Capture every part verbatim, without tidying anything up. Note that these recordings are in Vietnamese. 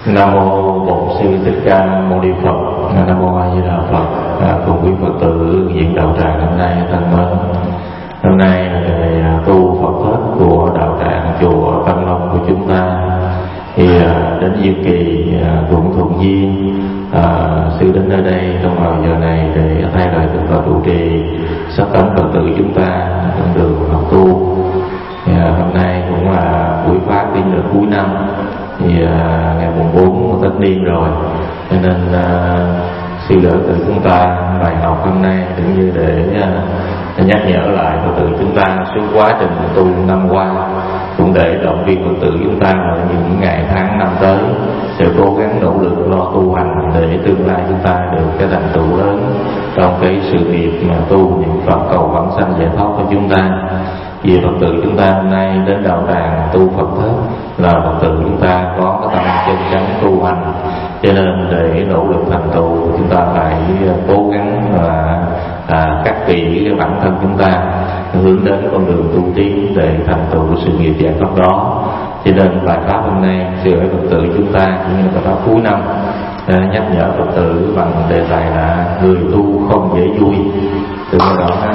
Nam mô Bổn Sư Thích Ca Mâu Ni Phật. Nam mô A Di Đà Phật. À, cùng quý Phật tử diện đạo tràng hôm nay thân mến. Hôm nay là ngày tu Phật pháp của đạo tràng chùa Tân Long của chúng ta. Thì à, đến diệu kỳ à, cũng thuận duyên à, sư đến nơi đây trong vào giờ này để thay lời Đức Phật trụ trì sắp tấn Phật tử chúng ta trong đường học tu. Thì, à, hôm nay cũng là buổi phát tín được cuối năm. Thì à, ngày mùng bốn Tết Niên rồi, cho nên à, sư đỡ từ chúng ta bài học hôm nay cũng như để à, nhắc nhở lại Phật tử chúng ta suốt quá trình tu năm qua, cũng để động viên Phật tử chúng ta ở những ngày tháng năm tới sẽ cố gắng nỗ lực lo tu hành để tương lai chúng ta được cái thành tựu lớn trong cái sự nghiệp mà tu những Phật cầu vãng sanh giải thoát của chúng ta. Vì Phật tử chúng ta hôm nay đến đạo tràng tu Phật pháp là Phật tử chúng ta có cái tâm chân chánh tu hành, cho nên để nỗ lực thành tựu chúng ta phải cố gắng và à, cắt kỹ cái bản thân chúng ta hướng đến con đường tu tiến để thành tựu sự nghiệp giải thoát đó. Cho nên bài pháp hôm nay sư với Phật tử chúng ta cũng như bài pháp cuối năm à, nhắc nhở Phật tử bằng đề tài là người tu không dễ vui. Từ đó ha.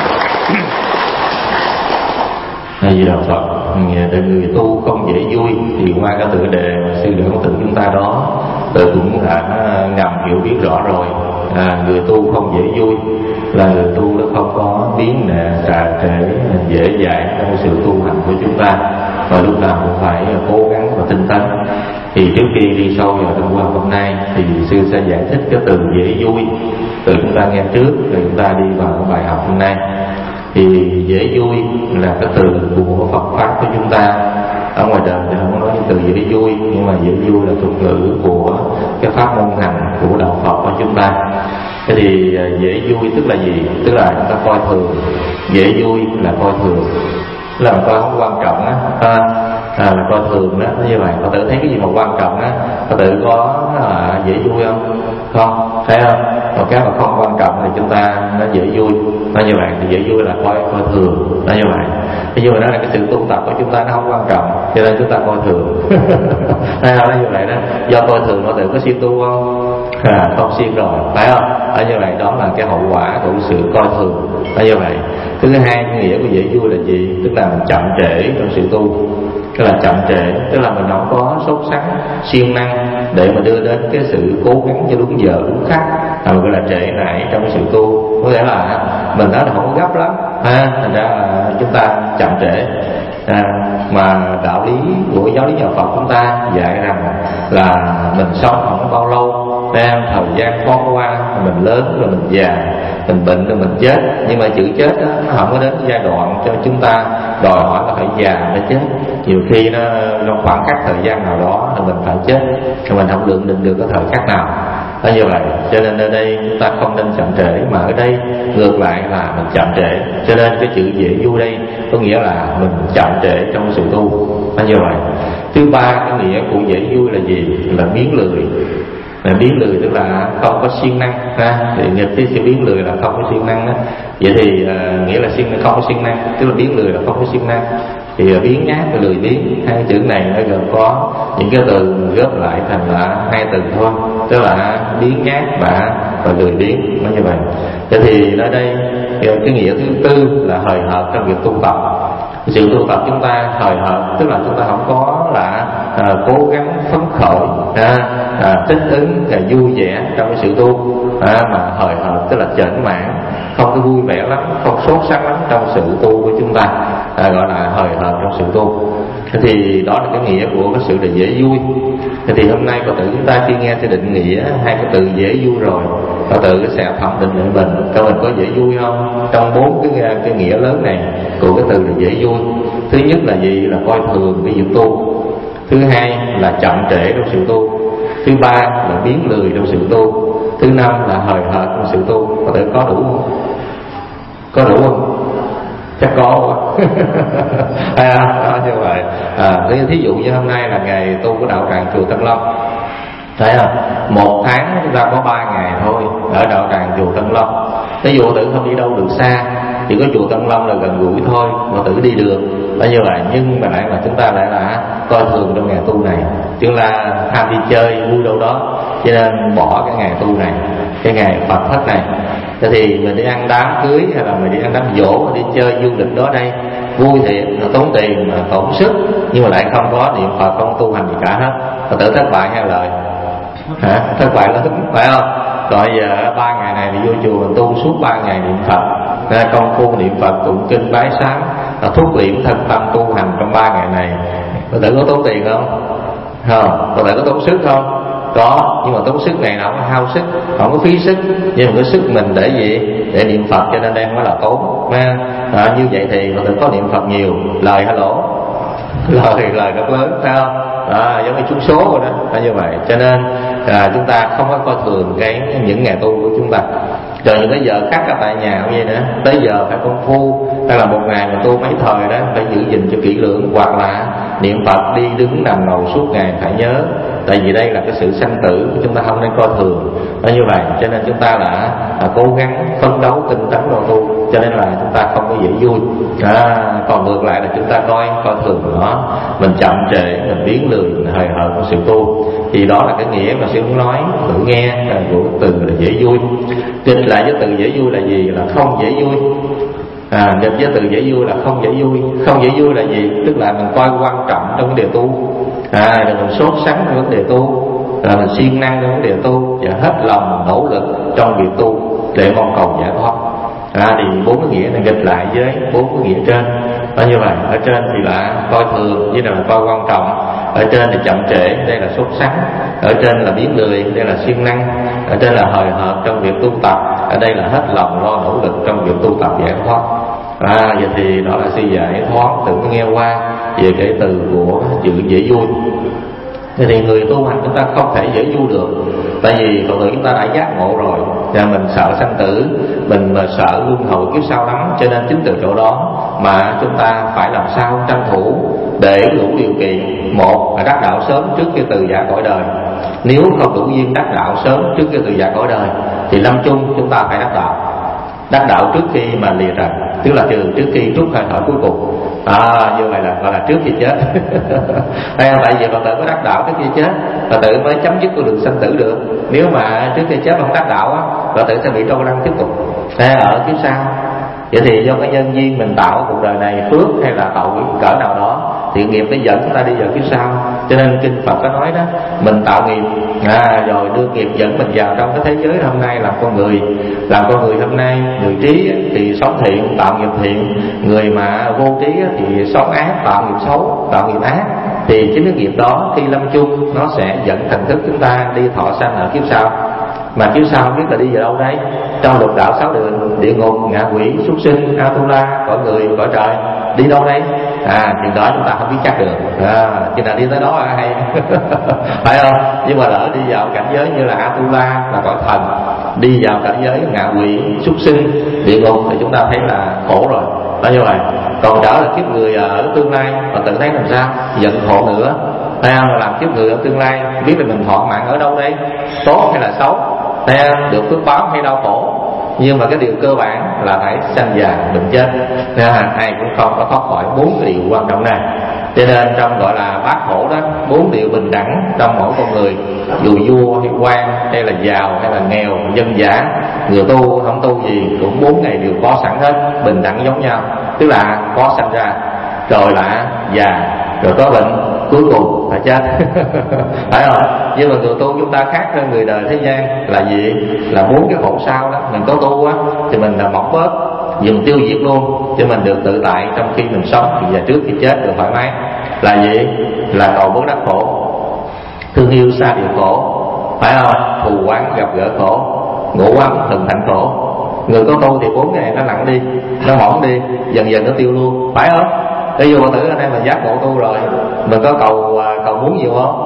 A Di Đà Phật. Để người tu không dễ vui thì qua cái tựa đề mà sư đỡ tự chúng ta đó, tôi cũng đã ngầm hiểu biết rõ rồi. À, người tu không dễ vui là người tu nó không có biến nè trà trễ dễ dãi trong sự tu hành của chúng ta, và lúc nào cũng phải cố gắng và tinh tấn. Thì trước khi đi sâu vào trong khoa hôm nay thì sư sẽ giải thích cái từ dễ vui từ chúng ta nghe trước, rồi chúng ta đi vào cái bài học hôm nay. Thì dễ vui là cái từ của Phật pháp của chúng ta. Ở ngoài đời thì không nói cái từ dễ vui, nhưng mà dễ vui là thuật ngữ của cái pháp môn hành của đạo Phật của chúng ta. Thế thì dễ vui tức là gì? Tức là chúng ta coi thường. Dễ vui là coi thường, là coi không quan trọng á, à, à, là coi thường đó. Như vậy Phật tử thấy cái gì mà quan trọng á, Phật tử có à, dễ vui không? Không, thấy không? Còn cái mà không quan trọng thì chúng ta nó dễ vui. Nó như vậy thì dễ vui là coi coi thường. Nó như vậy. Ví dụ đó là cái sự tu tập của chúng ta nó không quan trọng, cho nên chúng ta coi thường. Thấy không? Nó như vậy đó. Do coi thường Phật tử có siêng tu không? À, không siêng rồi, phải không? Ở như vậy đó là cái hậu quả của sự coi thường. Nó như vậy. Thứ hai, nghĩa của dễ vui là gì? Tức là mình chậm trễ trong sự tu. Tức là chậm trễ, tức là mình không có sốt sắng, siêng năng để mà đưa đến cái sự cố gắng cho đúng giờ đúng khắc, à, gọi là trễ nải trong cái sự tu. Có nghĩa là mình nói là không có gấp lắm, à, thành ra là chúng ta chậm trễ. À, mà đạo lý của giáo lý nhà Phật chúng ta dạy rằng là mình sống không có bao lâu, đang thời gian có qua, mình lớn rồi mình già, mình bệnh rồi mình chết. Nhưng mà chữ chết đó, nó không có đến giai đoạn cho chúng ta đòi hỏi là phải già mới chết. Nhiều khi nó trong khoảng khắc thời gian nào đó là mình phải chết, thì mình không lượng định được cái thời khắc nào. Nó như vậy, cho nên ở đây chúng ta không nên chậm trễ, mà ở đây ngược lại là mình chậm trễ. Cho nên cái chữ dễ vui đây có nghĩa là mình chậm trễ trong sự tu. Nó như vậy. Thứ ba, cái nghĩa của dễ vui là gì? Là biến lười. Là biến lười tức là không có siêng năng ha. Thì nghịch tí sẽ biến lười là không có siêng năng đó. Vậy thì uh, nghĩa là siêng không có siêng năng, tức là biến lười là không có siêng năng. Thì uh, biến nhát và lười biếng, hai chữ này nó gồm có những cái từ góp lại thành là hai từ thôi, tức là biến nhát và và lười biếng. Nó như vậy. Thế thì ở đây cái nghĩa thứ tư là hời hợt trong việc tu tập. Sự tu tập chúng ta hời hợt tức là chúng ta không có là à, cố gắng phấn khởi, à, à, thích ứng và vui vẻ trong cái sự tu, à, mà hời hợt tức là chểnh mãn, không có vui vẻ lắm, không sốt sắng lắm trong sự tu của chúng ta, à, gọi là hời hợt trong sự tu. Thì đó là cái nghĩa của cái sự là dễ vui. Thì hôm nay Phật tử chúng ta khi nghe cái định nghĩa hai cái từ dễ vui rồi, Phật tử sẽ thẩm định lại mình cho mình có dễ vui không trong bốn cái cái nghĩa lớn này của cái từ là dễ vui. Thứ nhất là gì? Là coi thường cái việc tu. Thứ hai là chậm trễ trong sự tu. Thứ ba là biến lười trong sự tu. Thứ năm là hời hợt trong sự tu. Phật tử có đủ không? Có đủ không? Chắc có. À, đó như vậy. À, thí dụ như hôm nay là ngày tu của đạo tràng chùa Tân Long, thấy không? Một tháng chúng ta có ba ngày thôi ở đạo tràng chùa Tân Long. Ví dụ tử không đi đâu được xa, chỉ có chùa Tân Long là gần gũi thôi, mà tử đi được. Đó như vậy, nhưng mà lại là chúng ta lại là coi thường trong ngày tu này, chứ là tham đi chơi vui đâu đó, cho nên bỏ cái ngày tu này, cái ngày Phật thất này. Thế thì mình đi ăn đám cưới hay là mình đi ăn đám dỗ, đi chơi du lịch đó đây, vui thiệt, tốn tiền mà tốn sức, nhưng mà lại không có niệm Phật, không tu hành gì cả hết, Phật tử thất bại hay lời? Hả? Thất bại lớn, phải không? Rồi giờ ba ngày này đi vô chùa mình tu suốt ba ngày niệm Phật, ra công phu niệm Phật, tụng kinh bái sám, thúc luyện thân tâm tu hành trong ba ngày này, Phật tử có tốn tiền không? Không. Phật tử có tốn sức không? Có, nhưng mà tốn sức này nào có hao sức, không có phí sức, nhưng mà cái sức mình để gì? Để niệm Phật, cho nên đang nói là tốn. À, như vậy thì Phật tử có niệm Phật nhiều, lời hay lỗ? Lời lời rất lớn, phải không? À, giống như trúng số rồi đó, là như vậy. Cho nên à, chúng ta không có coi thường cái những ngày tu của chúng ta. Rồi những cái giờ khác ở tại nhà cũng vậy nữa, tới giờ phải công phu, hay là một ngày mà tu mấy thời đó phải giữ gìn cho kỹ lưỡng, hoặc là niệm Phật đi đứng nằm ngồi suốt ngày phải nhớ, tại vì đây là cái sự sanh tử, chúng ta không nên coi thường. Nó như vậy, cho nên chúng ta là, là cố gắng phấn đấu tinh tấn vào tu, cho nên là chúng ta không có dễ vui. À, còn ngược lại là chúng ta coi coi thường nó, mình chậm trễ, mình biến lười, mình hời hợt của sự tu, thì đó là cái nghĩa mà sư muốn nói thử nghe của từ là dễ vui. Dịch lại với từ dễ vui là gì? Là không dễ vui. À, dịch với từ dễ vui là không dễ vui. Không dễ vui là gì? Tức là mình coi quan trọng trong vấn đề tu, à, rồi mình sốt sắng trong vấn đề tu, rồi mình siêng năng trong vấn đề tu, và hết lòng nỗ lực trong việc tu để mong cầu giải thoát. À, thì bốn cái nghĩa này nghịch lại với bốn cái nghĩa trên. Đó như vậy, ở trên thì là coi thường, với là coi quan trọng. Ở trên là chậm trễ, đây là sốt sắng. Ở trên là biến lười, đây là siêng năng. Ở trên là hời hợt trong việc tu tập, ở đây là hết lòng lo nỗ lực trong việc tu tập giải thoát. À, vậy thì đó là sự giải thoát. Tự nghe qua về cái từ của chữ dễ vui. Thế thì người tu hành chúng ta không thể dễ vui được, tại vì Phật tử chúng ta đã giác ngộ rồi, và mình sợ sanh tử, mình mà sợ luân hồi kiếp sau lắm, cho nên chính từ chỗ đó mà chúng ta phải làm sao tranh thủ để đủ điều kiện. Một là đắc đạo sớm trước khi từ giả cõi đời, nếu không đủ duyên đắc đạo sớm trước khi từ giả cõi đời thì lâm chung chúng ta phải đắc đạo. Đắc đạo trước khi mà lìa trần, tức là trừ trước khi trút hơi thở cuối cùng. À, như vậy là gọi là trước khi chết. Tại vì Phật tử có đắc đạo trước khi chết, Phật tử mới chấm dứt con đường sanh tử được. Nếu mà trước khi chết không đắc đạo á, Phật tử sẽ bị trâu lăn tiếp tục ở kiếp sau. Vậy thì do cái nhân duyên mình tạo cuộc đời này, phước hay là tội cỡ nào đó, thì nghiệp nó dẫn chúng ta đi vào kiếp sau. Cho nên kinh Phật có nói đó, mình tạo nghiệp, à, rồi đưa nghiệp dẫn mình vào trong cái thế giới hôm nay làm con người. Làm con người hôm nay, người trí thì sống thiện, tạo nghiệp thiện. Người mà vô trí thì sống ác, tạo nghiệp xấu, tạo nghiệp ác. Thì chính cái nghiệp đó khi lâm chung nó sẽ dẫn thành thức chúng ta đi thọ sanh ở kiếp sau. Mà kiếp sau không biết là đi về đâu đấy, trong lục đạo sáu đường, địa ngục, ngạ quỷ, súc sinh, Atula, cõi người, cõi trời, đi đâu đấy? À, chuyện đó chúng ta không biết chắc được. À, khi nào đi tới đó là hay. Phải không? Nhưng mà lỡ đi vào cảnh giới như là Atula, là cõi thần, đi vào cảnh giới ngạ quỷ, súc sinh, địa ngục thì chúng ta thấy là khổ rồi. Đó như vậy. Còn đỡ là kiếp người ở tương lai, và tự thấy làm sao giận khổ nữa. Thấy không? Làm kiếp người ở tương lai, biết là mình thọ mạng ở đâu đây, tốt hay là xấu, thấy không? Được phước báo hay đau khổ. Nhưng mà cái điều cơ bản là phải sanh già bệnh chết, ai cũng không có thoát khỏi bốn cái điều quan trọng này. Cho nên trong gọi là bát khổ đó, bốn điều bình đẳng trong mỗi con người, dù vua hay quan hay là giàu hay là nghèo, dân dã, người tu không tu gì cũng bốn ngày đều có sẵn hết, bình đẳng giống nhau. Tức là có sanh ra, rồi là già, rồi có bệnh, cuối cùng phải chết. Phải không? Nhưng mà người tu chúng ta khác hơn người đời thế gian là gì? Là bốn cái khổ sau đó. Mình có tu á thì mình là mỏng bớt, dừng tiêu diệt luôn, cho mình được tự tại trong khi mình sống, thì và trước khi chết được thoải mái. Là gì? Là cầu bớt đắc khổ, thương yêu xa điều khổ, phải không? Thù oán gặp gỡ khổ, ngủ ấm thường thành khổ. Người có tu thì bốn ngày nó lặng đi, nó mỏng đi, dần dần nó tiêu luôn, phải không? Ví dụ Phật tử ở đây mà giác ngộ tu rồi, mình có cầu cầu muốn nhiều không?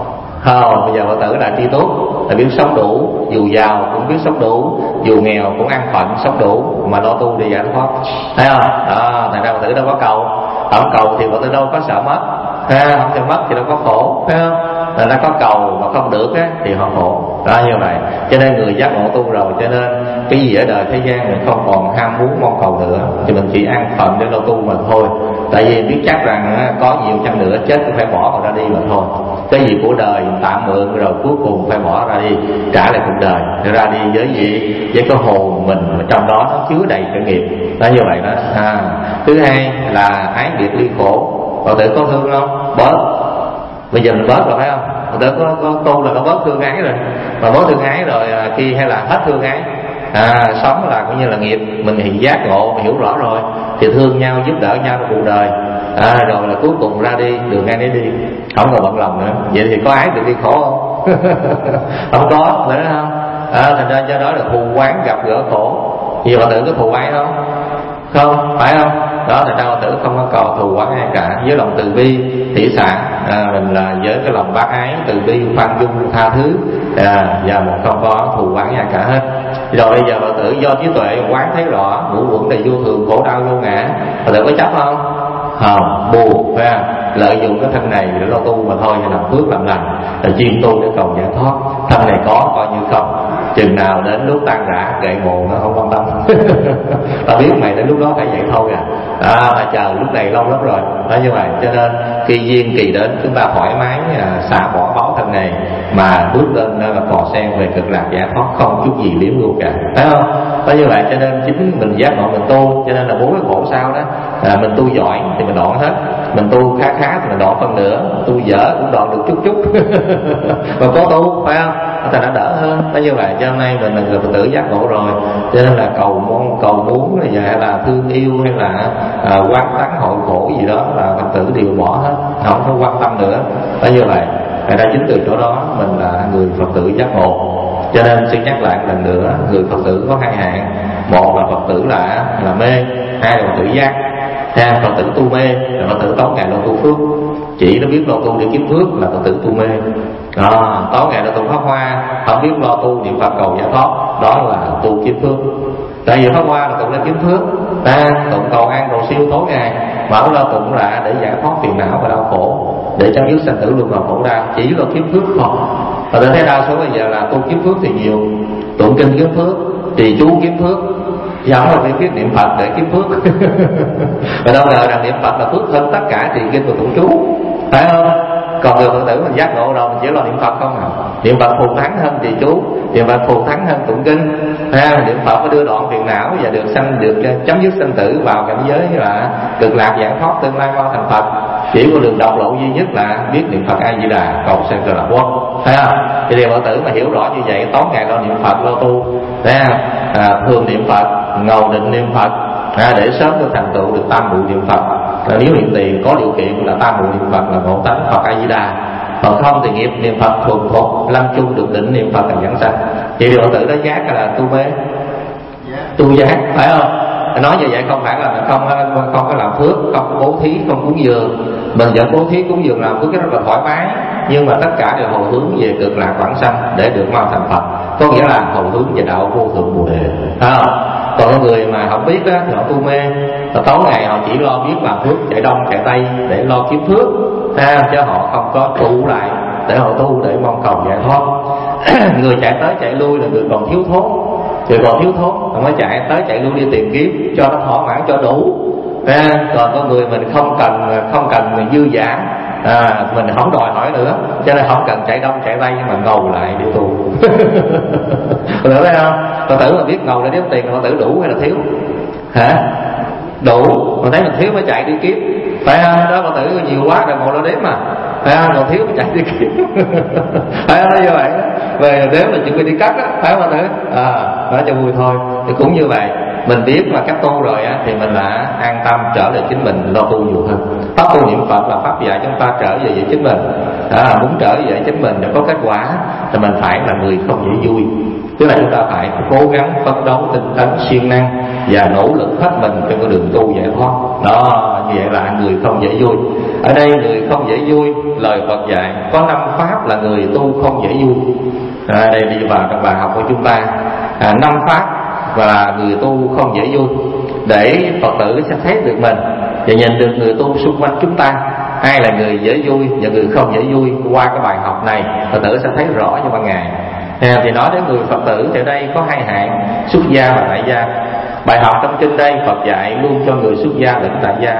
Không, bây giờ Phật tử là tri túc, là biết sống đủ, dù giàu cũng biết sống đủ, dù nghèo cũng ăn phận sống đủ, mà lo tu đi giải thoát, thấy không? Đó, thành ra Phật tử đâu có cầu, không cầu thì Phật tử đâu có sợ mất, ha, không sợ mất thì đâu có khổ, thấy không? Thành ra có cầu mà không được á thì họ khổ. Đó như vậy. Cho nên người giác ngộ tu rồi, cho nên cái gì ở đời thế gian mình không còn ham muốn mong cầu nữa, thì mình chỉ ăn phận để lo tu mà thôi. Tại vì biết chắc rằng có nhiều chăng nữa chết cũng phải bỏ ra đi mà thôi. Cái gì của đời tạm mượn rồi cuối cùng phải bỏ ra đi, trả lại cuộc đời. Rồi ra đi với gì? Với cái hồn mình mà trong đó nó chứa đầy cái nghiệp. Đó như vậy đó. À. Thứ hai là ái biệt ly khổ. Phật tử có thương không? Bớt. Bây giờ mình bớt rồi phải không? Phật tử có, có tu là nó bớt thương ái rồi. Mà bớt thương ái rồi khi hay là hết thương ái. À, sống là coi như là nghiệp, mình thì giác ngộ, mình hiểu rõ rồi thì thương nhau, giúp đỡ nhau trong cuộc đời. À, rồi là cuối cùng ra đi, đường ai nấy đi, không còn bận lòng nữa. Vậy thì có ái được đi khổ không? Không có, phải không? À, thành ra do đó là thù oán gặp gỡ khổ. Vì Phật tử có thù ái không? Không, phải không? Đó là Phật tử không có cầu thù oán ai cả, với lòng từ bi hỷ xả. À, mình là với cái lòng bác ái, từ bi khoan dung tha thứ. À, và mình không có thù oán ai cả hết. Rồi bây giờ Phật tử do trí tuệ quán thấy rõ ngũ uẩn đầy vô thường, khổ đau vô ngã, Phật tử có chấp không? Không, buồn, phải không? Lợi dụng cái thân này để lo tu mà thôi, làm phước làm lành, là chuyên tu để cầu giải thoát. Thân này có coi như không, chừng nào đến lúc tan rã kệ ngộ nó không quan tâm. Ta biết mày đến lúc đó phải vậy thôi à. À, mà chờ lúc này lâu lắm rồi. Đó như vậy, cho nên khi duyên kỳ đến chúng ta thoải mái à, xả bỏ báo thân này mà bước lên là cò sen về cực lạc giải thoát, không chút gì liếm luôn cả, phải không? Đó như vậy, cho nên chính mình giác ngộ mình tu, cho nên là bốn cái khổ sau đó. À, mình tu giỏi thì mình đoạn hết, mình tu khá khá thì mình đoạn phần nữa, tu dở cũng đoạn được chút chút. Mà có tu, phải không? Thì nó đỡ hơn. Đó như vậy, cho nên mình là người Phật tử giác ngộ rồi, cho nên là cầu mong, cầu muốn hay là thương yêu hay là à, quan tán hội khổ gì đó là Phật tử đều bỏ hết, không có quan tâm nữa. Đó như vậy, tại ra chính từ chỗ đó mình là người Phật tử giác ngộ. Cho nên xin nhắc lại lần nữa, người Phật tử có hai hạng. Một là Phật tử là là mê, hai là Phật tử giác. Hai Phật tử tu mê là Phật tử tối ngày lo tu phước, chỉ nó biết lo tu để kiếm phước là Phật tử tu mê. À, tối ngày lo tu pháp hoa, không biết lo tu niệm Phật cầu giải thoát, đó là tu kiếm phước. Tại vì pháp hoa là tụng để kiếm phước, à, tụng cầu an cầu siêu tối ngày, mà lo tụng là để giải thoát phiền não và đau khổ, để chấm dứt sanh tử luân hồi khổ đau, chỉ là kiếm phước không. Và tôi thấy đa số bây giờ là tu kiếm phước thì nhiều, tụng kinh kiếm phước, trì chú kiếm phước, giống là phải biết niệm Phật để kiếm phước. Và đâu ngờ rằng niệm Phật là phước hơn tất cả trì kinh và tụng chú, phải không? Còn người Phật tử mình giác ngộ rồi, mình chỉ lo niệm Phật không à. Niệm Phật phù thắng hơn trì chú, niệm Phật phù thắng hơn tụng kinh. Ha, niệm Phật có đưa đoạn phiền não và được sanh, được chấm dứt sanh tử vào cảnh giới là cực lạc giải thoát, tương lai qua thành Phật. Chỉ có đường độc lộ duy nhất là biết niệm Phật A Di Đà, cầu sanh cực lạc quốc. Thấy không? Thì điều Phật tử mà hiểu rõ như vậy, tối ngày lo niệm Phật, lo tu, thấy không? À, thường niệm Phật, ngầu định niệm Phật, à, để sớm được thành tựu được tam muội niệm Phật. Là nếu hiện tiền có điều kiện là tam muội niệm Phật là ngộ tánh Phật A Di Đà. Còn không thì nghiệp niệm Phật thuần thuộc lâm chung được định niệm Phật là dẫn sanh. Chỉ điều Phật tử đó giác là tu mê, tu giác, phải không? Nói như vậy không phải là mình không không có làm phước, không có bố thí, không cúng dường. Mình vẫn bố thí cúng dường làm phước rất là thoải mái, nhưng mà tất cả đều hồi hướng về cực lạc vãng sanh để được mau thành Phật. Có nghĩa là hồi hướng về đạo vô thượng Bồ Đề, phải không? Còn người mà không biết đó, thì họ tu mê, và tối ngày họ chỉ lo biết làm phước, chạy đông chạy tây để lo kiếm phước, ha, chứ họ không có trụ lại để họ tu để mong cầu giải thoát. Người chạy tới chạy lui là người còn thiếu thốn, người còn thiếu thốn, không có chạy tới chạy lui đi tìm kiếm cho nó thỏa mãn cho đủ. À, còn có người mình không cần không cần mình dư dả, à, mình không đòi hỏi nữa, cho nên không cần chạy đông chạy tây, nhưng mà ngầu lại để tu. Được đấy không? Phật tử mà biết ngầu lại đếm tiền, Phật tử đủ hay là thiếu? Hả? Đủ. Mà thấy mình thiếu mới chạy đi kiếm, phải không? Đó, Phật tử nhiều quá rồi ngồi lo đếm mà, phải không? Còn thiếu mới chạy đi kiếm. Phải không? Nói như vậy. Về đếm là chuẩn bị đi cắt á, phải không Phật tử? À, nói cho vui thôi. Thì cũng như vậy, mình biết mà cách tu rồi á, thì mình đã an tâm trở lại chính mình, lo tu nhiều hơn. Pháp tu niệm Phật là pháp dạy chúng ta trở về với chính mình. À, muốn trở về chính mình để có kết quả thì mình phải là người không dễ vui. Tức là chúng ta phải cố gắng phấn đấu tinh tấn siêng năng và nỗ lực hết mình trong cái đường tu giải thoát. Đó, như vậy là người không dễ vui. Ở đây người không dễ vui, lời Phật dạy có năm pháp là người tu không dễ vui. À, đây đi vào trong bài học của chúng ta, à, năm pháp và người tu không dễ vui, để Phật tử sẽ thấy được mình và nhìn được người tu xung quanh chúng ta ai là người dễ vui và người không dễ vui. Qua cái bài học này Phật tử sẽ thấy rõ như ban ngày. À, thì nói đến người Phật tử thì đây có hai hạng, xuất gia và tại gia. Bài học trong kinh đây Phật dạy luôn cho người xuất gia lẫn tại gia.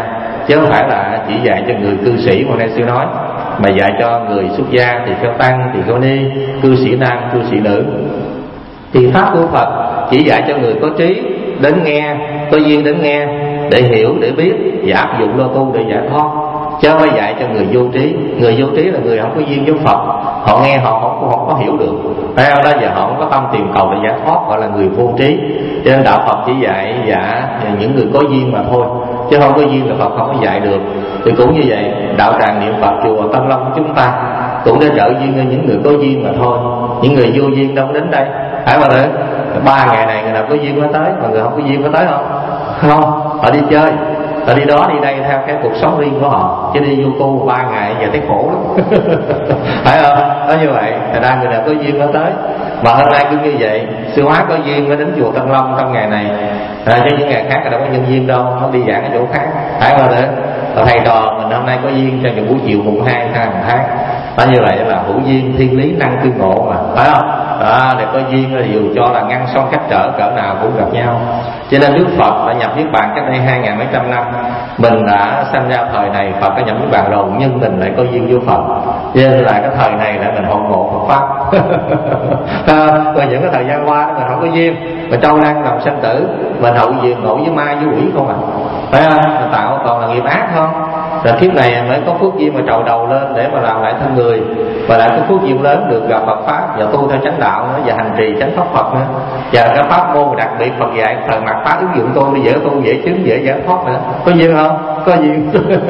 chứ không phải là chỉ dạy cho người cư sĩ mà nay sư nói, mà dạy cho người xuất gia thì theo tăng, thì kheo ni, cư sĩ nam, cư sĩ nữ. Thì pháp của Phật chỉ dạy cho người có trí đến nghe, có duyên đến nghe để hiểu, để biết và áp dụng lo tu để giải thoát, chứ không phải dạy cho người vô trí. Người vô trí là người không có duyên với Phật, họ nghe họ không, không có hiểu được, phải không đó, và họ không có tâm tìm cầu để giải thoát, gọi là người vô trí. Cho nên đạo Phật chỉ dạy dạ những người có duyên mà thôi, chứ không có duyên là Phật không có dạy được. Thì cũng như vậy, đạo tràng niệm Phật chùa Tân Long của chúng ta cũng để trợ duyên cho những người có duyên mà thôi. Những người vô duyên đâu đến đây, phải mà thế. Ba ngày này người nào có duyên mới tới, mà người không có duyên mới tới không? Không, họ đi chơi, họ đi đó đi đây theo cái cuộc sống riêng của họ, chứ đi vô tu ba ngày giờ thấy khổ lắm. Phải không? Nói như vậy, thật ra người nào có duyên mới tới. Mà hôm nay cũng như vậy, sư Hóa có duyên mới đến chùa Tân Long trong ngày này, à, chứ những ngày khác là đâu có nhân duyên đâu, nó đi giảng ở chỗ khác, phải không thế? Và thầy trò mình hôm nay có duyên cho những buổi chiều mùng hai hàng tháng, đó như vậy là hữu duyên thiên lý năng tương ngộ mà, phải không? Đó, để có duyên là dù cho là ngăn son cách trở cỡ nào cũng gặp nhau. Cho nên Đức Phật đã nhập niết bàn cách đây hai ngàn mấy trăm năm, mình đã sanh ra thời này Phật đã nhập niết bàn rồi, nhưng mình lại có duyên với Phật, cho nên là cái thời này là mình hội ngộ Phật pháp. Còn những cái thời gian qua mình không có duyên, mình trâu đang lòng sanh tử, mình hậu duyên ngộ với ma với quỷ không à, phải không? Mình tạo còn là nghiệp ác không? Rồi kiếp này mới có phước duyên mà trầu đầu lên để mà làm lại thân người, và lại có phước duyên lớn được gặp Phật pháp và tu theo chánh đạo nữa, và hành trì chánh pháp Phật nữa, và cái pháp môn đặc biệt Phật dạy thời mạt pháp ứng dụng tu để dễ tu, dễ chứng, dễ giải thoát nữa. Có duyên không? Có duyên.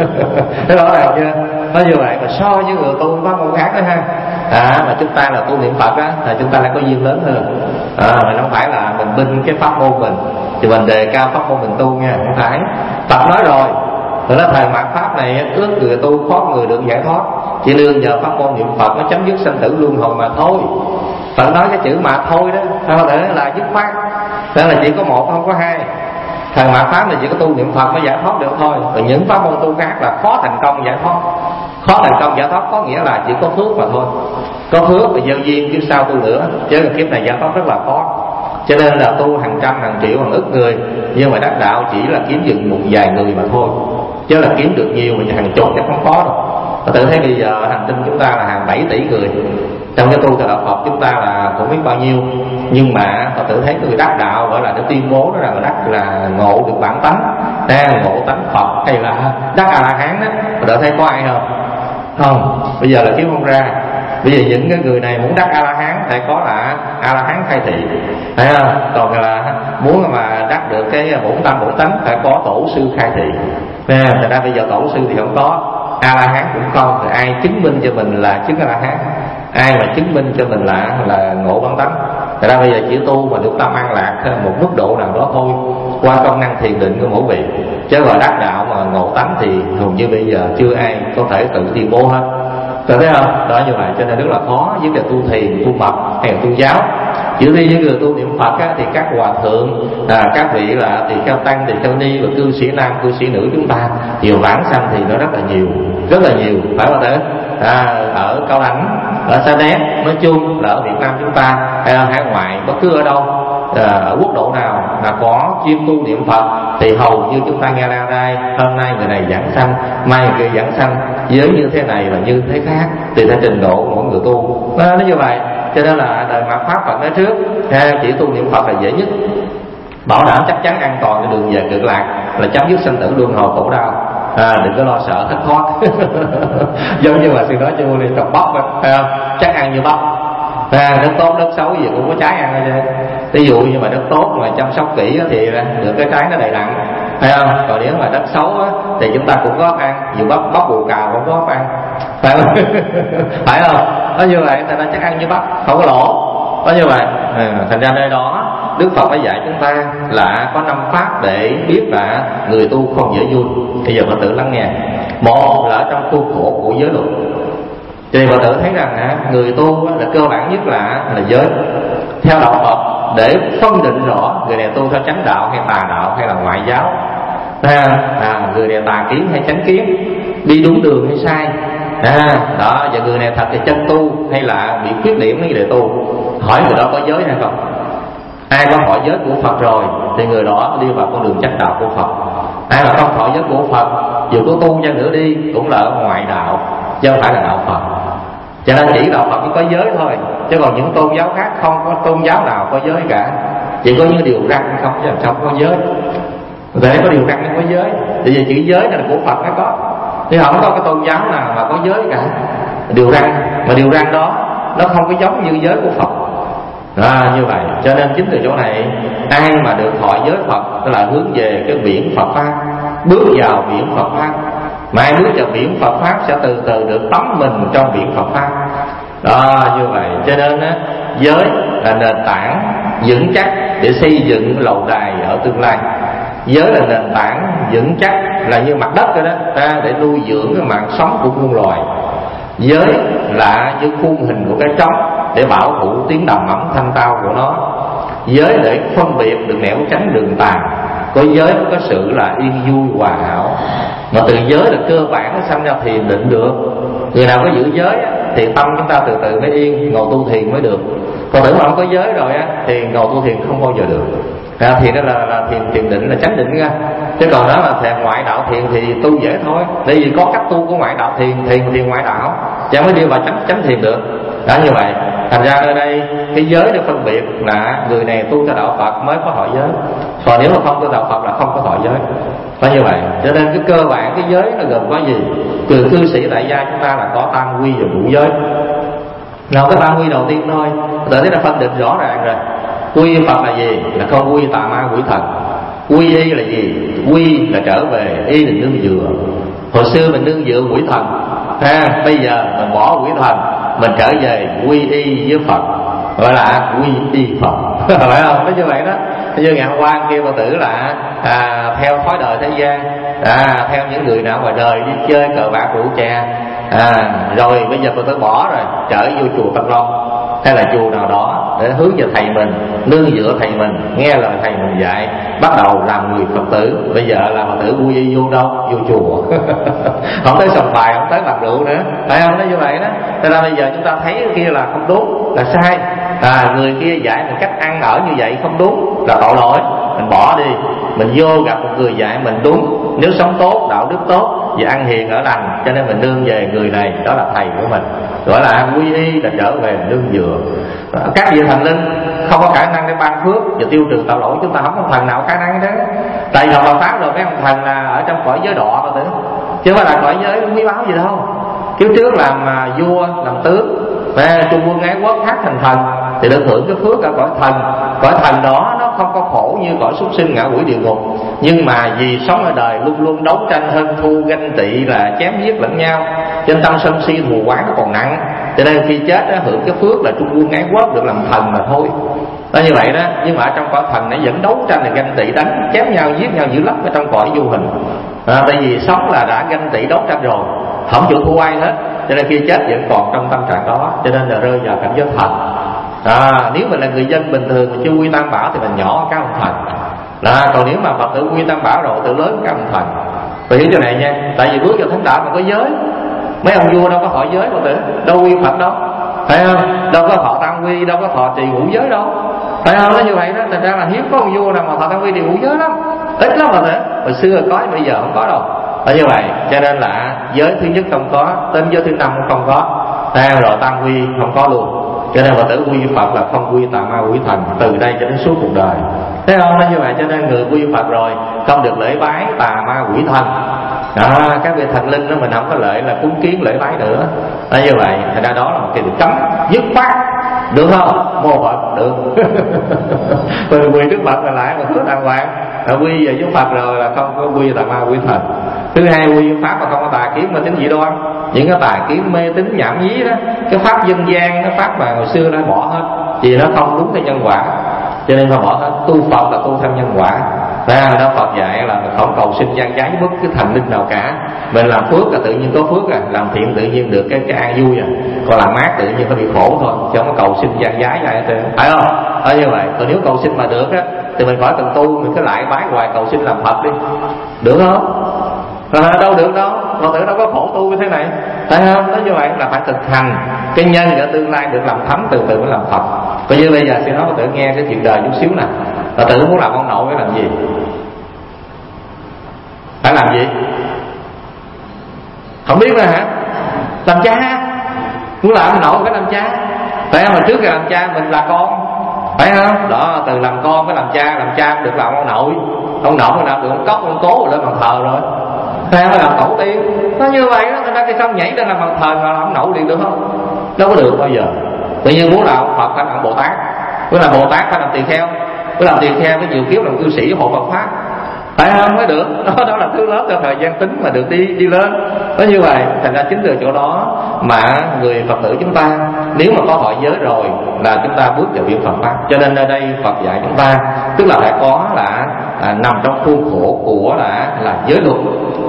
Thế rõ ràng chưa? Nói như vậy mà so với người tu pháp môn khác đó ha, à, mà chúng ta là tu niệm Phật á, là chúng ta lại có duyên lớn hơn. À, mà không phải là mình binh cái pháp môn mình thì mình đề cao pháp môn mình tu nha, không phải. Phật nói rồi, rồi đó, thời mạt pháp này ước người tu khó người được giải thoát, chỉ nương nhờ pháp môn niệm Phật nó chấm dứt sanh tử luân hồi mà thôi. Phật nói cái chữ mà thôi đó, sao để là dứt khoát, đó là chỉ có một không có hai. Thời mạt pháp này chỉ có tu niệm Phật mới giải thoát được thôi, còn những pháp môn tu khác là khó thành công giải thoát. Khó thành công giải thoát có nghĩa là chỉ có phước mà thôi, có phước và gieo duyên kiếp sau tu nữa, chứ kiếp này giải thoát rất là khó. Cho nên là tu hàng trăm, hàng triệu, hàng ức người, nhưng mà đắc đạo chỉ là kiếm dựng một vài người mà thôi, chứ là kiếm được nhiều mà hàng chục chắc không có đâu. Và tự thấy bây giờ hành tinh chúng ta là hàng bảy tỷ người, trong cái tu theo đạo Phật chúng ta là cũng biết bao nhiêu, nhưng mà họ tự thấy người đắc đạo gọi là để tuyên bố đó là đắc là ngộ được bản tánh, đang ngộ tánh Phật hay là đắc A La Hán đó, họ tự thấy có ai không? Không, bây giờ là kiếm không ra. Bây giờ những cái người này muốn đắc A La Hán phải có là A La Hán khai thị, thấy không? Còn là muốn mà đắc được cái bổn tâm bổn tánh phải có tổ sư khai thị. Thật ra bây giờ tổ sư thì không có, A La Hán cũng không, thì ai chứng minh cho mình là chứng A La Hán, ai mà chứng minh cho mình là là ngộ bản tánh. Thật ra bây giờ chỉ tu mà được tâm an lạc một mức độ nào đó thôi, qua công năng thiền định của mỗi vị, chứ gọi đắc đạo mà ngộ tánh thì hầu như bây giờ chưa ai có thể tự tuyên bố hết. Được thấy không? Đó như vậy cho nên rất là khó với cái tu thiền, tu mật hay là tu giáo. Chỉ riêng với người tu niệm Phật á, thì các hòa thượng, à, các vị là tỳ kheo tăng, tỳ kheo ni và cư sĩ nam, cư sĩ nữ chúng ta thì vãng sanh thì nó rất là nhiều, rất là nhiều, phải không thế? À, ở Cao Lãnh, ở Sa Đéc nói chung là ở Việt Nam chúng ta hay là hải ngoại bất cứ ở đâu, à, ở quốc độ nào là có chuyên tu niệm Phật thì hầu như chúng ta nghe ra đây hôm nay người này giảng sanh, mai người kia giảng sanh, với như thế này và như thế khác tùy theo trình độ mỗi người tu. Nó như vậy. Cho nên là đời mạt pháp Phật nói trước, chỉ tu niệm Phật là dễ nhất, bảo đảm chắc chắn an toàn cái đường về cực lạc, là chấm dứt sanh tử luân hồi khổ đau. À, đừng có lo sợ thất thoát. Giống như mà sư nói cho đi trồng bắp, phải không? Chắc ăn như bắp. À, đất tốt đất xấu gì cũng có trái ăn thôi. Ví dụ như mà đất tốt mà chăm sóc kỹ thì được cái trái nó đầy đặn, phải không? Còn nếu mà đất xấu thì chúng ta cũng có ăn, dù bắp bắp bù cào cũng có ăn, phải không? Phải không? Nó như vậy, thành ra chắc ăn như bắp, không có lỗ. Nó như vậy. À, thành ra nơi đó Đức Phật đã dạy chúng ta là có năm pháp để biết là người tu không dễ vui. Bây giờ Phật tử lắng nghe. Một là ở trong khuôn khổ của giới luật. Cho nên Phật tử thấy rằng người tu là cơ bản nhất là là giới theo đạo Phật, để phân định rõ người này tu theo chánh đạo hay tà đạo hay là ngoại giáo, à, người này tà kiến hay chánh kiến, đi đúng đường hay sai, à, đó, và người này thật thì chân tu hay là bị khuyết điểm cái đề tu. Hỏi người đó có giới hay không? Ai có hỏi giới của Phật rồi thì người đó đi vào con đường chánh đạo của Phật. ai mà không thọ giới của Phật dù có tu chân nữa đi cũng là ở ngoài đạo chứ không phải là đạo Phật. Cho nên chỉ đạo Phật mới có giới thôi, chứ còn những tôn giáo khác không có tôn giáo nào có giới cả, chỉ có những điều răn không chứ không có giới. Để có điều răn mới có giới, tại vì chữ giới này là của Phật mới có, chứ không có cái tôn giáo nào mà có giới cả. Điều răn mà điều răn đó nó không có giống như giới của Phật. À, như vậy cho nên chính từ chỗ này ai mà được thọ giới Phật tức là hướng về cái biển Phật pháp, bước vào biển Phật pháp. Mà ai bước vào biển Phật pháp sẽ từ từ được tắm mình trong biển Phật pháp. Đó, như vậy cho nên á, giới là nền tảng vững chắc để xây dựng lầu đài ở tương lai. Giới là nền tảng vững chắc là như mặt đất rồi đó, ta để nuôi dưỡng cái mạng sống của muôn loài. Giới là như khuôn hình của cái trống để bảo thủ tiếng đầm ấm thanh tao của nó. Giới để phân biệt được nẻo tránh đường tà. Có giới mới có sự là yên vui hòa hảo. Mà từ giới là cơ bản nó sanh ra thiền định được. Người nào có giữ giới thì tâm chúng ta từ từ mới yên, ngồi tu thiền mới được. Còn tưởng mà không có giới rồi á thì ngồi tu thiền không bao giờ được. À, thì đó là, là thiền thiền định là chánh định ra. Chứ còn đó là thèm ngoại đạo thiền thì tu dễ thôi. Bởi vì có cách tu của ngoại đạo thiền, thiền thiền ngoại đạo chẳng mới đi vào chánh chánh thiền được. Đó, như vậy thành ra ở đây cái giới để phân biệt là người này tu theo đạo Phật mới có thọ giới, còn nếu mà không tu đạo Phật là không có thọ giới. Có như vậy cho nên cái cơ bản cái giới nó gồm có gì? Từ cư sĩ tại gia chúng ta là có tam quy và ngũ giới. Nào cái tam quy đầu tiên thôi, tự thấy là phân định rõ ràng rồi. Quy Phật là gì? Là không quy tà ma quỷ thần. Quy y là gì? Quy là trở về, y là nương dựa. Hồi xưa mình nương dựa quỷ thần, ha, bây giờ mình bỏ quỷ thần, mình trở về quy y với Phật, gọi là quy y Phật. Phải không? Nói như vậy đó. Như ngày hôm qua kêu bà tử là à, theo thói đời thế gian, à, theo những người nào ngoài đời đi chơi cờ bạc rượu chè, à, rồi bây giờ bà tử bỏ rồi, trở vô chùa Tâm Long hay là chùa nào đó để hướng về thầy mình, nương dựa thầy mình, nghe lời thầy mình dạy, bắt đầu làm người Phật tử. Bây giờ là Phật tử vui y vô đâu? Vô chùa. Không tới sòng bài, không tới bàn rượu nữa, phải không? Nó như vậy đó. Thế ra bây giờ chúng ta thấy cái kia là không đúng, là sai. À, người kia dạy mình cách ăn ở như vậy không đúng, là tội lỗi, mình bỏ đi. Mình vô gặp một người dạy mình đúng, nếu sống tốt, đạo đức tốt và ăn hiền ở lành, cho nên mình nương về người này, đó là thầy của mình, gọi là quy y, là trở về nương dựa. Các vị thần linh không có khả năng để ban phước và tiêu trừ tội lỗi, chúng ta không có thần nào khả năng thế. Tại vì Phật pháp rồi mấy ông thần là ở trong cõi giới đọa mà tưởng, chứ không phải là cõi giới quý báu gì đâu. Kiếp trước làm vua, làm tướng, Trung Quân Ái Quốc hát thành thần thì được hưởng cái phước ở cõi thần. Cõi thần đó nó không có khổ như cõi súc sinh ngạ quỷ địa ngục, nhưng mà vì sống ở đời luôn luôn đấu tranh hơn thua, ganh tị là chém giết lẫn nhau, trên tâm sân si thù oán nó còn nặng, cho nên khi chết đó, hưởng cái phước là Trung Quân Ái Quốc được làm thần mà thôi. Đó, như vậy đó. Nhưng mà ở trong cõi thần nó vẫn đấu tranh là ganh tị, đánh chém nhau, giết nhau dữ lắm ở trong cõi vô hình. À, tại vì sống là đã ganh tị đấu tranh rồi, không chịu thua ai hết, cho nên khi chết vẫn còn trong tâm trạng đó, cho nên là rơi vào cảnh giới thần. À, nếu mình là người dân bình thường mà chưa quy tam bảo thì mình nhỏ các ông thần. À, còn nếu mà Phật tử quy tam bảo rồi tự lớn các ông thần. Phải hiểu chỗ này nha. Tại vì bước vào thánh đạo mà có giới, mấy ông vua đâu có thọ giới Phật tử, đâu quy Phật đâu, phải không? Đâu có thọ tam quy, đâu có thọ trì ngũ giới đâu, phải không? Nó như vậy đó. Thành ra là hiếm có ông vua nào mà thọ tam quy trì ngũ giới lắm, ít lắm Phật tử. Hồi xưa có, bây giờ không có đâu. Là như vậy, cho nên là giới thứ nhất không có, tên giới thứ năm cũng không có, à, rồi tam quy không có luôn. Cho nên Phật tử quy Phật là không quy tà ma quỷ thần từ đây cho đến suốt cuộc đời. Thấy không? Nó như vậy, cho nên người quy Phật rồi không được lễ bái tà ma quỷ thần. Đó, các vị thần linh đó mình không có lệ là cúng kiến lễ bái nữa. Nó như vậy, thành ra đó là một cái điều cấm dứt khoát, được không? Mô Phật được. Rồi quy trước Phật là lại một thứ đàng hoàng. Rồi quy về trước Phật rồi là không có quy tà ma quỷ thần. Thứ hai, quy pháp mà không có tà kiến mê tín dị đoan. Những cái tà kiến mê tín nhảm nhí đó, cái pháp dân gian, cái pháp mà hồi xưa đã bỏ hết, vì nó không đúng cái nhân quả, cho nên phải bỏ hết. Tu Phật là tu theo nhân quả. Ra đó Phật dạy là không cầu sinh gian trái bất cứ thành linh nào cả. Mình làm phước là tự nhiên có phước à, làm thiện tự nhiên được cái, cái an vui à, còn làm ác tự nhiên nó bị khổ thôi, chứ không có cầu sinh gian trái lại hết, phải không? Ở như vậy, còn nếu cầu sinh mà được á thì mình khỏi cần tu, mình cứ lại bái hoài cầu sinh làm Phật đi, được không? À, đâu được đâu, Phật tử đâu có khổ tu như thế này, phải không? Nói như vậy là phải thực hành cái nhân để tương lai được làm thánh, từ từ mới làm Phật. Bây giờ bây giờ xin nói Phật tử nghe cái chuyện đời chút xíu nè. Phật tử muốn làm ông nội phải làm gì? phải làm gì? Không biết nữa hả? Làm cha. Muốn làm ông nội phải làm cha, phải không? Mà trước khi làm cha mình là con, phải không? Đó, từ làm con phải làm cha, làm cha được làm ông nội, ông nội mới làm được ông cốc, ông cố rồi lên bàn thờ rồi, phải không? Làm tổ tiên. Nó như vậy đó, người ta cái không nhảy lên làm bàn thờ mà làm ông nội liền được không? Đâu có được bao giờ. Tự nhiên muốn làm Phật phải làm Bồ Tát, muốn làm Bồ Tát phải làm tỳ kheo, muốn làm tỳ kheo phải nhiều kiếp làm cư sĩ hộ Phật pháp, phải không? Mới được. Đó, đó là thứ lớn cho thời gian tính mà được đi đi lên. Nó như vậy. Thành ra chính từ chỗ đó mà người Phật tử chúng ta nếu mà có thọ giới rồi là chúng ta bước vào viện Phật pháp. Cho nên ở đây Phật dạy chúng ta tức là phải có là à, nằm trong khuôn khổ của là là giới luật.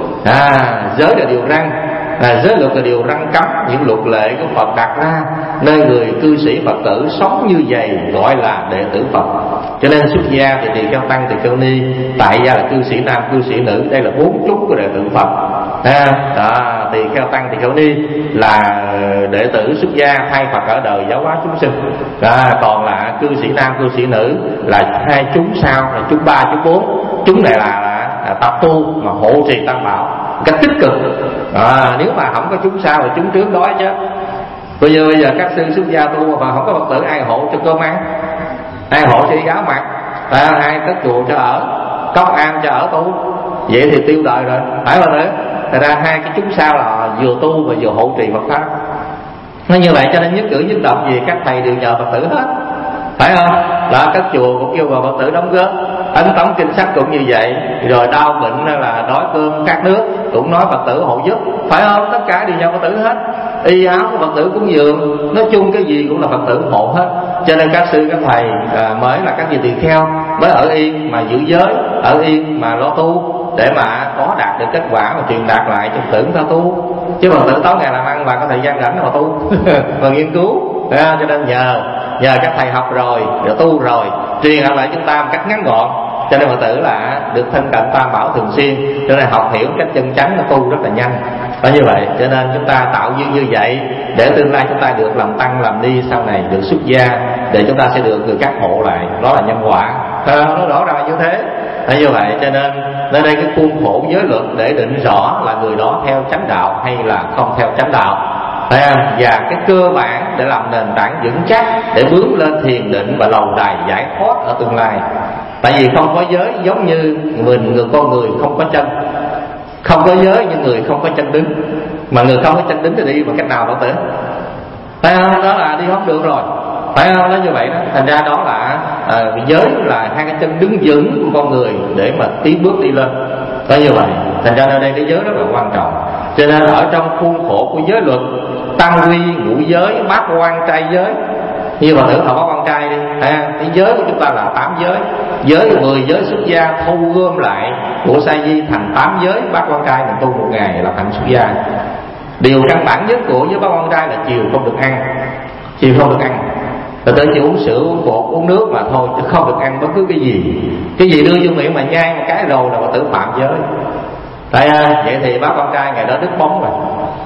À, giới là điều răn, à, giới luật là điều răn cấm, những luật lệ của Phật đặt ra nơi người cư sĩ Phật tử sống như vậy gọi là đệ tử Phật. Cho nên xuất gia thì tỳ kheo tăng, tỳ kheo ni, tại gia là cư sĩ nam, cư sĩ nữ, đây là bốn chúng của đệ tử Phật. À, đó, tỳ kheo tăng, tỳ kheo ni là đệ tử xuất gia thay Phật ở đời giáo hóa chúng sinh. À, còn là cư sĩ nam, cư sĩ nữ là hai chúng sau, là chúng ba, chúng bốn. Chúng này là, là, là tập tu mà hộ trì tam bảo cách tích cực. À, nếu mà không có chúng sau thì chúng trước đói chứ. Bây giờ bây giờ các sư xuất gia tu mà không có Phật tử ai hộ cho cơm ăn, ai hộ cho áo mặc, à, ai tất chùa cho ở, cốc am cho ở tu, vậy thì tiêu đời rồi, phải không nữa? Thật ra hai cái chúng sau là vừa tu và vừa hộ trì Phật pháp. Nó như vậy cho nên nhất cử nhất động gì các thầy đều nhờ Phật tử hết, phải không? Là các chùa cũng kêu gọi Phật tử đóng góp, ấn tống kinh sách cũng như vậy, rồi đau bệnh là đói cơm khát nước cũng nói Phật tử hộ giúp, phải không? Tất cả đều nhờ Phật tử hết. Y áo của Phật tử cúng dường, nói chung cái gì cũng là Phật tử hộ hết. Cho nên các sư các thầy à, mới là các vị tỳ kheo mới ở yên mà giữ giới, ở yên mà lo tu để mà có đạt được kết quả mà truyền đạt lại cho Phật tử ta tu. Chứ Phật tử tối ngày làm ăn và có thời gian rảnh mà tu và nghiên cứu. À, cho nên nhờ nhờ các thầy học rồi, rồi tu rồi, truyền lại chúng ta một cách ngắn gọn. Cho nên Phật tử là được thân cận tam bảo thường xuyên, cho nên học hiểu cách chân chánh nó tu rất là nhanh. Và như vậy cho nên chúng ta tạo duyên như vậy để tương lai chúng ta được làm tăng làm ni, sau này được xuất gia để chúng ta sẽ được người các hộ lại, đó là nhân quả. À, nó rõ ràng như thế. Là như vậy cho nên nơi đây cái khuôn khổ giới luật để định rõ là người đó theo chánh đạo hay là không theo chánh đạo. À, và cái cơ bản để làm nền tảng vững chắc để bước lên thiền định và lầu đài giải thoát ở tương lai. Tại vì không có giới giống như mình, người con người không có chân, không có giới như người không có chân đứng. Mà người không có chân đứng thì đi bằng cách nào Phật tử? Phải không? Đó là đi không được rồi, phải không? Nó như vậy đó. Thành ra đó là à, giới là hai cái chân đứng vững của con người để mà tiến bước đi lên. Đó như vậy. Thành ra ở đây cái giới rất là quan trọng. Cho nên ở trong khuôn khổ của giới luật, tăng quy, ngũ giới, bát quan, trai giới, như Phật tử họ có con trai đi, à, cái giới của chúng ta là tám giới, giới mười giới xuất gia thu gom lại của sa di thành tám giới. Bác quan trai mình tu một ngày là thành xuất gia. Điều căn bản nhất của với bác quan trai là chiều không được ăn, chiều không được ăn. Phật tử chỉ uống sữa, uống bột, uống nước mà thôi, chứ không được ăn bất cứ cái gì. Cái gì đưa vô miệng mà nhai một cái rồi là Phật tử phạm giới. Tại à, vậy thì bác quan trai ngày đó đứt bóng rồi,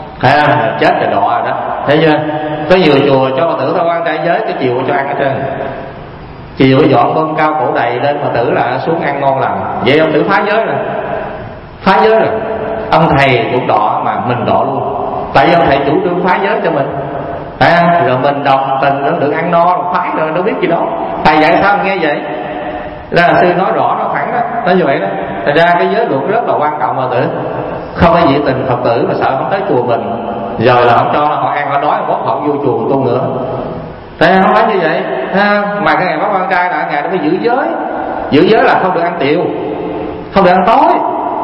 à, chết rồi đọa rồi đó, thấy chưa? Có nhiều chùa cho Phật tử theo quan trai giới, cái chiều cho ăn hết trơn. Chiều dọn bơm cao cổ đầy lên Phật tử là xuống ăn ngon lành. Vậy ông tử phá giới rồi, phá giới rồi. Ông thầy cũng đọ mà mình đọ luôn, tại vì ông thầy chủ trương phá giới cho mình, à, rồi mình đồng tình nó được ăn no phái rồi đâu biết gì đâu. Thầy dạy sao nghe vậy? Ra là sư nói rõ nó thẳng đó, nó như vậy đó. Thành ra cái giới luật rất là quan trọng Phật tử. Không phải dị tình Phật tử mà sợ không tới chùa mình rồi là không cho họ ăn họ đói bóp họ vô chùa tu nữa. Tại không phải như vậy ha. Mà cái ngày bác quan trai là ngày đó phải giữ giới. Giữ giới là không được ăn tiệu, không được ăn tối,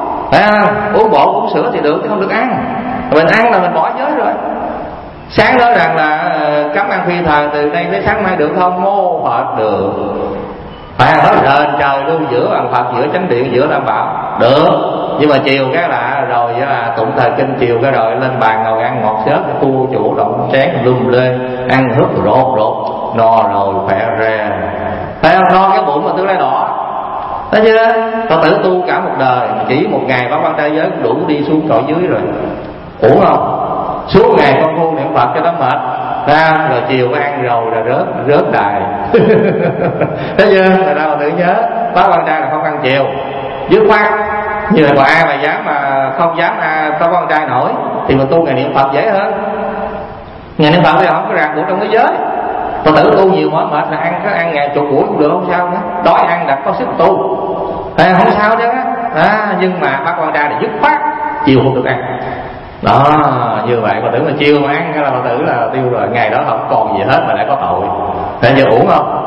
à, uống bột uống sữa thì được chứ không được ăn. Mình ăn là mình bỏ giới rồi. Sáng nói rằng là cấm ăn phi thời từ nay tới sáng mai được không? Mô Phật được. Phải nói rền trời luôn, giữa bằng Phật, giữa chánh điện, giữa tam bảo được. Nhưng mà chiều cái là rồi là tụng thời kinh, chiều cái rồi lên bàn ngồi ăn ngọt xớt, cua chủ động chén lum lê, ăn húp rột rột, no rồi khỏe ra. Phải không? No cái bụng mà tương lai đỏ. Thấy chưa? Phật tử tu cả một đời, chỉ một ngày bác quan trai giới đủ đi xuống cõi dưới rồi. Ủa không? Suốt ngày con phu niệm Phật cho nó mệt ra, rồi chiều có ăn rồi là rớt rớt đài. Thấy chưa? Rồi đâu tự nhớ bác quan trai là không ăn chiều, dứt khoát như là ai mà dám mà không dám à, có con trai nổi thì mình tu ngày niệm Phật dễ hơn. Ngày niệm Phật thì không có ràng buộc trong thế giới. Phật tử tu nhiều mỏi mệt là ăn có ăn ngàn chục buổi cũng được, không sao nữa. Đói ăn đặt có sức tu à, không sao chứ à, nhưng mà bắt con trai là dứt khoát chiều không được ăn đó. Như vậy Phật tử mà chiều mà ăn cái là Phật tử là tiêu rồi, ngày đó không còn gì hết mà lại có tội. Thế giờ uổng không?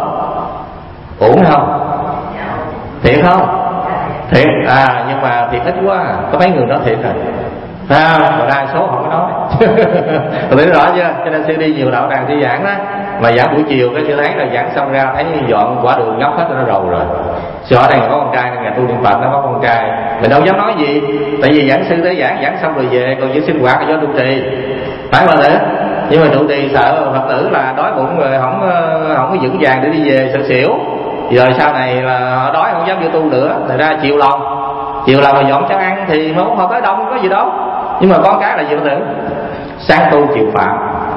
Uổng không? Thiệt không? Thiệt à, nhưng mà thiệt ít quá, có mấy người nói thiệt rồi à, mà đa số không có nói. Tôi thấy rõ chưa? Cho nên sư đi nhiều đạo tràng sư giảng đó, mà giảng buổi chiều cái sư thấy là giảng xong ra thấy dọn quả đường ngóc hết nó rầu rồi. Sư ở đây có con trai, nhà tu niệm Phật nó có con trai, mình đâu dám nói gì, tại vì giảng sư tới giảng giảng xong rồi về còn giữ sinh hoạt là do trụ trì, phải không ạ? Nhưng mà trụ trì sợ Phật tử là đói bụng rồi không không có vững vàng để đi về, sợ xỉu. Rồi sau này là họ đói không dám vô tu nữa, thành ra chịu lòng chịu lòng mà dọn cho ăn thì mới họ tới đông có gì đâu. Nhưng mà con cái là gì Phật tử? Sáng tu chịu phạm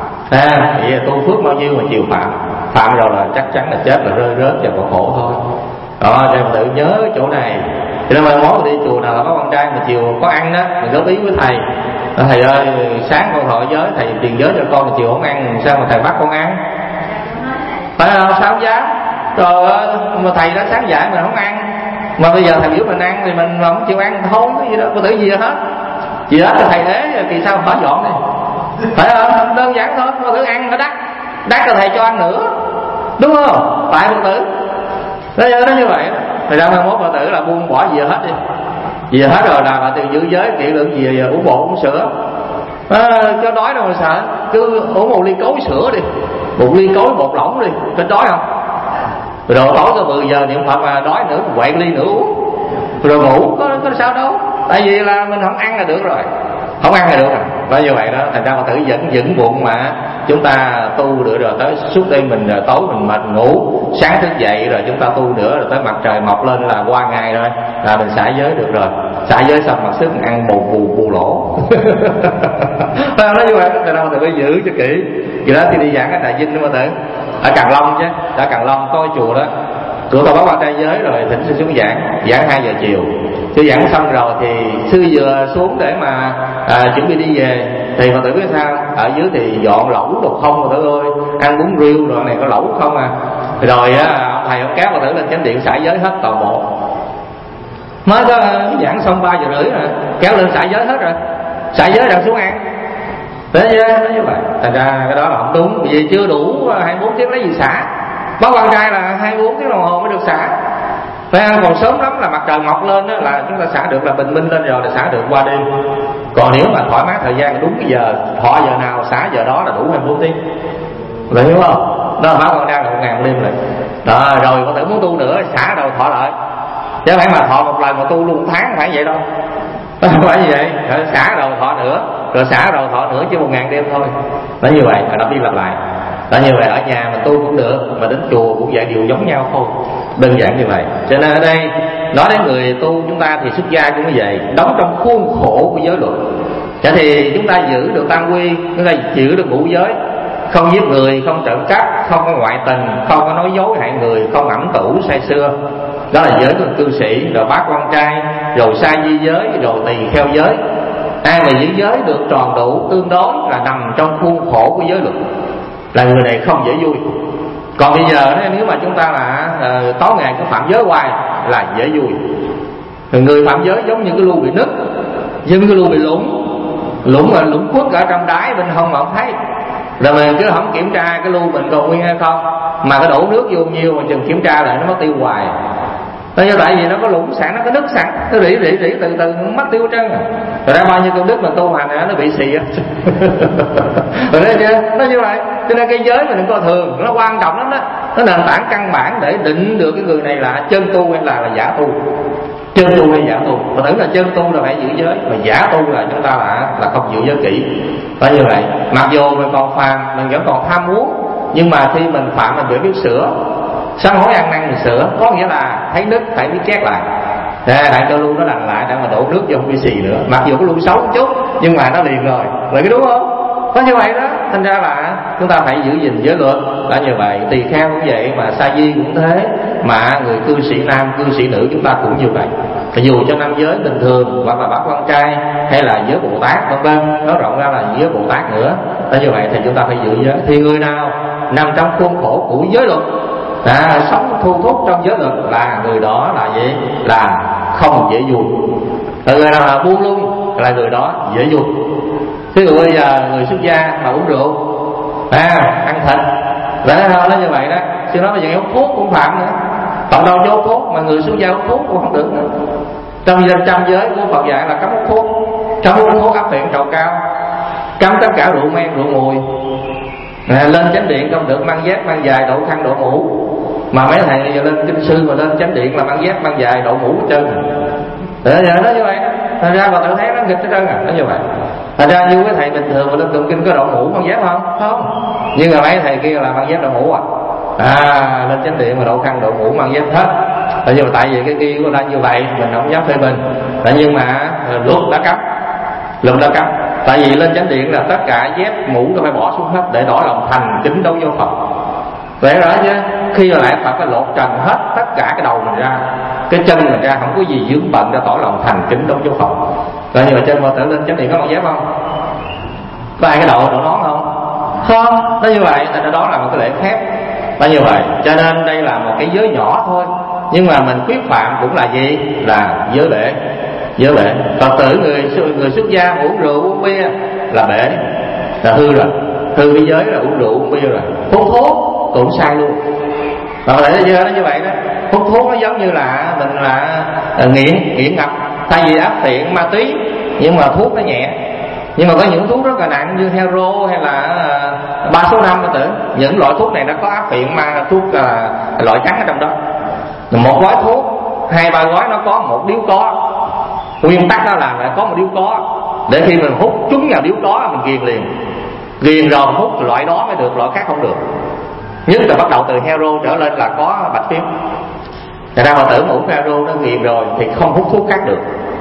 à, vậy là tu phước bao nhiêu mà chịu phạm, phạm rồi là chắc chắn là chết, là rơi rớt và có khổ thôi đó. Cho Phật tử nhớ chỗ này. Cho nên mai mốt đi chùa nào là có con trai mà chiều có ăn đó, mình góp ý với thầy, thầy ơi sáng con thọ giới thầy tiền giới cho con, chiều không ăn sao mà thầy bắt con ăn, phải không? Sao không dám? Rồi mà thầy đã sáng dạy mình không ăn, mà bây giờ thầy biểu mình ăn thì mình không chịu ăn thôi, cái gì đó có tử gì hết. Gì đó là thầy thế thì sao phải dọn này, phải không? Đơn giản thôi, Phật tử ăn nó đắt, đắt là thầy cho ăn nữa, đúng không? Tại Phật tử nó, nó như vậy. Thì ra mai mốt Phật tử là buông bỏ gì hết đi, gì hết rồi là từ giữ giới kỹ lượng gì giờ uống bột uống sữa à, cho đói đâu mà sợ, cứ uống một ly cối sữa đi, một ly cối bột lỏng đi, có đói không? Rồi tối có mười giờ niệm Phật mà đói nữa quậy ly nữa uống rồi ngủ, có có sao đâu, tại vì là mình không ăn là được rồi, không ăn là được rồi. Và như vậy đó, thành ra Phật tử vẫn vững bụng mà chúng ta tu được, rồi tới suốt đêm mình rồi tối mình mệt ngủ, sáng thức dậy rồi chúng ta tu nữa, rồi tới mặt trời mọc lên là qua ngày rồi, là mình xả giới được rồi. Xả giới xong mặc sức mình ăn bù bù bù lỗ. Nó như vậy, thành ra Phật tử phải giữ cho kỹ. Vì đó thì đi giảng ở Trà Vinh Phật tử ở Càng Long chứ, ở Càng Long có chùa đó, tụi tôi báo qua trai giới rồi thỉnh sư xuống giảng, giảng hai giờ chiều. Sư giảng xong rồi thì sư vừa xuống để mà à, chuẩn bị đi về thì Phật tử biết sao, ở dưới thì dọn lẩu đồ không Phật tử ơi, ăn bún riêu rồi này có lẩu không à. Rồi á, ông thầy ông kéo Phật tử lên chánh điện xả giới hết toàn bộ. Mới có giảng xong ba giờ rưỡi rồi kéo lên xả giới hết rồi, xả giới đang xuống ăn. Thế nó như vậy, thành ra cái đó là không đúng, vì chưa đủ hai mươi bốn tiếng lấy gì xả. Báo quan trai là hai mươi bốn tiếng đồng hồ mới được xả, phải không? Còn sớm lắm là mặt trời mọc lên đó là chúng ta xả được, là bình minh lên rồi là xả được qua đêm. Còn nếu mà thoải mái thời gian đúng cái giờ thọ giờ nào xả giờ đó là đủ hai mươi bốn tiếng, vậy hiểu không? Đó là báo quan trai là một ngàn đêm rồi đó. Rồi có thể muốn tu nữa xả rồi thọ lại, chứ phải mà thọ một lần mà tu luôn tháng phải vậy đâu, không phải như vậy. Rồi xả rồi thọ nữa, rồi xả rồi thọ nữa, chứ một ngàn đêm thôi. Nó như vậy, lặp đi lặp lại. Đó, như vậy ở nhà mình tu cũng được, mà đến chùa cũng dạy điều giống nhau thôi, đơn giản như vậy. Cho nên ở đây nói đến người tu chúng ta thì xuất gia cũng như vậy, đóng trong khuôn khổ của giới luật. Thế thì chúng ta giữ được tam quy, chúng ta giữ được ngũ giới, không giết người, không trộm cắp, không có ngoại tình, không có nói dối hại người, không ẩm tủ say sưa. Đó là giới của cư sĩ. Rồi bác quan trai, rồi sa di giới, rồi tỳ kheo giới. Ai mà giữ giới được tròn đủ tương đối là nằm trong khuôn khổ của giới luật, là người này không dễ vui. Còn bây giờ nếu mà chúng ta là uh, tối ngày cứ phạm giới hoài là dễ vui. Người phạm giới giống như cái lu bị nứt, giống như cái lu bị lủng, lủng mà lủng khuất ở trong đáy bên hông mà không thấy. Rồi mình cứ không kiểm tra cái lu mình còn nguyên hay không, mà cái đổ nước vô nhiêu mà chừng kiểm tra lại nó mất tiêu hoài. Tại do tại vì nó có lủng sẵn, nó có nứt sẵn, nó rỉ rỉ rỉ từ từ nó mất tiêu trơn. Rồi ra bao nhiêu công đức mà tu hành nó bị xì á. Rồi thấy chưa? Nó như vậy. Cho nên cái giới mình đừng coi thường, nó quan trọng lắm đó. Nó nền tảng căn bản để định được cái người này là chân tu hay là, là giả tu. Chân tu hay giả tu. Mà tưởng là chân tu là phải giữ giới, mà giả tu là chúng ta là là không giữ giới kỹ. Đó như vậy. Mặc dù mình còn phàm, mình vẫn còn tham muốn, nhưng mà khi mình phạm mình phải biết sửa. Sám hối ăn năn mình sửa, có nghĩa là thấy nứt phải biết chét lại, để lại cho lu nó lành lại, để mà đổ nước vô không bị xì nữa. Mặc dù có lu xấu một chút nhưng mà nó liền rồi, là cái đúng không? Có như vậy đó. Thành ra là chúng ta phải giữ gìn giới luật là như vậy. Tỳ kheo cũng vậy, mà sa di cũng thế, mà người cư sĩ nam cư sĩ nữ chúng ta cũng như vậy. dù cho nam giới bình thường hoặc là bác quan trai hay là giới Bồ Tát vân vân, nó rộng ra là giới Bồ Tát nữa. Thế như vậy thì chúng ta phải giữ giới. Thì người nào nằm trong khuôn khổ của giới luật, à, sống thu thúc trong giới luật, là người đó là gì? Là không dễ vui. Rồi người nào là buông lung là người đó dễ vui. Ví dụ bây giờ người xuất gia mà uống rượu, à, ăn thịt, để nó nói như vậy đó. Chứ nói bây giờ hút thuốc cũng phạm nữa. Còn đâu cho hút thuốc, mà người xuất gia hút thuốc cũng không được nữa. Trong danh trăm giới của Phật dạy là cấm hút thuốc, cấm hút thuốc áp phiện trầu cao, cấm tất cả rượu men rượu mùi, à, lên chánh điện không được mang dép mang dài đội khăn đội mũ. Mà mấy thầy giờ lên kinh sư mà lên chánh điện là mang dép mang dài đội mũ hết trơn. Để giờ nó như vậy đó. Thành ra bà tự thấy nó nghịch hết trơn à, nó như vậy. Thành ra như cái thầy bình thường mà lên tụng kinh có đội mũ mang dép không? Không. Nhưng mà mấy thầy kia là mang dép đội mũ à. À, lên chánh điện mà đội khăn đội mũ mang dép hết. Tại vì tại vì cái kia của ta như vậy mình không dám phê bình. Tại nhưng mà luật đã cấm, luật đã cấm. Tại vì lên chánh điện là tất cả dép mũ nó phải bỏ xuống hết để tỏ lòng thành kính đối với Phật. Vậy đó chứ khi mà lại Phật phải lột trần hết tất cả cái đầu mình ra, cái chân mình ra, không có gì dướng bận để tỏ lòng thành kính đối với Phật. Rồi nhưng mà chân mà tự lên chánh điện có mặc dép không? Có ai cái đầu đội nón không? Không. Nó như vậy, tại đó là một cái lễ phép. Nó như vậy, cho nên đây là một cái giới nhỏ thôi. Nhưng mà mình khuyết phạm cũng là gì? Là giới bể. Giới bể. Phật tử người người xuất gia uống rượu uống bia là bể, là hư rồi. Hư cái giới là uống rượu uống bia rồi. Hút thuốc cũng sai luôn. Và có thể nó như vậy đó. Hút thuốc nó giống như là mình là nghiện nghiện ngập. Thay vì áp phiện ma túy, nhưng mà thuốc nó nhẹ. Nhưng mà có những thuốc rất là nặng như hero hay là ba số năm tử. Những loại thuốc này nó có áp phiện mà thuốc uh, loại trắng ở trong đó. Một gói thuốc, hai ba gói nó có một điếu có. Nguyên tắc đó là phải có một điếu có, để khi mình hút trúng vào điếu có mình ghiền liền. Ghiền rồi hút loại đó mới được, loại khác không được. Nhất là bắt đầu từ hero trở lên là có bạch phiến. Thật ra mà tưởng uống hero nó ghiền rồi thì không hút thuốc khác được.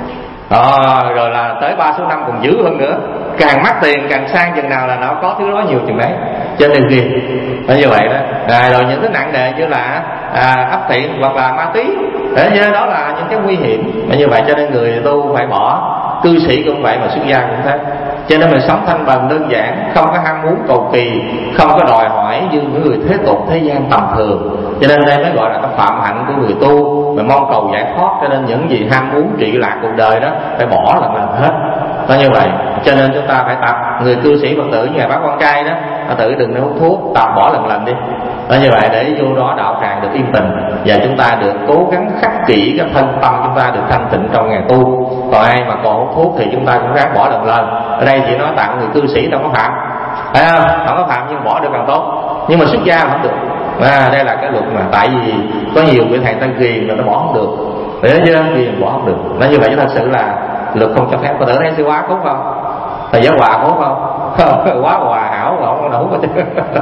À, rồi là tới ba số năm còn dữ hơn nữa. Càng mắc tiền càng sang chừng nào là nó có thứ đó nhiều chừng đấy. Cho nên ghiền. Nó như vậy đó. À, rồi những thứ nặng nề như là à, áp thiện hoặc là ma túy, để đó là những cái nguy hiểm. Mà như vậy cho nên người tu phải bỏ. Cư sĩ cũng vậy mà xuất gia cũng thế. Cho nên mình sống thanh bần đơn giản, không có ham muốn cầu kỳ, không có đòi hỏi như những người thế tục thế gian tầm thường. Cho nên đây mới gọi là cái phạm hạnh của người tu, mà mong cầu giải thoát. Cho nên những gì ham muốn trị lạc cuộc đời đó phải bỏ là mình hết. Đó như vậy. Cho nên chúng ta phải tập. Người cư sĩ Phật tử như là bác quan trai đó, Phật tử đừng nên hút thuốc, tập bỏ lần lần đi. Đó như vậy để vô đó đạo tràng được yên bình, và chúng ta được cố gắng khắc kỷ cái thân tâm chúng ta được thanh tịnh trong ngày tu. Còn ai mà còn hút thuốc thì chúng ta cũng ráng bỏ lần lần. Ở đây chỉ nói tặng người cư sĩ đâu có phạm, phải không? Không có phạm nhưng bỏ được càng tốt. Nhưng mà xuất gia không được. À, đây là cái luật mà tại vì có nhiều vị thầy ta ghiền mà nó bỏ không được. Để chưa ghiền bỏ không được. Nói như vậy chứ thật sự là luật không cho phép. Có thể thấy sư quá tốt không? Thầy giáo hòa tốt không? Không, quá hòa hảo mà không có hút chứ.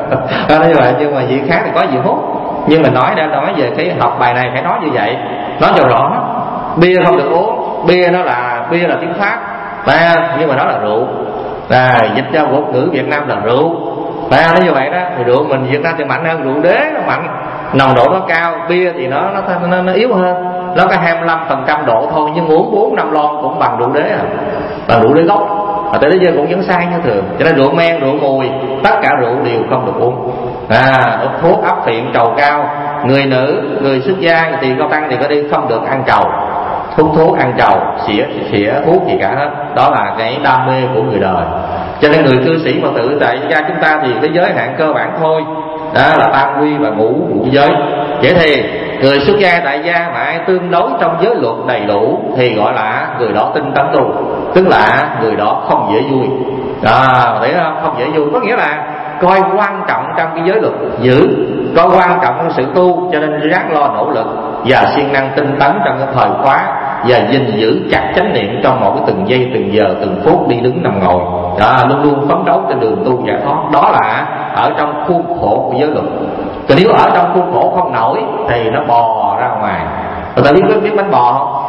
Nói như vậy nhưng mà vị khác thì có gì hút. Nhưng mình nói đã nói về cái học bài này phải nói như vậy, nói cho rõ. Bia không được uống. Bia nó là bia là tiếng Pháp, à, nhưng mà nó là rượu. À, dịch ra một ngữ Việt Nam là rượu. À, nó như vậy đó. Thì rượu mình Việt Nam thì mạnh hơn, rượu đế nó mạnh, nồng độ nó cao. Bia thì nó nó nó, nó yếu hơn, nó có hai mươi lăm phần trăm độ thôi, nhưng uống bốn năm lon cũng bằng rượu đế à, bằng rượu đế gốc. Và tới bây giờ cũng vẫn sai như thường. Cho nên rượu men, rượu mùi, tất cả rượu đều không được uống. À, thuốc áp phiện trầu cao. Người nữ, người xuất gia, người tỳ kheo tăng thì có đi không được ăn trầu, hút thuốc, ăn trầu, xỉa xỉa thuốc gì cả hết. Đó là cái đam mê của người đời. Cho nên người cư sĩ mà tự tại gia chúng ta thì cái giới hạn cơ bản thôi, đó là tam quy và ngũ ngũ giới. Vậy thì người xuất gia tại gia mà ai tương đối trong giới luật đầy đủ thì gọi là người đó tinh tấn tu, tức là người đó không dễ vui. À, thấy không? Không dễ vui có nghĩa là coi quan trọng trong cái giới luật giữ, coi quan trọng trong sự tu, cho nên ráng lo nỗ lực và siêng năng tinh tấn trong cái thời khóa, và gìn giữ chặt chánh niệm trong mỗi cái từng giây từng giờ từng phút đi đứng nằm ngồi. Đó, luôn luôn phấn đấu trên đường tu giải thoát. Đó là ở trong khuôn khổ của giới luật. Còn nếu ở trong khuôn khổ không nổi thì nó bò ra ngoài. Người ta biết biết, biết bánh bò không?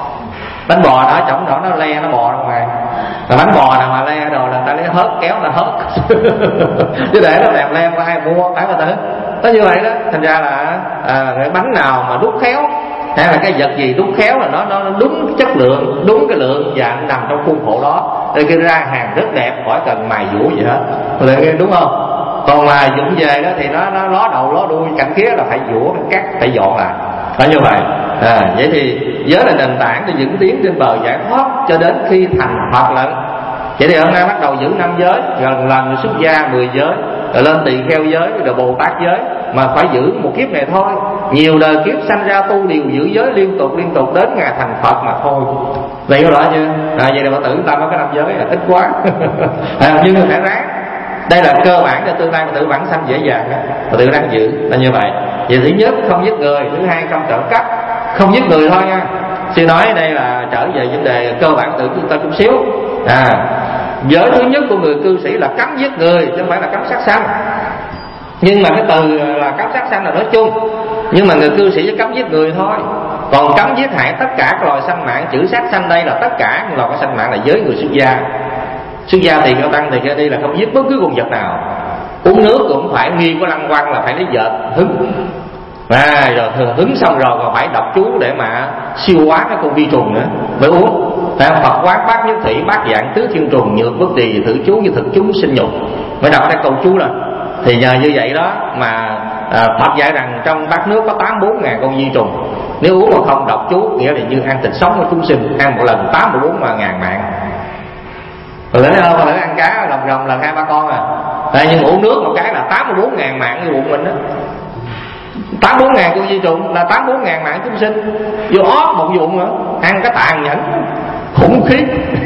Bánh bò đó trong đó nó le nó bò ra ngoài. Rồi bánh bò nào mà le rồi là người ta lấy hớt kéo là hớt chứ để nó làm le có ai mua, phải mà tử. Nó như vậy đó. Thành ra là à, cái bánh nào mà đút khéo hay là cái vật gì đúc khéo là nó nó đúng chất lượng, đúng cái lượng và nằm trong khuôn khổ đó, để kia ra hàng rất đẹp, khỏi cần mài dũa gì hết, đúng không? Còn mà dụng về đó thì nó nó ló đầu ló đuôi, cạnh kia là phải dũa, phải cắt, phải dọn lại, phải như vậy. À, vậy thì giới là nền tảng để vững tiến trên bờ giải thoát cho đến khi thành Phật lận. Vậy thì hôm nay bắt đầu giữ năm giới, gần lần xuất gia mười giới, rồi lên tỳ kheo giới, rồi Bồ Tát giới, mà phải giữ một kiếp này thôi. Nhiều đời kiếp sanh ra tu đều giữ giới liên tục liên tục đến ngày thành Phật mà thôi. Vậy hiểu rõ chưa? À, vậy là Phật tử ta có cái năm giới là ít quá. À, nhưng mà phải ráng. Đây là cơ bản cho tương lai Phật tử vãng sanh dễ dàng đó. Phật tử ráng giữ là như vậy. Vậy thứ nhất không giết người, thứ hai không trộm cắp, không giết người thôi nha. Sư nói đây là trở về vấn đề cơ bản tự chúng ta chút xíu. À, giới thứ nhất của người cư sĩ là cấm giết người, chứ không phải là cấm sát sanh. Nhưng mà cái từ là cấm sát sanh là nói chung, nhưng mà người cư sĩ chỉ cấm giết người thôi. Còn cấm giết hại tất cả các loài sanh mạng, chữ sát sanh đây là tất cả các loài sanh mạng, là giới người xuất gia. Xuất gia thì cao tăng thì cái đi là không giết bất cứ con vật nào. Uống nước cũng phải nghi có lăng quăng là phải lấy vợt hứng. À, rồi hứng xong rồi còn phải đọc chú để mà siêu hóa cái con vi trùng nữa mới uống. À, Phật quán bát nhất thủy bát dạng tứ thiên trùng nhược bất trì thử chú như thực chúng sinh nhục, mới đọc cái câu chú là thì nhờ như vậy đó mà à, Phật dạy rằng trong bát nước có tám mươi bốn ngàn con vi trùng, nếu uống mà không đọc chú nghĩa là như ăn thịt sống của chúng sinh, ăn một lần tám mươi bốn ngàn mạng. Rồi lấy không, lấy ăn cá lòng rồng lần hai ba con à. À, nhưng mà uống nước một cái là tám mươi bốn ngàn mạng như bụng mình đó. Tám mươi bốn ngàn con vi trùng là tám mươi bốn ngàn mạng chúng sinh vô ót một dụng nữa, ăn cái tàn nhẫn khủng khiếp.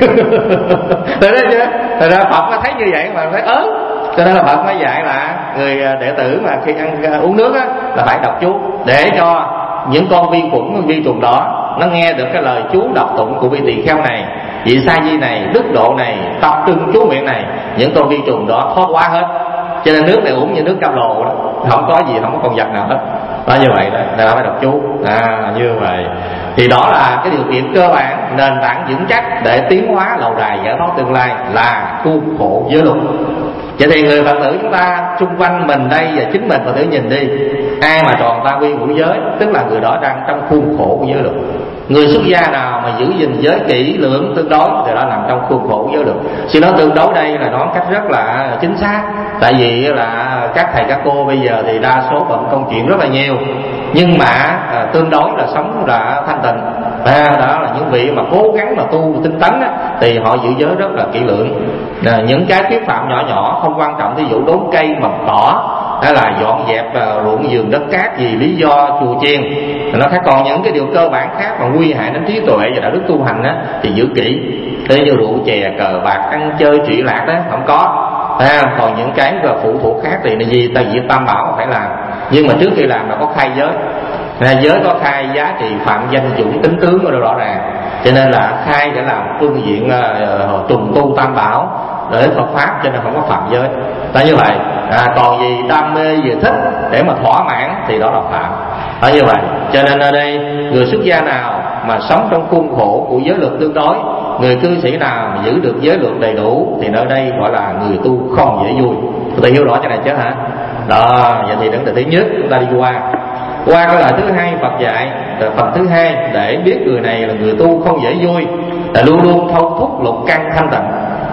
Rồi đó chứ, rồi ra Phật nó thấy như vậy mà thấy ớn, cho nên là Phật mới dạy là người đệ tử mà khi ăn uống nước á là phải đọc chú, để cho những con vi khuẩn vi trùng đó nó nghe được cái lời chú đọc tụng của vị tỳ kheo này, vị sa di này, đức độ này, tập trung chú miệng này, những con vi trùng đó thoát quá hết. Cho nên nước này uống như nước cam lồ đó, không có gì, không có con vật nào hết. Đó như vậy đó, nên là phải đọc chú. À, như vậy thì đó là cái điều kiện cơ bản, nền tảng vững chắc để tiến hóa lâu đài giải thoát tương lai là khuôn khổ giới luật. Vậy thì người Phật tử chúng ta xung quanh mình đây và chính mình Phật tử nhìn đi, ai mà tròn ta quy ngũ giới, tức là người đó đang trong khuôn khổ của giới luật. Người xuất gia nào mà giữ gìn giới kỹ lưỡng tương đối thì đó nằm trong khuôn khổ giới luật. Sự nói tương đối đây là nói cách rất là chính xác, tại vì là các thầy các cô bây giờ thì đa số bận công chuyện rất là nhiều, nhưng mà à, tương đối là sống là thanh tịnh. À, đó là những vị mà cố gắng mà tu tinh tấn á, thì họ giữ giới rất là kỹ lưỡng. À, những cái thuyết phạm nhỏ nhỏ không quan trọng, ví dụ đốn cây mầm cỏ hay là dọn dẹp uh, ruộng vườn đất cát vì lý do chùa chiền nó khác. Còn những cái điều cơ bản khác mà nguy hại đến trí tuệ và đạo đức tu hành á thì giữ kỹ, thế như rượu chè cờ bạc ăn chơi trụy lạc đó không có. À, còn những cái và phụ thuộc khác thì là gì, tại vì tam bảo phải làm, nhưng mà trước khi làm là có khai giới. À, giới có khai giá trị phạm danh dũng tính tướng ở đâu rõ ràng, cho nên là khai để làm phương diện uh, trùng tu tam bảo để Phật pháp, cho nên không có phạm giới. Đó như vậy. À, còn gì đam mê gì thích để mà thỏa mãn thì đó là phạm. Đó như vậy. Cho nên ở đây người xuất gia nào mà sống trong khuôn khổ của giới luật tương đối, người cư sĩ nào mà giữ được giới luật đầy đủ thì ở đây gọi là người tu không dễ vui. Tôi hiểu rõ cho này chứ hả? Đó, vậy thì đến từ thứ nhất chúng ta đi qua. Qua cái lời thứ hai Phật dạy, phần thứ hai để biết người này là người tu không dễ vui là luôn luôn thâu thúc lục căn thanh tịnh.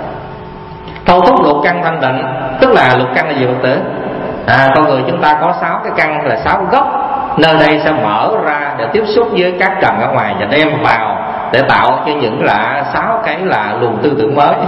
Thâu thúc lục căn thanh tịnh tức là lục căn là gì Phật tử? À, con người chúng ta có sáu cái căn là sáu gốc, nơi đây sẽ mở ra để tiếp xúc với các trần ở ngoài và đem vào để tạo cho những là sáu cái là luồng tư tưởng mới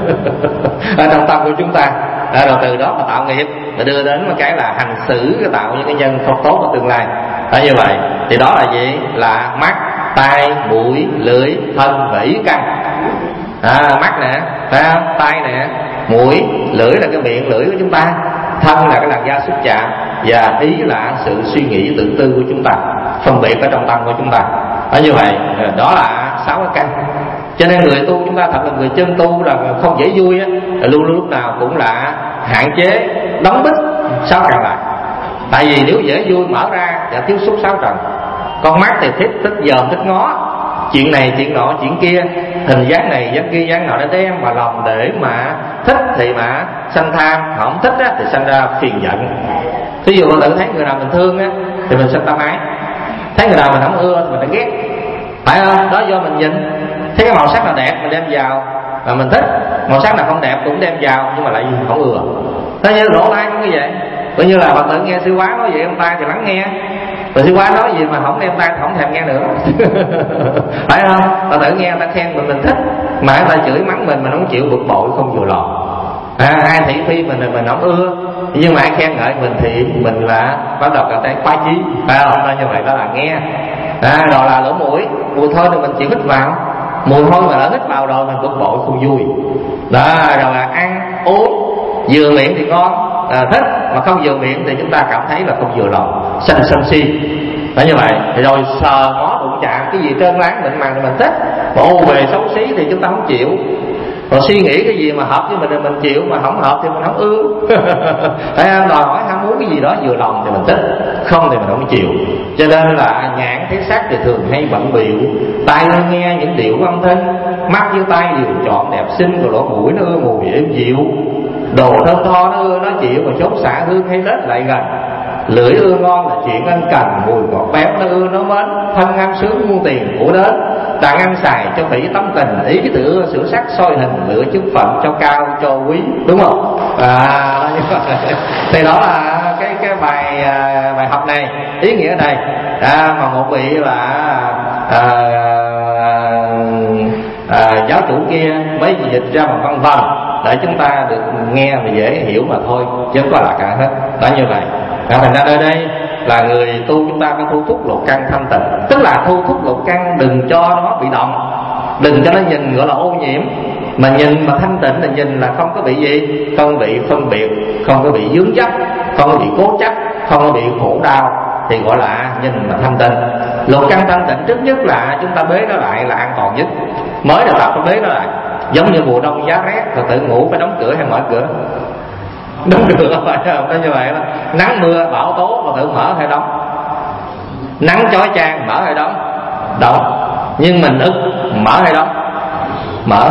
ở trong tâm của chúng ta. À, rồi từ đó mà tạo nghiệp, và đưa đến một cái là hành xử, cái tạo những cái nhân không tốt ở tương lai. Đó như vậy thì đó là gì? Là mắt, tai, mũi, lưỡi, thân và ý căn. À, mắt nè, tai nè, mũi, lưỡi là cái miệng lưỡi của chúng ta, thân là cái làn da xúc chạm, và ý là sự suy nghĩ tự tư của chúng ta, phân biệt ở trong tâm của chúng ta. Đó như vậy, đó là sáu cái căn. Cho nên người tu chúng ta thật là người chân tu là không dễ vui á, luôn luôn lúc nào cũng là hạn chế đóng bít sáu trần lại. Tại vì nếu dễ vui mở ra và tiếp xúc sáu trần. Con mắt thì thích thích dòm thích ngó chuyện này chuyện nọ chuyện kia, hình dáng này dáng kia dáng nọ, để đem vào lòng để mà thích thì mà sanh tham, không thích á, thì sanh ra phiền giận. Thí dụ mình tự thấy người nào mình thương á thì mình sanh tâm ái. thấy người nào mình không ưa thì mình lại ghét, phải không? Đó do mình nhìn thấy cái màu sắc là đẹp mình đem vào và mình thích, màu sắc nào không đẹp cũng đem vào nhưng mà lại không ưa. Thế như Lỗ Tai cũng như vậy, coi như là Phật tử nghe sư quán nói vậy ông tai thì lắng nghe, rồi sư quán nói gì mà không đem tai thì không thèm nghe nữa. Phải không? Phật tử nghe người ta khen mình mình thích, mà người ta chửi mắng mình mình không chịu, bực bội không vừa lòng. À, ai thị phi mình thì mình không ưa, nhưng mà ai khen ngợi mình thì mình là bắt đầu cảm thấy khoái chí, phải không? Nên như vậy đó là nghe. À, rồi là lỗ mũi, mùi thôi thì mình chỉ hít vào, mùi thôi mà đã hít vào rồi mình bực bội không vui. Đó, rồi là ăn uống vừa miệng thì ngon, à, thích, mà không vừa miệng thì chúng ta cảm thấy là không vừa lòng, sân sân si. Đó như vậy, rồi sờ mó đụng chạm cái gì trơn láng mịn màng thì mình thích, mà ô bề xấu xí thì chúng ta không chịu. Còn suy nghĩ cái gì mà hợp với mình thì mình chịu, mà không hợp thì mình không ưa. Phải không? Đòi hỏi ham muốn cái gì đó vừa lòng thì mình thích, không thì mình không chịu. Cho nên là nhãn thấy sắc thì thường hay bận bịu, tai nghe những điệu âm thanh, mắt với tai đều chọn đẹp xinh, rồi lỗ mũi nó ưa mùi êm dịu, đồ thơm tho nó ưa nó chịu, mà chốt xạ hương hay lết lại gần, lưỡi ưa ngon là chuyện ăn cành, mùi ngọt béo nó ưa nó mến, thân ăn sướng muôn tiền của đến, đàn ăn xài cho phỉ tấm tình, ý cái tự sửa sắc soi hình, lựa chức phận cho cao cho quý, đúng không? À, thì đó là cái cái bài bài học này, ý nghĩa ở đây. À, mà một vị là à, à, giáo chủ kia mới dịch ra bằng văn văn để chúng ta được nghe và dễ hiểu mà thôi, chứ không có là cả hết. Đó như vậy. À, thành ra ở đây là người tu chúng ta phải thu thúc lục căn thanh tịnh, tức là thu thúc lục căn đừng cho nó bị động, đừng cho nó nhìn gọi là ô nhiễm, mà nhìn mà thanh tịnh là nhìn là không có bị gì, không bị phân biệt, không có bị dướng dấp, không có bị cố chấp, không có bị khổ đau, thì gọi là nhìn mà thanh tịnh. Lục căn thanh tịnh trước nhất là chúng ta bế nó lại là an toàn nhất, mới đầu tập phải bế nó lại. Giống như mùa đông giá rét, Phật tử ngủ phải đóng cửa hay mở cửa? Đóng cửa, phải không? Đó như vậy đó. Nắng mưa bão tố Phật tử mở hay đóng? Nắng chói chang mở hay đóng? Đóng. Nhưng mình ức mở hay đóng? Mở.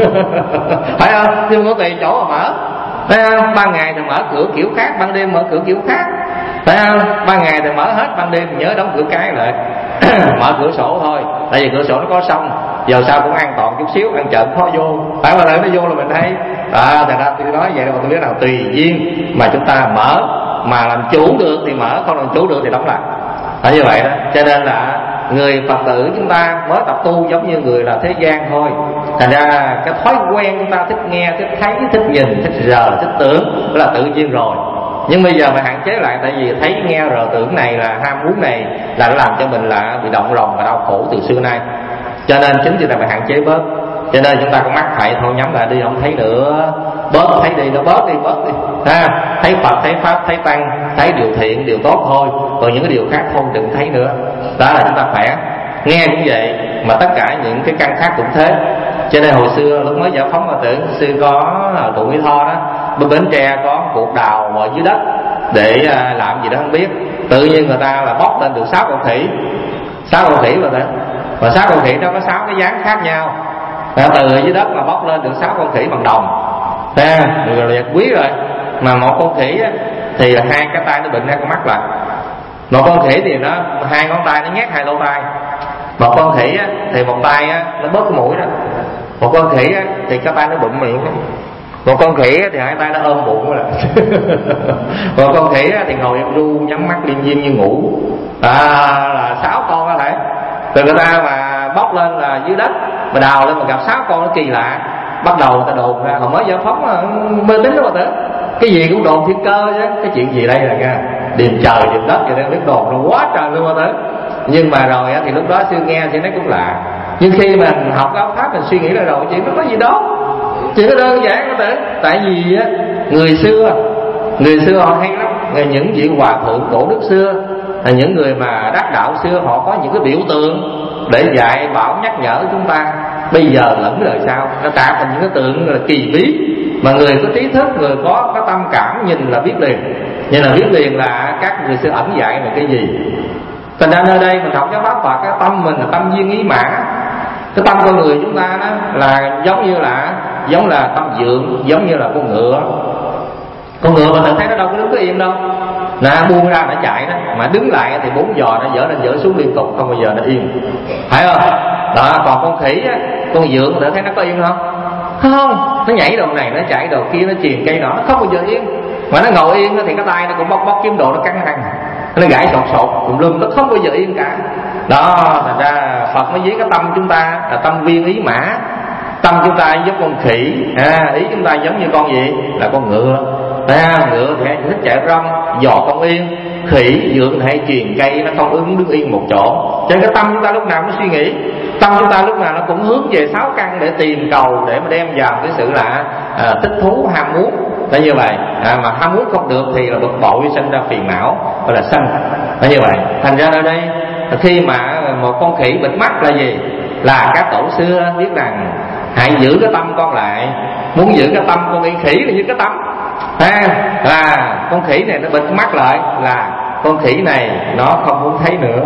Phải không? Nhưng có tùy chỗ mà mở. Phải không? Ban ngày thì mở cửa kiểu khác, ban đêm mở cửa kiểu khác. Phải không? Ban ngày thì mở hết, ban đêm nhớ đóng cửa cái lại. Mở cửa sổ thôi, tại vì cửa sổ nó có sông, giờ sao cũng an toàn chút xíu, ăn trộm khó vô, phải mà lại nó vô là mình thấy. À, thành ra tôi nói vậy là tôi biết nào tùy duyên mà chúng ta mở, mà làm chủ được thì mở, không làm chủ được thì đóng lại. Phải như vậy đó. Cho nên là người Phật tử chúng ta mới tập tu giống như người là thế gian thôi. Thành ra cái thói quen chúng ta thích nghe, thích thấy, thích nhìn, thích rờ, thích tưởng đó là tự nhiên rồi. Nhưng bây giờ phải hạn chế lại, tại vì thấy nghe rồi tưởng này là ham muốn này là nó làm cho mình là bị động lòng và đau khổ từ xưa nay. Cho nên chính vì là phải hạn chế bớt. Cho nên chúng ta có mắt thầy thôi nhắm lại đi, không thấy nữa, bớt thấy đi, nó bớt đi, bớt đi. Ha, thấy Phật, thấy Pháp, thấy Tăng, thấy điều thiện, điều tốt thôi. Còn những cái điều khác không đừng thấy nữa. Đó là chúng ta khỏe. Nghe cũng vậy, mà tất cả những cái căn khác cũng thế. Cho nên hồi xưa lúc mới giải phóng mà tưởng sư có tụ Mỹ Tho đó, bên Bến Tre có cuộc đào ở dưới đất để làm gì đó không biết, tự nhiên người ta là bóc lên được sáu con khỉ, sáu con khỉ rồi đó, và sáu con khỉ đó có sáu cái dáng khác nhau. Và từ dưới đất mà bóc lên được sáu con khỉ bằng đồng, thế rồi là quý rồi. Mà một con khỉ á, thì là hai cái tay nó bệnh hai con mắt lại, một con khỉ thì nó hai ngón tay nó nhét hai lỗ tai, một con khỉ á, thì một tay á, nó bớt cái mũi đó, một con khỉ á, thì cái tay nó bụng miệng, một con khỉ thì hai tay nó ôm bụng rồi. Một con khỉ thì ngồi em ru nhắm mắt liêm diêm như ngủ. À, là sáu con có thể. Từ người ta mà bóc lên là dưới đất mà đào lên mà gặp sáu con nó kỳ lạ, bắt đầu người ta đồn ra, hồi mới giải phóng mê tín đó mà tử, cái gì cũng đồn thiên cơ chứ, cái chuyện gì đây là nha, điềm trời điềm đất vậy đó, biết đồn nó quá trời luôn mà tử. Nhưng mà rồi thì lúc đó sư nghe thì nó cũng lạ. Nhưng khi mình học giáo pháp mình suy nghĩ ra rồi chuyện nó có gì đó, chỉ có đơn giản có thể. Tại vì á, người xưa người xưa họ hay lắm, những vị hòa thượng cổ đức xưa, là những người mà đắc đạo xưa, họ có những cái biểu tượng để dạy bảo nhắc nhở chúng ta. Bây giờ lẫn đời sau nó tạo thành những cái tượng là kỳ bí, mà người có trí thức, người có cái tâm cảm nhìn là biết liền, nhìn là biết liền là các người xưa ẩn dạy là cái gì. Thành ra nơi đây mình học giáo pháp Phật, cái tâm mình là tâm duyên ý mã. Cái tâm con người chúng ta đó là giống như là giống là tâm dượng, giống như là con ngựa. Con ngựa mình thấy nó đâu có đứng có im đâu, nó buông ra nó chạy đó, mà đứng lại thì bốn giò nó dở lên dở xuống liên tục, không bao giờ nó yên, phải không? Đó, còn con khỉ á, con dượng để thấy nó có yên không? Không, nó nhảy đồ này, nó chạy đồ kia, nó chuyền cây nọ, nó không bao giờ yên. Mà nó ngồi yên thì cái tay nó cũng bóc bóc kiếm đồ, nó cắn răng, nó gãi sột sột tùm lum, nó không bao giờ yên cả. Đó, thành ra Phật mới viết cái tâm chúng ta là tâm viên ý mã. Tâm chúng ta giống con khỉ, à, ý chúng ta giống như con gì? Là con ngựa. À, ngựa thì thích chạy rong, giò không yên. Khỉ dượng thì truyền cây, nó không ứng đứng yên một chỗ. Cho nên cái tâm chúng ta lúc nào cũng suy nghĩ, tâm chúng ta lúc nào nó cũng hướng về sáu căn để tìm cầu, để mà đem vào cái sự là à, thích thú ham muốn. Là như vậy, à, mà ham muốn không được thì là bực bội, sinh ra phiền não, gọi là sân. Là như vậy. Thành ra ở đây khi mà một con khỉ bịt mắt là gì? Là các tổ xưa biết rằng hãy giữ cái tâm con lại. Muốn giữ cái tâm con khỉ khỉ là như cái tâm. À, là con khỉ này nó bịt mắt lại là con khỉ này nó không muốn thấy nữa.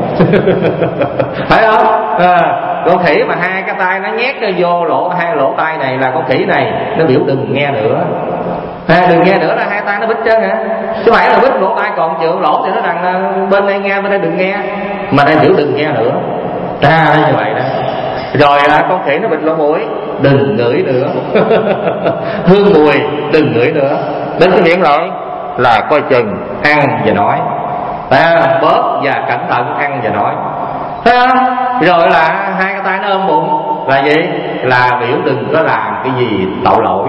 Phải không? À, con khỉ mà hai cái tay nó nhét cái vô lỗ, hai lỗ tai này là con khỉ này nó biểu đừng nghe nữa. À, đừng nghe nữa là hai tay nó bít chân hả? Chứ phải là bít lỗ tai còn chịu lỗ thì nó rằng là bên đây nghe bên đây đừng nghe, mà đây biểu đừng nghe nữa. À, như vậy đó. Rồi là con khỉ nó bịt lỗ mũi, đừng ngửi nữa. Hương mùi đừng ngửi nữa. Đến cái miệng rồi là coi chừng ăn và nói, à, bớt và cẩn thận ăn và nói. À, rồi là hai cái tay nó ôm bụng là gì? Là biểu đừng có làm cái gì tội lỗi.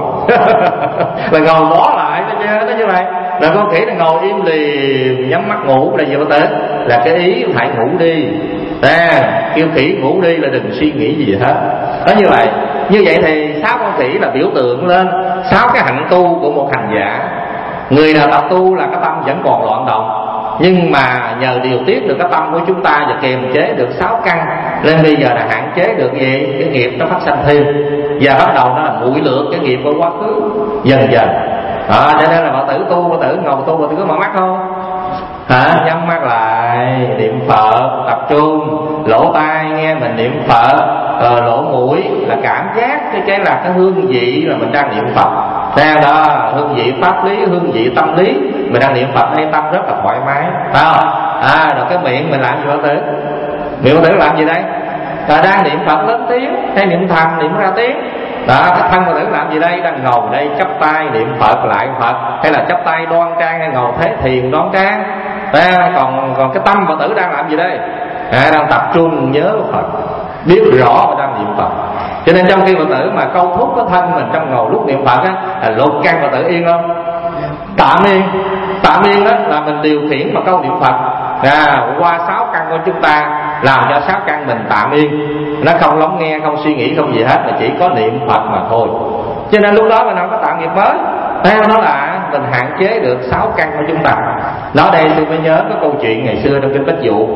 Là ngồi bó lại nó như vậy. Rồi con khỉ nó ngồi im lìm nhắm mắt ngủ là gì bác tử? Là cái ý phải ngủ đi. À, kêu khỉ ngủ đi là đừng suy nghĩ gì hết. Đó như vậy. Như vậy thì sáu con khỉ là biểu tượng lên sáu cái hạnh tu của một hành giả. Người nào tập tu là cái tâm vẫn còn loạn động, nhưng mà nhờ điều tiết được cái tâm của chúng ta và kiềm chế được sáu căn, nên bây giờ là hạn chế được gì? Cái nghiệp nó phát sanh thêm, và bắt đầu nó là nguội lược cái nghiệp của quá khứ dần dần. Đó, cho nên là Phật tử tu, Phật tử ngồi tu, Phật tử có mở mắt không? Hả? Nhắm mắt lại, niệm Phật, tập trung, lỗ tai nghe mình niệm Phật, ờ, lỗ mũi là cảm giác cái cái là cái hương vị là mình đang niệm Phật. Theo đó, hương vị pháp lý, hương vị tâm lý, mình đang niệm Phật hay tâm rất là thoải mái, phải không? À, rồi cái miệng mình làm gì Phật tử? Miệng Phật tử làm gì đây? Là đang niệm Phật lớn tiếng hay niệm thầm, niệm ra tiếng. Đó, cái thân Phật tử làm gì đây? Đang ngồi đây chắp tay niệm Phật lại Phật, hay là chắp tay đoan trang, hay ngồi thế thiền đoan trang. À, còn còn cái tâm Phật tử đang làm gì đây? À, đang tập trung nhớ Phật, biết rõ và đang niệm Phật. Cho nên trong khi Phật tử mà câu thúc cái thân mình trong ngồi lúc niệm Phật á, là lục căn Phật tử yên không? Tạm yên. Tạm yên đó là mình điều khiển mà câu niệm Phật, à, qua sáu căn của chúng ta, làm cho sáu căn mình tạm yên, nó không lắng nghe, không suy nghĩ, không gì hết, mà chỉ có niệm Phật mà thôi. Cho nên lúc đó mình không có tạo nghiệp mới. Theo đó là mình hạn chế được sáu căn của chúng ta. Nói đây tôi mới nhớ có câu chuyện ngày xưa trong kinh Bách Dụ.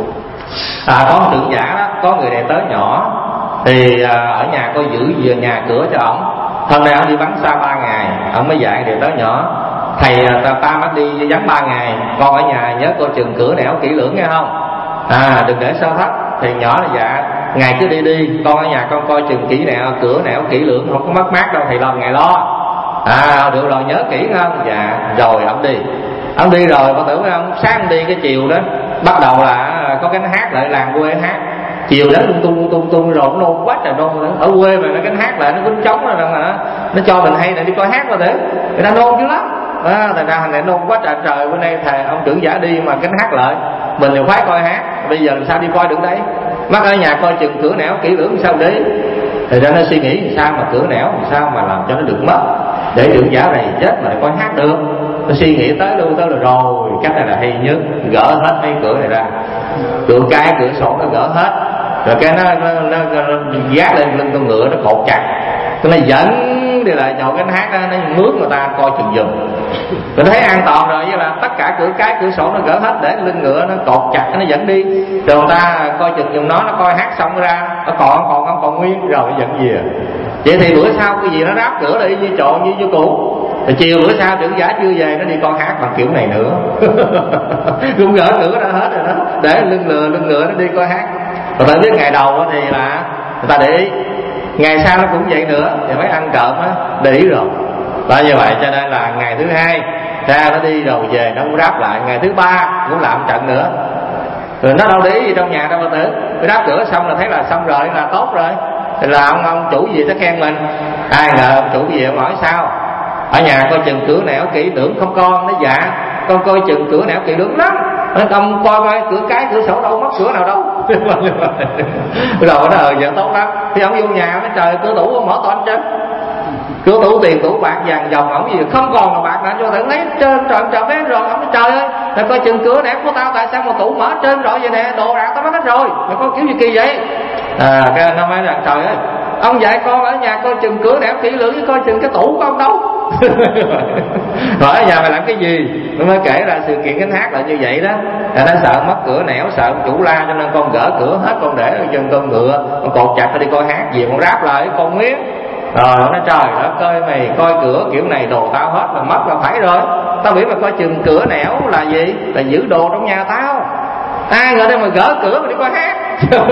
À, có một tượng giả đó, có người đệ tới nhỏ thì à, ở nhà coi giữ vừa nhà cửa cho ổng. Hôm nay ổng đi vắng xa ba ngày, ổng mới dạy đệ tới nhỏ: thầy ta, ta mất đi vắng ba ngày, con ở nhà nhớ coi chừng cửa nẻo kỹ lưỡng nghe không? À, đừng để sơ thất. Thì nhỏ là dạ, ngày cứ đi đi, con ở nhà con coi chừng kỹ nẻo, cửa nẻo kỹ lưỡng, không có mất mát đâu, thầy lo ngày lo. À, được rồi, nhớ kỹ không? Dạ. Rồi ổng đi. Ổng đi rồi, con tưởng không? Sáng đi cái chiều đó bắt đầu là có cái hát lại làng quê hát. Chiều đến tung tung tung tung rồi nó nôn quá trời nôn. Ở quê mà nó cái hát lại nó quýnh trống rồi là nó cho mình hay là đi coi hát mà để người ta nôn dữ lắm. À, thành ra thằng này nôn quá trời trời. Bữa nay thầy ông trưởng giả đi mà cái hát lại, mình đều phải coi hát, bây giờ làm sao đi coi được đấy? Mắc ở nhà coi chừng cửa nẻo kỹ lưỡng sao đấy. Thì ra nó suy nghĩ làm sao mà cửa nẻo làm sao mà làm cho nó được mất, để trưởng giả này chết mà lại coi hát được. Nó suy nghĩ tới đâu tới là rồi cách này là hay nhất, gỡ hết mấy cửa này ra, cửa cái cửa sổ nó gỡ hết, rồi cái nó nó, nó, nó, nó gác lên lưng con ngựa, nó cột chặt, nó dẫn đi lại chỗ cái hát đó, nó mướt người ta coi chừng giùm. Rồi thấy an toàn rồi, với là tất cả cửa cái cửa sổ nó gỡ hết để lưng ngựa nó cột chặt, nó dẫn đi. Rồi người ta coi chừng giùm nó, nó coi hát xong ra, nó còn còn không còn nguyên rồi nó dẫn về. Vậy thì bữa sau cái gì nó ráp cửa lại như trộn như như cũ. Rồi chiều bữa sau trưởng giả chưa về, nó đi con hát bằng kiểu này nữa. Cũng gỡ cửa ra hết rồi đó, để lưng ngựa lưng ngựa nó đi coi hát. Rồi ta biết ngày đầu thì là người ta để ý, ngày sau nó cũng vậy nữa, thì mới ăn trộm á để ý rồi. Và như vậy cho nên là ngày thứ hai ra nó đi rồi về nó cũng đáp lại, ngày thứ ba cũng làm trận nữa, rồi nó đâu để ý gì trong nhà đâu mà tử. Cái đáp cửa xong là thấy là xong rồi, là tốt rồi, thì là ông ông chủ gì nó khen mình. Ai ngờ ông chủ gì ông hỏi sao, ở nhà coi chừng cửa nẻo kỹ lưỡng không con. Nó dạ con coi chừng cửa nẻo kỹ lưỡng lắm. Ông coi coi cửa cái cửa sổ đâu mất cửa nào đâu. Rồi nó ờ giờ tốt lắm. Thì ông vô nhà nó trời cửa tủ mở toàn trên, cửa tủ tiền tủ bạc vàng dòng ổng gì không còn là bạc nào cho thử lấy trên trời trời lấy rồi. Ông nói trời ơi là coi chừng cửa nẻo của tao, tại sao mà tủ mở trên rồi vậy nè, đồ đạc tao mất hết rồi, mày có kiểu gì kỳ vậy. À cái nó mới là trời ơi ông dạy con ở nhà coi chừng cửa nẻo kỹ lưỡng, với coi chừng cái tủ của ông đâu. Rồi ở nhà mày làm cái gì. Nó mới kể ra sự kiện cánh hát là như vậy đó. Nó sợ mất cửa nẻo, sợ chủ la, cho nên con gỡ cửa hết, con để ở chân con ngựa, con cột chặt đi coi hát gì, con ráp lại con miếng. Rồi nó nói trời đất ơi mày coi cửa kiểu này đồ tao hết mà mất là phải rồi. Tao biết mà coi chừng cửa nẻo là gì, là giữ đồ trong nhà tao. Ai ngờ đây mà gỡ cửa mà đi coi hát.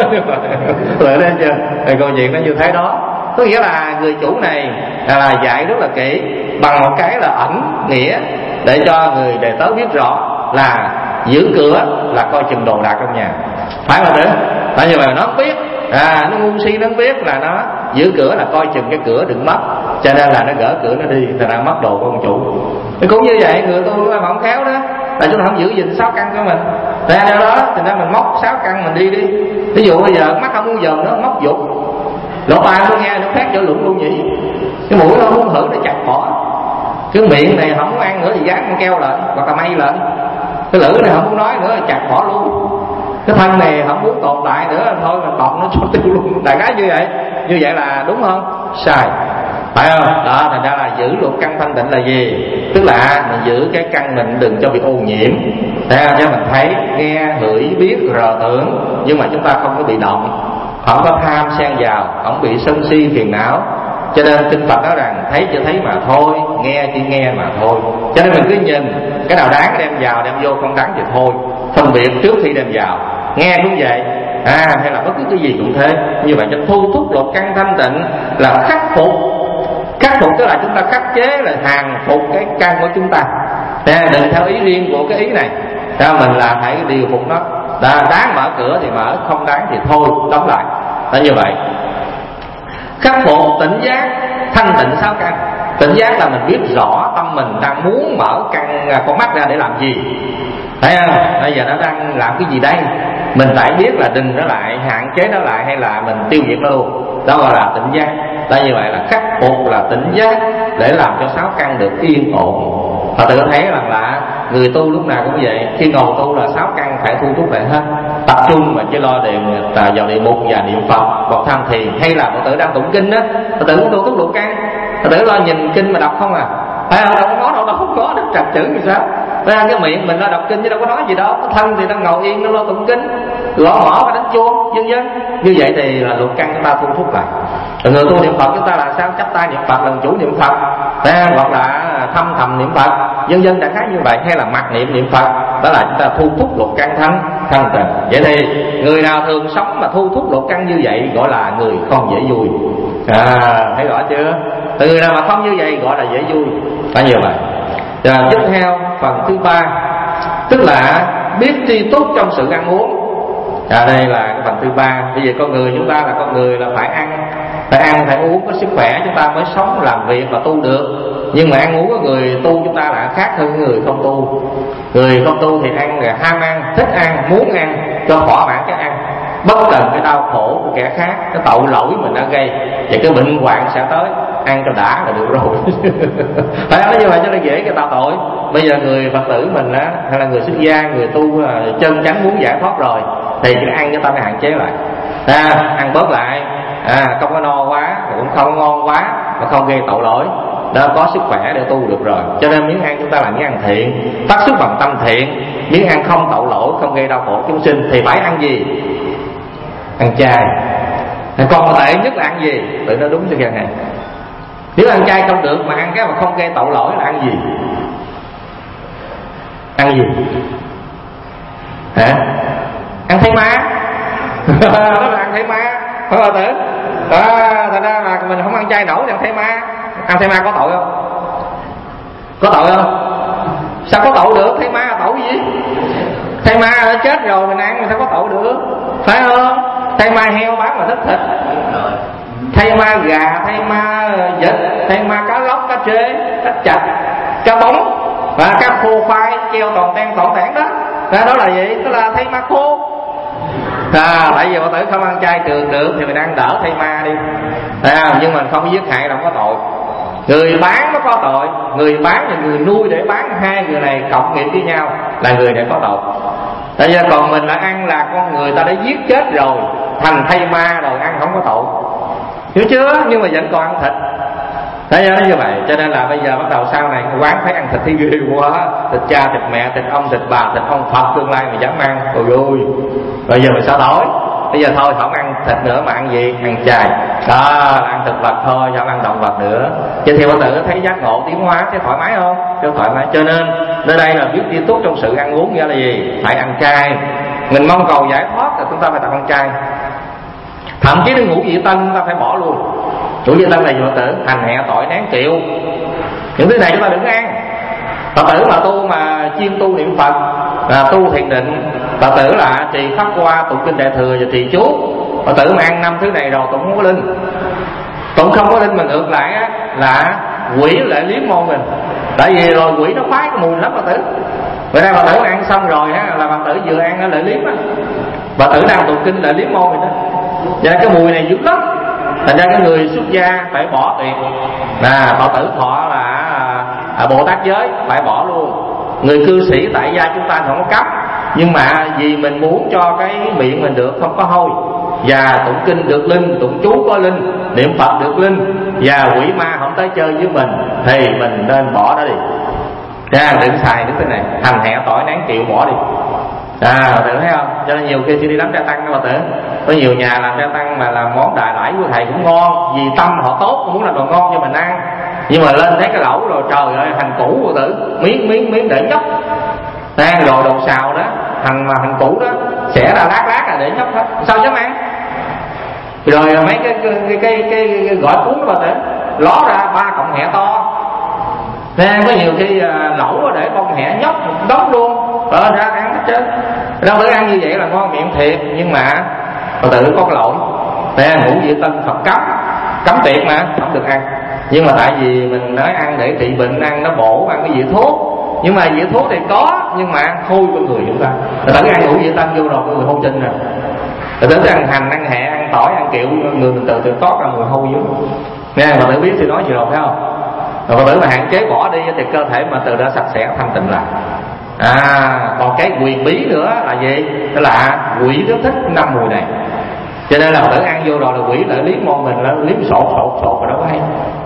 Rồi lên chưa. Thì câu chuyện nó như thế đó. Có nghĩa là người chủ này là dạy rất là kỹ, bằng một cái là ẩn nghĩa, để cho người đệ tớ biết rõ là giữ cửa là coi chừng đồ đạc trong nhà. Phải không đấy? Tại vì mà nó không biết, à, nó ngu si nó không biết là nó giữ cửa là coi chừng cái cửa đừng mất, cho nên là nó gỡ cửa nó đi, thì là mất đồ của ông chủ. Thì cũng như vậy, người tôi mà không khéo đó là chúng ta không giữ gìn sáu căn của mình. Ra đâu đó thì ra mình móc sáu căn mình đi đi. Ví dụ bây giờ mắt không muốn dòm nó móc dục, lỗ tai nó nghe nó khác chỗ lũng luôn vậy, cái mũi nó muốn hử nó chặt bỏ, cái miệng này không muốn ăn nữa thì dán con keo lại hoặc là may lại, cái lưỡi này không muốn nói nữa chặt bỏ luôn, cái thân này không muốn tồn tại nữa thôi mình bọc nó cho tiêu luôn. Đại khái như vậy. Như vậy là đúng không? Sai, phải không? Đó, thành ra là giữ luật căn thanh tịnh là gì? Tức là mình giữ cái căn mình đừng cho bị ô nhiễm. Để cho mình thấy, nghe, ngửi, biết, rờ tưởng, nhưng mà chúng ta không có bị động, không có tham xen vào, không bị sân si phiền não. Cho nên kinh Phật nói rằng thấy chỉ thấy mà thôi, nghe chỉ nghe mà thôi. Cho nên mình cứ nhìn cái nào đáng đem vào đem vô, không đáng thì thôi, phân biệt trước khi đem vào. Nghe cũng vậy, à, hay là bất cứ cái gì cũng thế. Như vậy cho thu thúc luật căn thanh tịnh là khắc phục. Khắc phục tức là chúng ta khắc chế, là hàng phục cái căn của chúng ta. À, đừng theo ý riêng của cái ý này. Đó, mình là hãy điều phục nó. Đó, đáng mở cửa thì mở, không đáng thì thôi, đóng lại. Đó, như vậy khắc phục tỉnh giác thanh tịnh sáu căn. Tỉnh giác là mình biết rõ tâm mình đang muốn mở căn con mắt ra để làm gì. Thấy không? Bây giờ nó đang làm cái gì đây? Mình phải biết là đình nó lại, hạn chế nó lại, hay là mình tiêu diệt nó luôn. Đó gọi là tỉnh giác. Đó, như vậy là khắc phục là tỉnh giác để làm cho sáu căn được yên ổn. Và tự thấy rằng là người tu lúc nào cũng vậy, khi ngồi tu là sáu căn phải thu thúc lại hết, tập trung mà chỉ lo đề vào địa mục và niệm Phật hoặc tham thiền, hay là Phật tử đang tụng kinh đó, Phật tử muốn thu thúc lục căn, Phật tử lo nhìn kinh mà đọc không à, phải không? Đâu có nói đâu, đâu không có được trật chữ thì sao? Phải không? Cái miệng mình lo đọc kinh chứ đâu có nói gì đâu, cái thân thì đang ngồi yên nó lo tụng kinh, gõ mỏ và đánh chuông, vân vân. Như vậy thì là lục căn chúng ta thu thúc lại. Rồi người tu niệm Phật chúng ta là sao? Chắp tay niệm Phật, làm chủ niệm Phật, hoặc là thâm thầm niệm Phật, vân vân, đại khái như vậy, hay là mặc niệm niệm Phật. Đó là chúng ta thu thúc lục căn thanh thanh tịnh. Vậy thì người nào thường sống mà thu thúc lục căn như vậy gọi là người không dễ vui. À, thấy rõ chưa? Từ người nào mà không như vậy gọi là dễ vui. Phải như vậy. Rồi tiếp theo phần thứ ba, tức là biết tri túc trong sự ăn uống. À, đây là cái phần thứ ba. Bây giờ con người chúng ta là con người là phải ăn, phải ăn, phải uống có sức khỏe chúng ta mới sống, làm việc và tu được. Nhưng mà ăn uống của người tu chúng ta là khác hơn người không tu. Người không tu thì ăn là ham ăn, thích ăn, muốn ăn, cho thỏa mãn cái ăn, bất cần cái đau khổ của kẻ khác, cái tội lỗi mình đã gây và cái bệnh hoạn sẽ tới, ăn cho đã là được rồi. Phải nói như vậy cho nó dễ cái tạo tội. Bây giờ người Phật tử mình á, hay là người xuất gia, người tu chân chánh muốn giải thoát rồi, thì cái ăn cho ta phải hạn chế lại, à, ăn bớt lại, à, không có no quá, cũng không ngon quá, mà không gây tội lỗi. Đó, có sức khỏe để tu được rồi. Cho nên miếng ăn chúng ta là miếng ăn thiện, phát xuất bằng tâm thiện. Miếng ăn không tội lỗi, không gây đau khổ chúng sinh thì phải ăn gì? Ăn chay. Còn tệ nhất là ăn gì? Tự nó đúng cho gần này. Nếu ăn chay không được mà ăn cái mà không gây tội lỗi là ăn gì? Ăn gì? Hả? Ăn thấy má. Đó là ăn thấy má, phải không tử? À, thành ra là mình không ăn chay nổi thì ăn thấy má. Ăn thấy ma có tội không? Có tội không? Sao có tội được? Thay ma tội gì? Thay ma đã chết rồi mình ăn, sao có tội được? Phải không? Thay ma heo bán mà thích thịt, thay ma gà, thay ma vịt, thay ma cá lóc, cá trê, cá chạch, cá bóng và cá khô phai treo toàn ten toàn tản đó. Đó, đó là gì? Đó là thay ma khô. À, tại vì Phật tử không ăn chay trường được thì mình ăn đỡ thay ma đi. À, nhưng mình không giết hại đâu có tội. Người bán nó có tội, người bán và người nuôi để bán, hai người này cộng nghiệp với nhau là người này có tội. Tại vì còn mình là ăn là con người ta đã giết chết rồi, thành thay ma rồi, ăn không có tội, hiểu chưa? Nhưng mà vẫn còn ăn thịt. Đấy nó như vậy, cho nên là bây giờ bắt đầu sau này quán phải ăn thịt thì ghê quá. Thịt cha, thịt mẹ, thịt ông, thịt bà, thịt ông Phật tương lai mà dám ăn. Ôi ôi, bây giờ mình sao đổi? Bây giờ thôi không ăn thịt nữa mà ăn gì? Ăn chay. Đó, ăn thực vật thôi, không ăn động vật nữa. Cho thì Phật tử thấy giác ngộ tiến hóa thấy thoải mái không? Chứ thoải mái. Cho nên nơi đây là biết đi tốt trong sự ăn uống nghĩa là gì? Phải ăn chay. Mình mong cầu giải thoát thì chúng ta phải tập ăn chay. Thậm chí đến ngũ vị tân chúng ta phải bỏ luôn. Ngũ vị tân là gì Phật tử? Hành hẹ tỏi nén kiệu. Những thứ này chúng ta đừng ăn. Phật tử mà tu mà chuyên tu niệm Phật, là tu thiền định, Phật tử là trì pháp hoa, tụng kinh đại thừa và trì chú. Phật tử mà ăn năm thứ này rồi tụng không có linh. Tụng không có linh mà ngược lại á, là quỷ lại liếm môi mình. Tại vì rồi quỷ nó khoái cái mùi lắm Phật tử. Vậy ra Phật tử ăn xong rồi á, là Phật tử vừa ăn nó lại liếm á. Phật tử đang tụng kinh lại liếm môi mình đó. Và cái mùi này dữ lắm. Thành ra cái người xuất gia phải bỏ tiền. Là Phật tử thọ là à, Bồ Tát giới phải bỏ luôn. Người cư sĩ tại gia chúng ta không có cấp, nhưng mà vì mình muốn cho cái miệng mình được không có hôi, và tụng kinh được linh, tụng chú có linh, niệm Phật được linh, và quỷ ma không tới chơi với mình, thì mình nên bỏ đó đi. Ra đừng xài những cái này, hành hẹ tỏi nén kiệu bỏ đi. À, Phật tử thấy không? Cho nên nhiều khi khi đi đám trai tăng Phật tử, có nhiều nhà làm trai tăng mà làm món đại lãi của thầy cũng ngon, vì tâm họ tốt, muốn làm đồ ngon cho mình ăn. Nhưng mà lên thấy cái lẩu rồi trời ơi, hành củ Phật tử, miếng miếng miếng để nhóc. Đang rồi đồ xào đó, hành mà hành củ đó, xẻ ra lát lát là để nhóc hết, sao dám ăn? Rồi mấy cái cái cái, cái, cái gỏi cuốn đó Phật tử, ló ra ba cọng hẹ to. Nên có nhiều khi lẩu để con hẹ nhóc đóng luôn, rồi ra ăn hết trơn. Đâu phải ăn như vậy là ngon miệng thiệt, nhưng mà Phật tử có cái lỗi. Nên ngũ vị tân Phật cấm, cấm tiệt mà không được ăn. Nhưng mà tại vì mình nói ăn để trị bệnh, ăn nó bổ, ăn cái vị thuốc. Nhưng mà vị thuốc thì có, nhưng mà hôi con người chúng ta. Rồi tự ăn ngũ vị tân vô rồi con người hôi chân nè. Rồi tới ăn hành, ăn hẹ, ăn tỏi, ăn kiệu, người mình từ từ tót ra mùi hôi vô. Nghe mà tự biết thì nói gì rồi phải không? Rồi tự mà hạn chế bỏ đi thì cơ thể mà từ đó sạch sẽ thanh tịnh lại. À, còn cái quyền bí nữa là gì? Đó là quỷ rất thích năm mùi này. Cho nên là tự ăn vô rồi là quỷ lại liếm môi mình, nó liếm sột sột sột mà đâu có hay.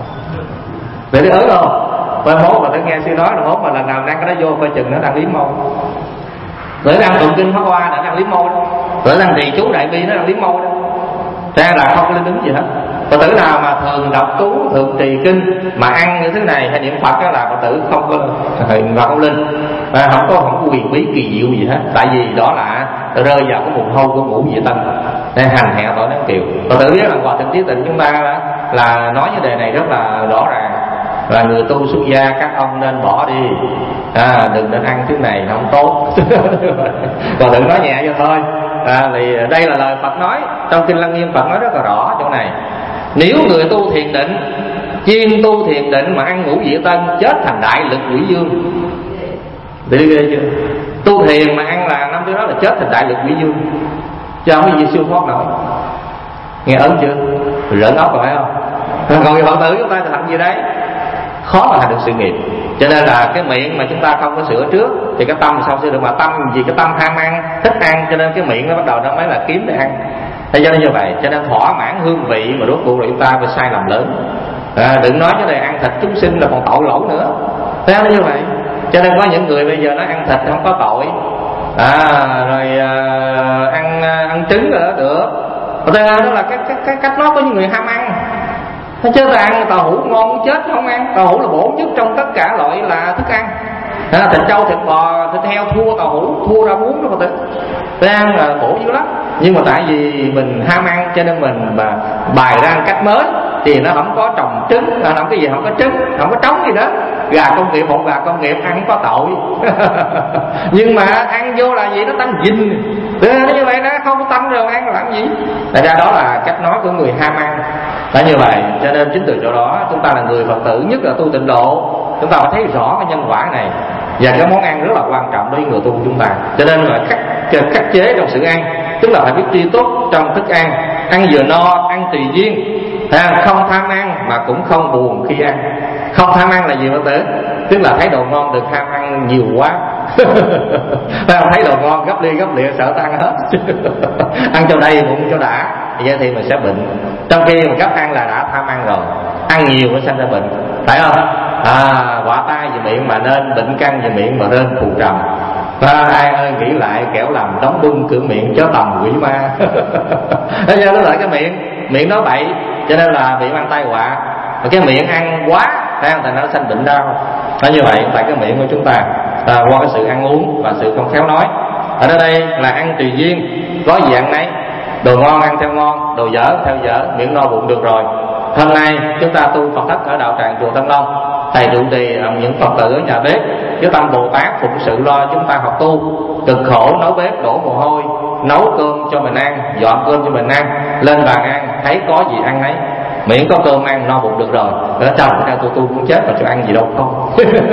Vậy thấy ớn không? Mai mốt mà tự nghe sư nói là mốt mà lần nào ăn cái đó vô coi chừng nó đang liếm môi. Rồi ăn tụng kinh pháp hoa là đang liếm môi đó. Rồi ăn trì chú đại bi nó đang liếm môi đó. Ra là không có linh ứng gì hết. Phật tử nào mà thường đọc chú, thường trì kinh mà ăn như thế này hay niệm Phật đó là Phật tử không có hình và không linh, à, không có không có quyền bí kỳ diệu gì hết. Tại vì đó là rơi vào cái mùi hôi của ngũ vị tân. Nên hành hẹ tỏi nén kiệu. Phật tử biết là Hòa Thượng Trí Tịnh chúng ta là, là nói vấn đề này rất là rõ ràng. Là người tu xuất gia các ông nên bỏ đi, à, đừng nên ăn thứ này không tốt. Còn đừng nói nhẹ cho thôi. À, thì đây là lời Phật nói trong kinh Lăng Nghiêm. Phật nói rất là rõ chỗ này. Nếu người tu thiền định, chuyên tu thiền định mà ăn ngũ vị tân, chết thành đại lực quỷ dương. Đi ghê chưa? Tu thiền mà ăn là năm thứ đó là chết thành đại lực quỷ dương, chứ không có gì siêu thoát nổi. Nghe ớn chưa? Rợn ốc rồi phải không? Còn người Phật tử chúng ta thì làm gì đấy? Khó mà thành được sự nghiệp. Cho nên là cái miệng mà chúng ta không có sửa trước thì cái tâm sao sửa được. Mà tâm vì cái tâm ham ăn, thích ăn, cho nên cái miệng nó bắt đầu nó mới là kiếm để ăn. Thế cho nên như vậy, cho nên thỏa mãn hương vị mà rốt cuộc rồi chúng ta phải sai lầm lớn. À, đừng nói cái này ăn thịt chúng sinh là còn tội lỗi nữa. Thế nó như vậy. Cho nên có những người bây giờ nó ăn thịt không có tội, à, rồi à, ăn ăn trứng rồi đó được. Thế đó là cái cái cái cách nói của những người ham ăn. Thế chứ ta ăn tàu hũ ngon chết không ăn. Tàu hũ là bổ nhất trong tất cả loại là thức ăn. À, thịt trâu, thịt bò, thịt heo thua tàu hũ, thua ra bún đó mà tự. Thế ăn là bổ dữ lắm. Nhưng mà tại vì mình ham ăn cho nên mình mà bài ra cách mới thì nó không có trồng trứng, nó không có gì, không có trứng, không có trống gì đó. Gà công nghiệp, một gà công nghiệp ăn có tội. Nhưng mà ăn vô là gì, nó tăng dinh. Như vậy nó không tăng rồi ăn làm gì. Tại ra đó là cách nói của người ham ăn. Đã như vậy, cho nên chính từ chỗ đó chúng ta là người Phật tử, nhất là tu tịnh độ, chúng ta phải thấy rõ cái nhân quả này. Và cái món ăn rất là quan trọng đối với người tu của chúng ta. Cho nên là khắc, khắc chế trong sự ăn, tức là phải biết tri túc trong thức ăn. Ăn vừa no, ăn tùy duyên, không tham ăn mà cũng không buồn khi ăn. Không tham ăn là gì Phật tử? Tức là thấy đồ ngon đừng tham ăn nhiều quá. Thấy đồ ngon gấp ly gấp lịa sợ ta ăn hết. Ăn cho đầy bụng cho đã, vậy thì mình sẽ bệnh. Trong khi mình gấp ăn là đã tham ăn rồi, ăn nhiều nó sinh ra bệnh, phải không? À, quả tai về miệng mà nên, bệnh căn về miệng mà nên phù trầm. À, ai ơi nghĩ lại kẻo làm đóng bưng cửa miệng chó tầm quỷ ma. Thế cho nó lại cái miệng, miệng nói bậy, cho nên là bị mang tai họa. Mà cái miệng ăn quá, thành nó sinh bệnh đau. Nó như vậy tại cái miệng của chúng ta, à, qua cái sự ăn uống và sự không khéo nói. Ở đây là ăn tùy duyên, có dạng nấy, đồ ngon ăn theo ngon, đồ dở theo dở, miệng no bụng được rồi. Hôm nay chúng ta tu Phật thất ở đạo tràng chùa Tân Long, thầy trụ trì những Phật tử ở nhà bếp, với tâm Bồ Tát phụng sự lo chúng ta học tu, cực khổ nấu bếp đổ mồ hôi, nấu cơm cho mình ăn, dọn cơm cho mình ăn, lên bàn ăn, thấy có gì ăn ấy, miễn có cơm ăn no bụng được rồi. Ở trong cái tôi tu cũng chết mà cho ăn gì đâu không.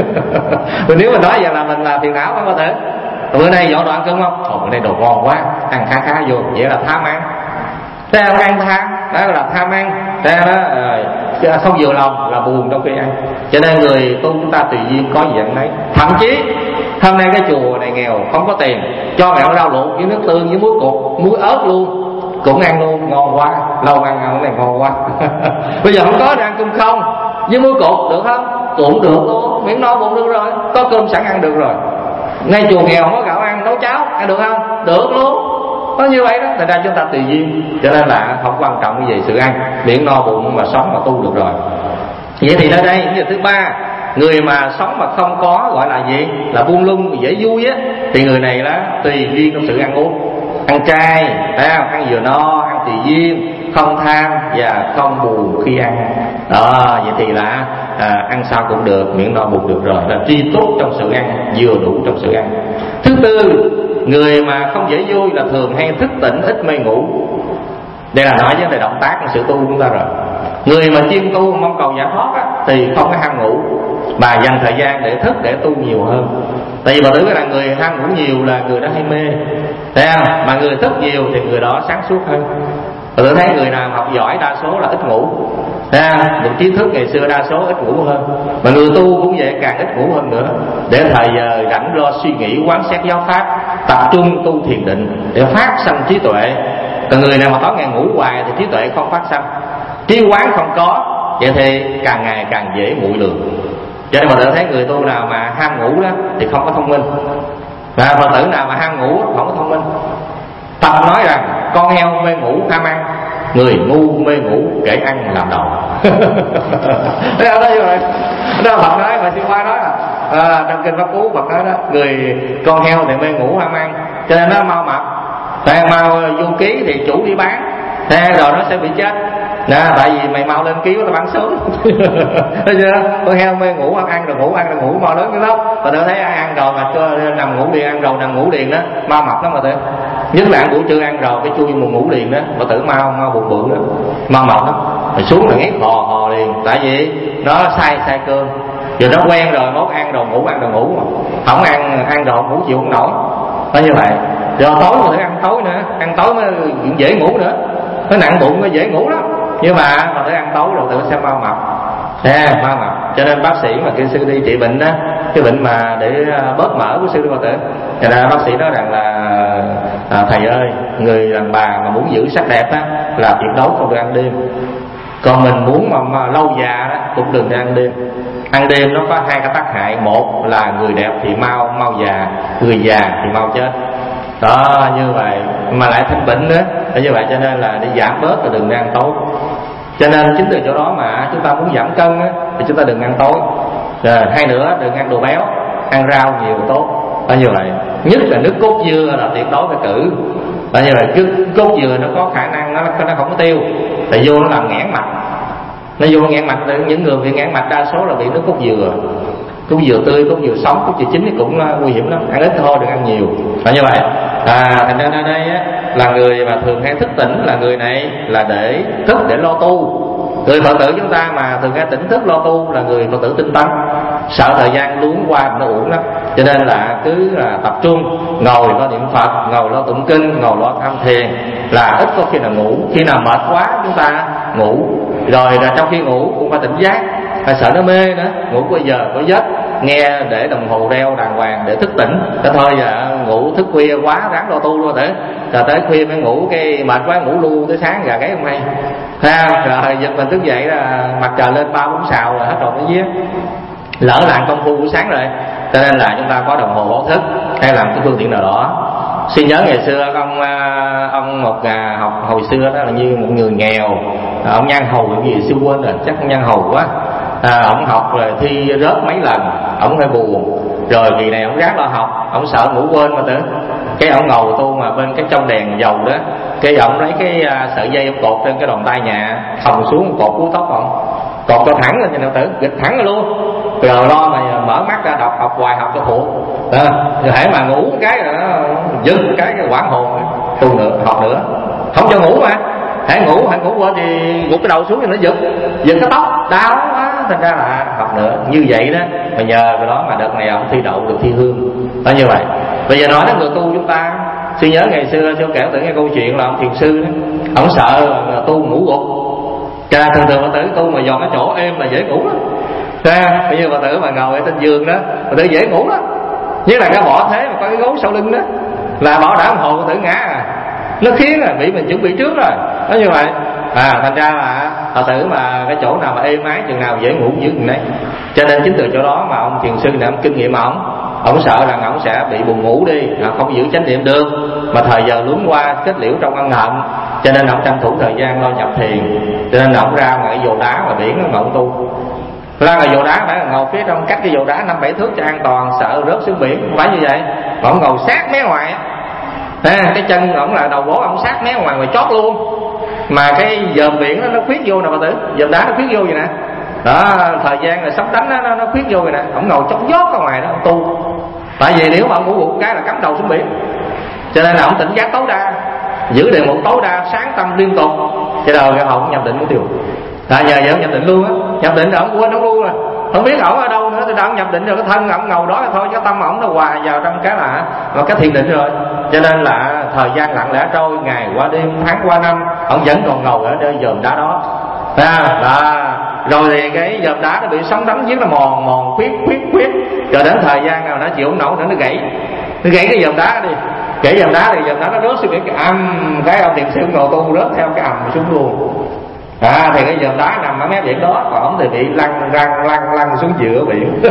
Nếu mà nói vậy là mình là phiền não không có thể. Bữa nay dọn đồ ăn cơm không? Ồ, bữa nay đồ ngon quá, ăn khá khá vô, vậy là tham ăn. Thế không ăn tham, đó là tham ăn. Thế đó không vừa lòng là buồn trong khi ăn. Cho nên người tu chúng ta tùy duyên có gì ăn đấy. Thậm chí hôm nay cái chùa này nghèo không có tiền, cho mẹo rau luộc với nước tương với muối cục, muối ớt luôn cũng ăn luôn, ngon quá. Lâu ăn ăn cái này ngon quá. Bây giờ không có thì ăn cơm không với muối cục được không? Cũng được luôn, miễn no bụng được rồi, có cơm sẵn ăn được rồi. Ngay chùa nghèo không có gạo ăn, nấu cháo ăn được không? Được luôn. Có như vậy đó, thành ra chúng ta tùy duyên. Cho nên là không quan trọng cái gì sự ăn, miễn no bụng mà sống mà tu được rồi. Vậy thì ở đây cái thứ ba, người mà sống mà không có gọi là gì, là buông lung dễ vui á, thì người này đó tùy duyên trong sự ăn uống. Ăn chay, phải không? Ăn vừa no, ăn tùy duyên, không tham và không buồn khi ăn. Đó, vậy thì là à, ăn sao cũng được, miễn no bụng được rồi, là tri túc trong sự ăn, vừa đủ trong sự ăn. Thứ tư, người mà không dễ vui là thường hay thức tỉnh, ít mê ngủ. Đây là nói về động tác của sự tu của chúng ta rồi. Người mà chuyên tu mong cầu giải thoát á, thì không có ham ngủ, mà dành thời gian để thức, để tu nhiều hơn. Tại vì bà tử là người ham ngủ nhiều là người đó hay mê, thấy không? Mà người thức nhiều thì người đó sáng suốt hơn. Bà tử thấy người nào học giỏi đa số là ít ngủ, thấy không? Được trí thức ngày xưa đa số ít ngủ hơn. Mà người tu cũng vậy, càng ít ngủ hơn nữa, để thời giờ rảnh lo suy nghĩ quán xét giáo pháp, tập trung tu thiền định để phát sanh trí tuệ. Còn người nào mà tối ngày ngủ hoài thì trí tuệ không phát sanh, trí quán không có, vậy thì càng ngày càng dễ muội lường. Cho nên mà tự thấy người tu nào mà ham ngủ đó thì không có thông minh, và Phật tử nào mà ham ngủ không có thông minh. Phật nói rằng con heo mê ngủ ham ăn, người ngu mê ngủ kể ăn làm đầu. Thế đó rồi, đó Phật nói, mà sư Khoa nói là à, trong kinh Pháp Cú Phật nói đó, người con heo thì mê ngủ ham ăn, cho nên nó mau mập, tại mau vô ký thì chủ đi bán, thế rồi nó sẽ bị chết. Nè, tại vì mày mau lên ký nó bán sớm. Thấy chưa? Con heo mê ngủ ăn, ăn rồi ngủ, ăn rồi ngủ mau lớn cái lắm. Và tôi thấy ăn rồi mà cho nằm ngủ liền, ăn rồi nằm ngủ liền đó, mau mập lắm mà tự. Nhất là ăn buổi trưa ăn rồi cái chui một ngủ liền đó, mà tự mau mau bụng bự đó, mau mập lắm. Rồi xuống là nghét hò hò liền, tại vì nó sai sai cơm. Rồi nó quen rồi, mốt ăn rồi ngủ, ăn rồi ngủ mà. Không ăn ăn rồi ngủ chịu không nổi. Nó như vậy. Rồi tối mà phải ăn tối nữa, ăn tối mới dễ ngủ nữa. Nó nặng bụng nó dễ ngủ lắm. Nhưng mà mà tới ăn tối rồi tự sẽ mau mập, à, mau mập. Cho nên bác sĩ mà kỹ sư đi trị bệnh đó, cái bệnh mà để bớt mỡ của sư đi bao tử, cho nên bác sĩ nói rằng là à, thầy ơi, người đàn bà mà muốn giữ sắc đẹp á là tuyệt đối không được ăn đêm. Còn mình muốn mà, mà lâu già đó cũng đừng ăn đêm. Ăn đêm nó có hai cái tác hại, một là người đẹp thì mau mau già, người già thì mau chết. Đó, như vậy mà lại thành bệnh nữa. Như vậy cho nên là để giảm bớt là đừng ăn tối. Cho nên chính từ chỗ đó mà chúng ta muốn giảm cân á, thì chúng ta đừng ăn tối. Rồi hai nữa, đừng ăn đồ béo, ăn rau nhiều tốt. Đó, như vậy nhất là nước cốt dưa là tuyệt đối phải cử. Đó, như vậy cốt dừa nó có khả năng nó nó không có tiêu, tại vô nó làm nghẽn mặt. Nó vô nghẽn mạch, những người bị nghẽn mạch đa số là bị nước cốt dừa, cốt dừa tươi, cốt dừa sống, cốt dừa chín thì cũng nguy hiểm lắm, ăn ít thôi đừng ăn nhiều. Là như vậy. À, thành ra ở đây á, là người mà thường hay thức tỉnh là người này là để thức để lo tu. Người Phật tử chúng ta mà thường hay tỉnh thức lo tu là người Phật tử tinh tấn, sợ thời gian luống qua nó uổng lắm, cho nên là cứ là tập trung ngồi lo niệm Phật, ngồi lo tụng kinh, ngồi lo tham thiền, là ít có khi nào ngủ. Khi nào mệt quá chúng ta ngủ, rồi là trong khi ngủ cũng phải tỉnh giác, phải sợ nó mê nữa, ngủ có giờ có giấc, nghe để đồng hồ đeo đàng hoàng để thức tỉnh. Cái thôi giờ ngủ thức khuya quá ráng lo tu luôn thế, rồi tới khuya mới ngủ, cái mệt quá ngủ luôn tới sáng gà gáy không hay ha. Rồi giật mình thức dậy là mặt trời lên ba bốn sào rồi hết rồi mới viết, lỡ làng công phu buổi sáng rồi. Cho nên là chúng ta có đồng hồ báo thức hay làm cái phương tiện nào đó. Xin nhớ ngày xưa ông ông một học hồi xưa đó là như một người nghèo, ông Nhan Hầu gì xưa quên rồi, chắc ông Nhan Hầu quá. À, ông học rồi thi rớt mấy lần, ông hơi buồn, rồi kỳ này ông ráng lo học, ông sợ ngủ quên mà tưởng. Cái ông ngầu tu mà bên cái trong đèn dầu đó, cái ông lấy cái uh, sợi dây ông cột trên cái đòn tay nhà, thòng xuống cột cú tóc ông, cột cho thẳng lên cho nào tử, gịch thẳng luôn. Rồi lo mà mở mắt ra đọc, học hoài học cho thuộc. À, rồi hãy mà ngủ cái là nó dừng cái cái quảng hồn tu nữa, học nữa, không cho ngủ mà. Hãy ngủ, hãy ngủ qua thì gục cái đầu xuống thì nó giật, giật cái tóc, đau quá, thành ra là học nữa. Như vậy đó, mà nhờ cái đó mà đợt này ông thi đậu được thi hương. Đó như vậy. Bây giờ nói đến người tu chúng ta, suy nhớ ngày xưa cho kể tưởng cái câu chuyện là ông thiền sư đó, ông sợ là tu ngủ gục. Cho nên thường thường Phật tử tu mà dọn cái chỗ êm là dễ ngủ lắm. Ra bây giờ Phật tử mà ngồi ở trên giường đó, Phật tử dễ ngủ lắm. Nhất là cái bỏ thế mà có cái gối sau lưng đó, là bảo đảm hồ Phật tử ngã à. Nó khiến là bị mình chuẩn bị trước rồi. Đó như vậy. À, thành ra là Phật tử mà cái chỗ nào mà êm ái chừng nào dễ ngủ dữ chừng đấy. Cho nên chính từ chỗ đó mà ông thiền sư này ông kinh nghiệm ông, ông sợ rằng ông sẽ bị buồn ngủ đi, không giữ chánh niệm được, mà thời giờ luống qua kết liễu trong ân hận. Cho nên ông tranh thủ thời gian lo nhập thiền. Cho nên ông ra ngoài vồ đá ngoài biển mà ông tu. Ra ngoài vồ đá phải là ngồi phía trong cách cái vồ đá năm bảy thước cho an toàn, sợ rớt xuống biển, không phải như vậy. Mà ông ngồi sát mé ngoài á. À, cái chân ổng là đầu gối ông sát mé ngoài ngoài chót luôn, mà cái dòm biển đó nó khuyết vô nè Phật tử, dòm đá nó khuyết vô vậy nè. Đó, thời gian là sóng đánh nó, nó, nó khuyết vô vậy nè. Ổng ngồi chót giót ở ngoài đó ông tu. Tại vì nếu mà ông ngủ gục cái là cắm đầu xuống biển, cho nên là ông tỉnh giác tối đa, giữ đề mục tối đa, sáng tâm liên tục, cho đầu cái hồn nhập định mất tiêu. À, nhờ vậy ông nhập định luôn á, nhập định rồi ông quên ông luôn rồi, không biết ổng ở đâu nữa. Từ đó ông nhập định rồi cái thân ổng ngầu đó thôi, cái tâm ổng nó hòa vào trong cái là vào cái thiền định rồi. Cho nên là thời gian lặng lẽ trôi, ngày qua đêm, tháng qua năm, ổng vẫn còn ngồi ở nơi dòm đá đó. À, à, rồi thì cái dòm đá nó bị sóng đánh giết, nó mòn mòn khuyết khuyết khuyết, rồi đến thời gian nào nó chịu không nổi nữa nó gãy, nó gãy cái dòm đá đi, gãy dòm đá thì dòm đá nó rớt xuống biển, cái âm cái ông thiền sư ngồi tu rớt theo cái ầm xuống luôn. À, thì cái dòm đá nằm ở mép biển đó, còn ổng thì bị lăn lăn lăn lăn xuống giữa biển.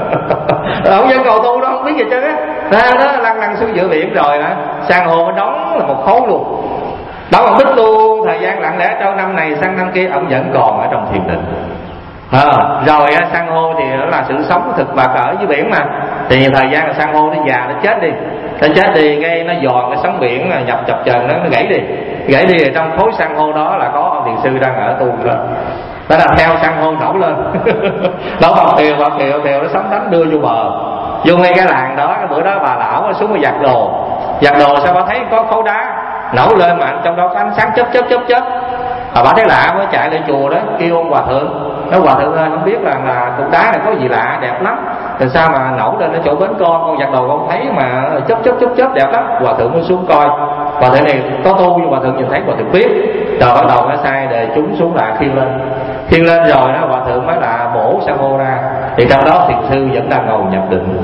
Ông dân cầu tu đó không biết gì chứ á, đó lăn lăn xuống giữa biển rồi đó, san hô nó đóng là một khối luôn, đóng một bít luôn. Thời gian lặng lẽ trong năm này sang năm kia ông vẫn còn ở trong thiền định. À, rồi san hô thì nó là sự sống của thực vật ở dưới biển mà, thì thời gian là san hô nó già nó chết đi, nó chết đi cái nó giòn cái sóng biển nhập chập chờn nó nó gãy đi, gãy đi. Ở trong khối san hô đó là có ông thiền sư đang ở tu rồi, đó là theo san hô nổi lên. Nó bọc thuyền bọc thuyền thuyền nó sóng đánh đưa vô bờ, vô ngay cái làng đó. Cái bữa đó bà lão xuống mà giặt đồ, giặt đồ sao bà thấy có khối đá nổi lên mà trong đó có ánh sáng chớp chớp chớp chớp. À, bà thấy lạ mới chạy lên chùa đó kêu ông hòa thượng. Nói hòa thượng ơi, không biết là là cục đá này có gì lạ đẹp lắm, từ sao mà nổi lên ở chỗ bến con, con giặt đồ con thấy mà chớp chớp chớp chớp đẹp lắm. Hòa thượng mới xuống coi, hòa thượng này có tu nhưng hòa thượng nhìn thấy hòa thượng biết, rồi bắt đầu nó sai đề chúng xuống là khiêng lên, khiêng lên rồi đó hòa thượng mới là bổ san hô ra, thì trong đó thiền sư vẫn đang ngồi nhập định.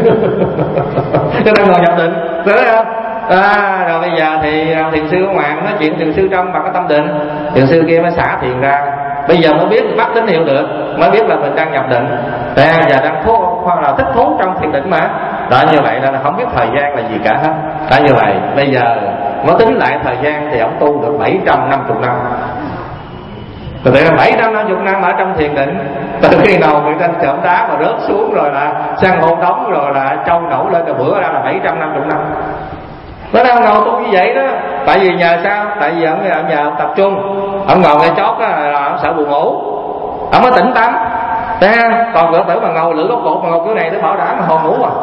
Nó đang ngồi nhập định, thấy không? À, rồi bây giờ thì thiền sư ở ngoài nói chuyện thiền sư trong bằng cái tâm định, thiền sư kia mới xả thiền ra. Bây giờ mới biết, bắt tín hiệu được, mới biết là mình đang nhập định, à, và đang thú, hoặc là thích thú trong thiền định mà. Đó như vậy là không biết thời gian là gì cả hết. Đó như vậy, bây giờ mới tính lại thời gian thì ông tu được bảy trăm năm mươi năm. Từ từ là bảy trăm năm mươi năm ở trong thiền định, từ khi nào người ta trộm đá mà rớt xuống rồi là san hô đóng rồi là trâu nổi lên, rồi bữa ra là bảy trăm năm mươi năm. Nó đang ngồi tu như vậy đó. Tại vì nhờ sao? Tại vì ông nhờ, nhờ ông tập trung. Ông ngồi ngay chót đó là ông sợ buồn ngủ. ông mới tỉnh táo. Còn Phật tử mà ngồi lựa gốc cột mà ngồi kiểu này tới bảo đảm mà hồi ngủ à.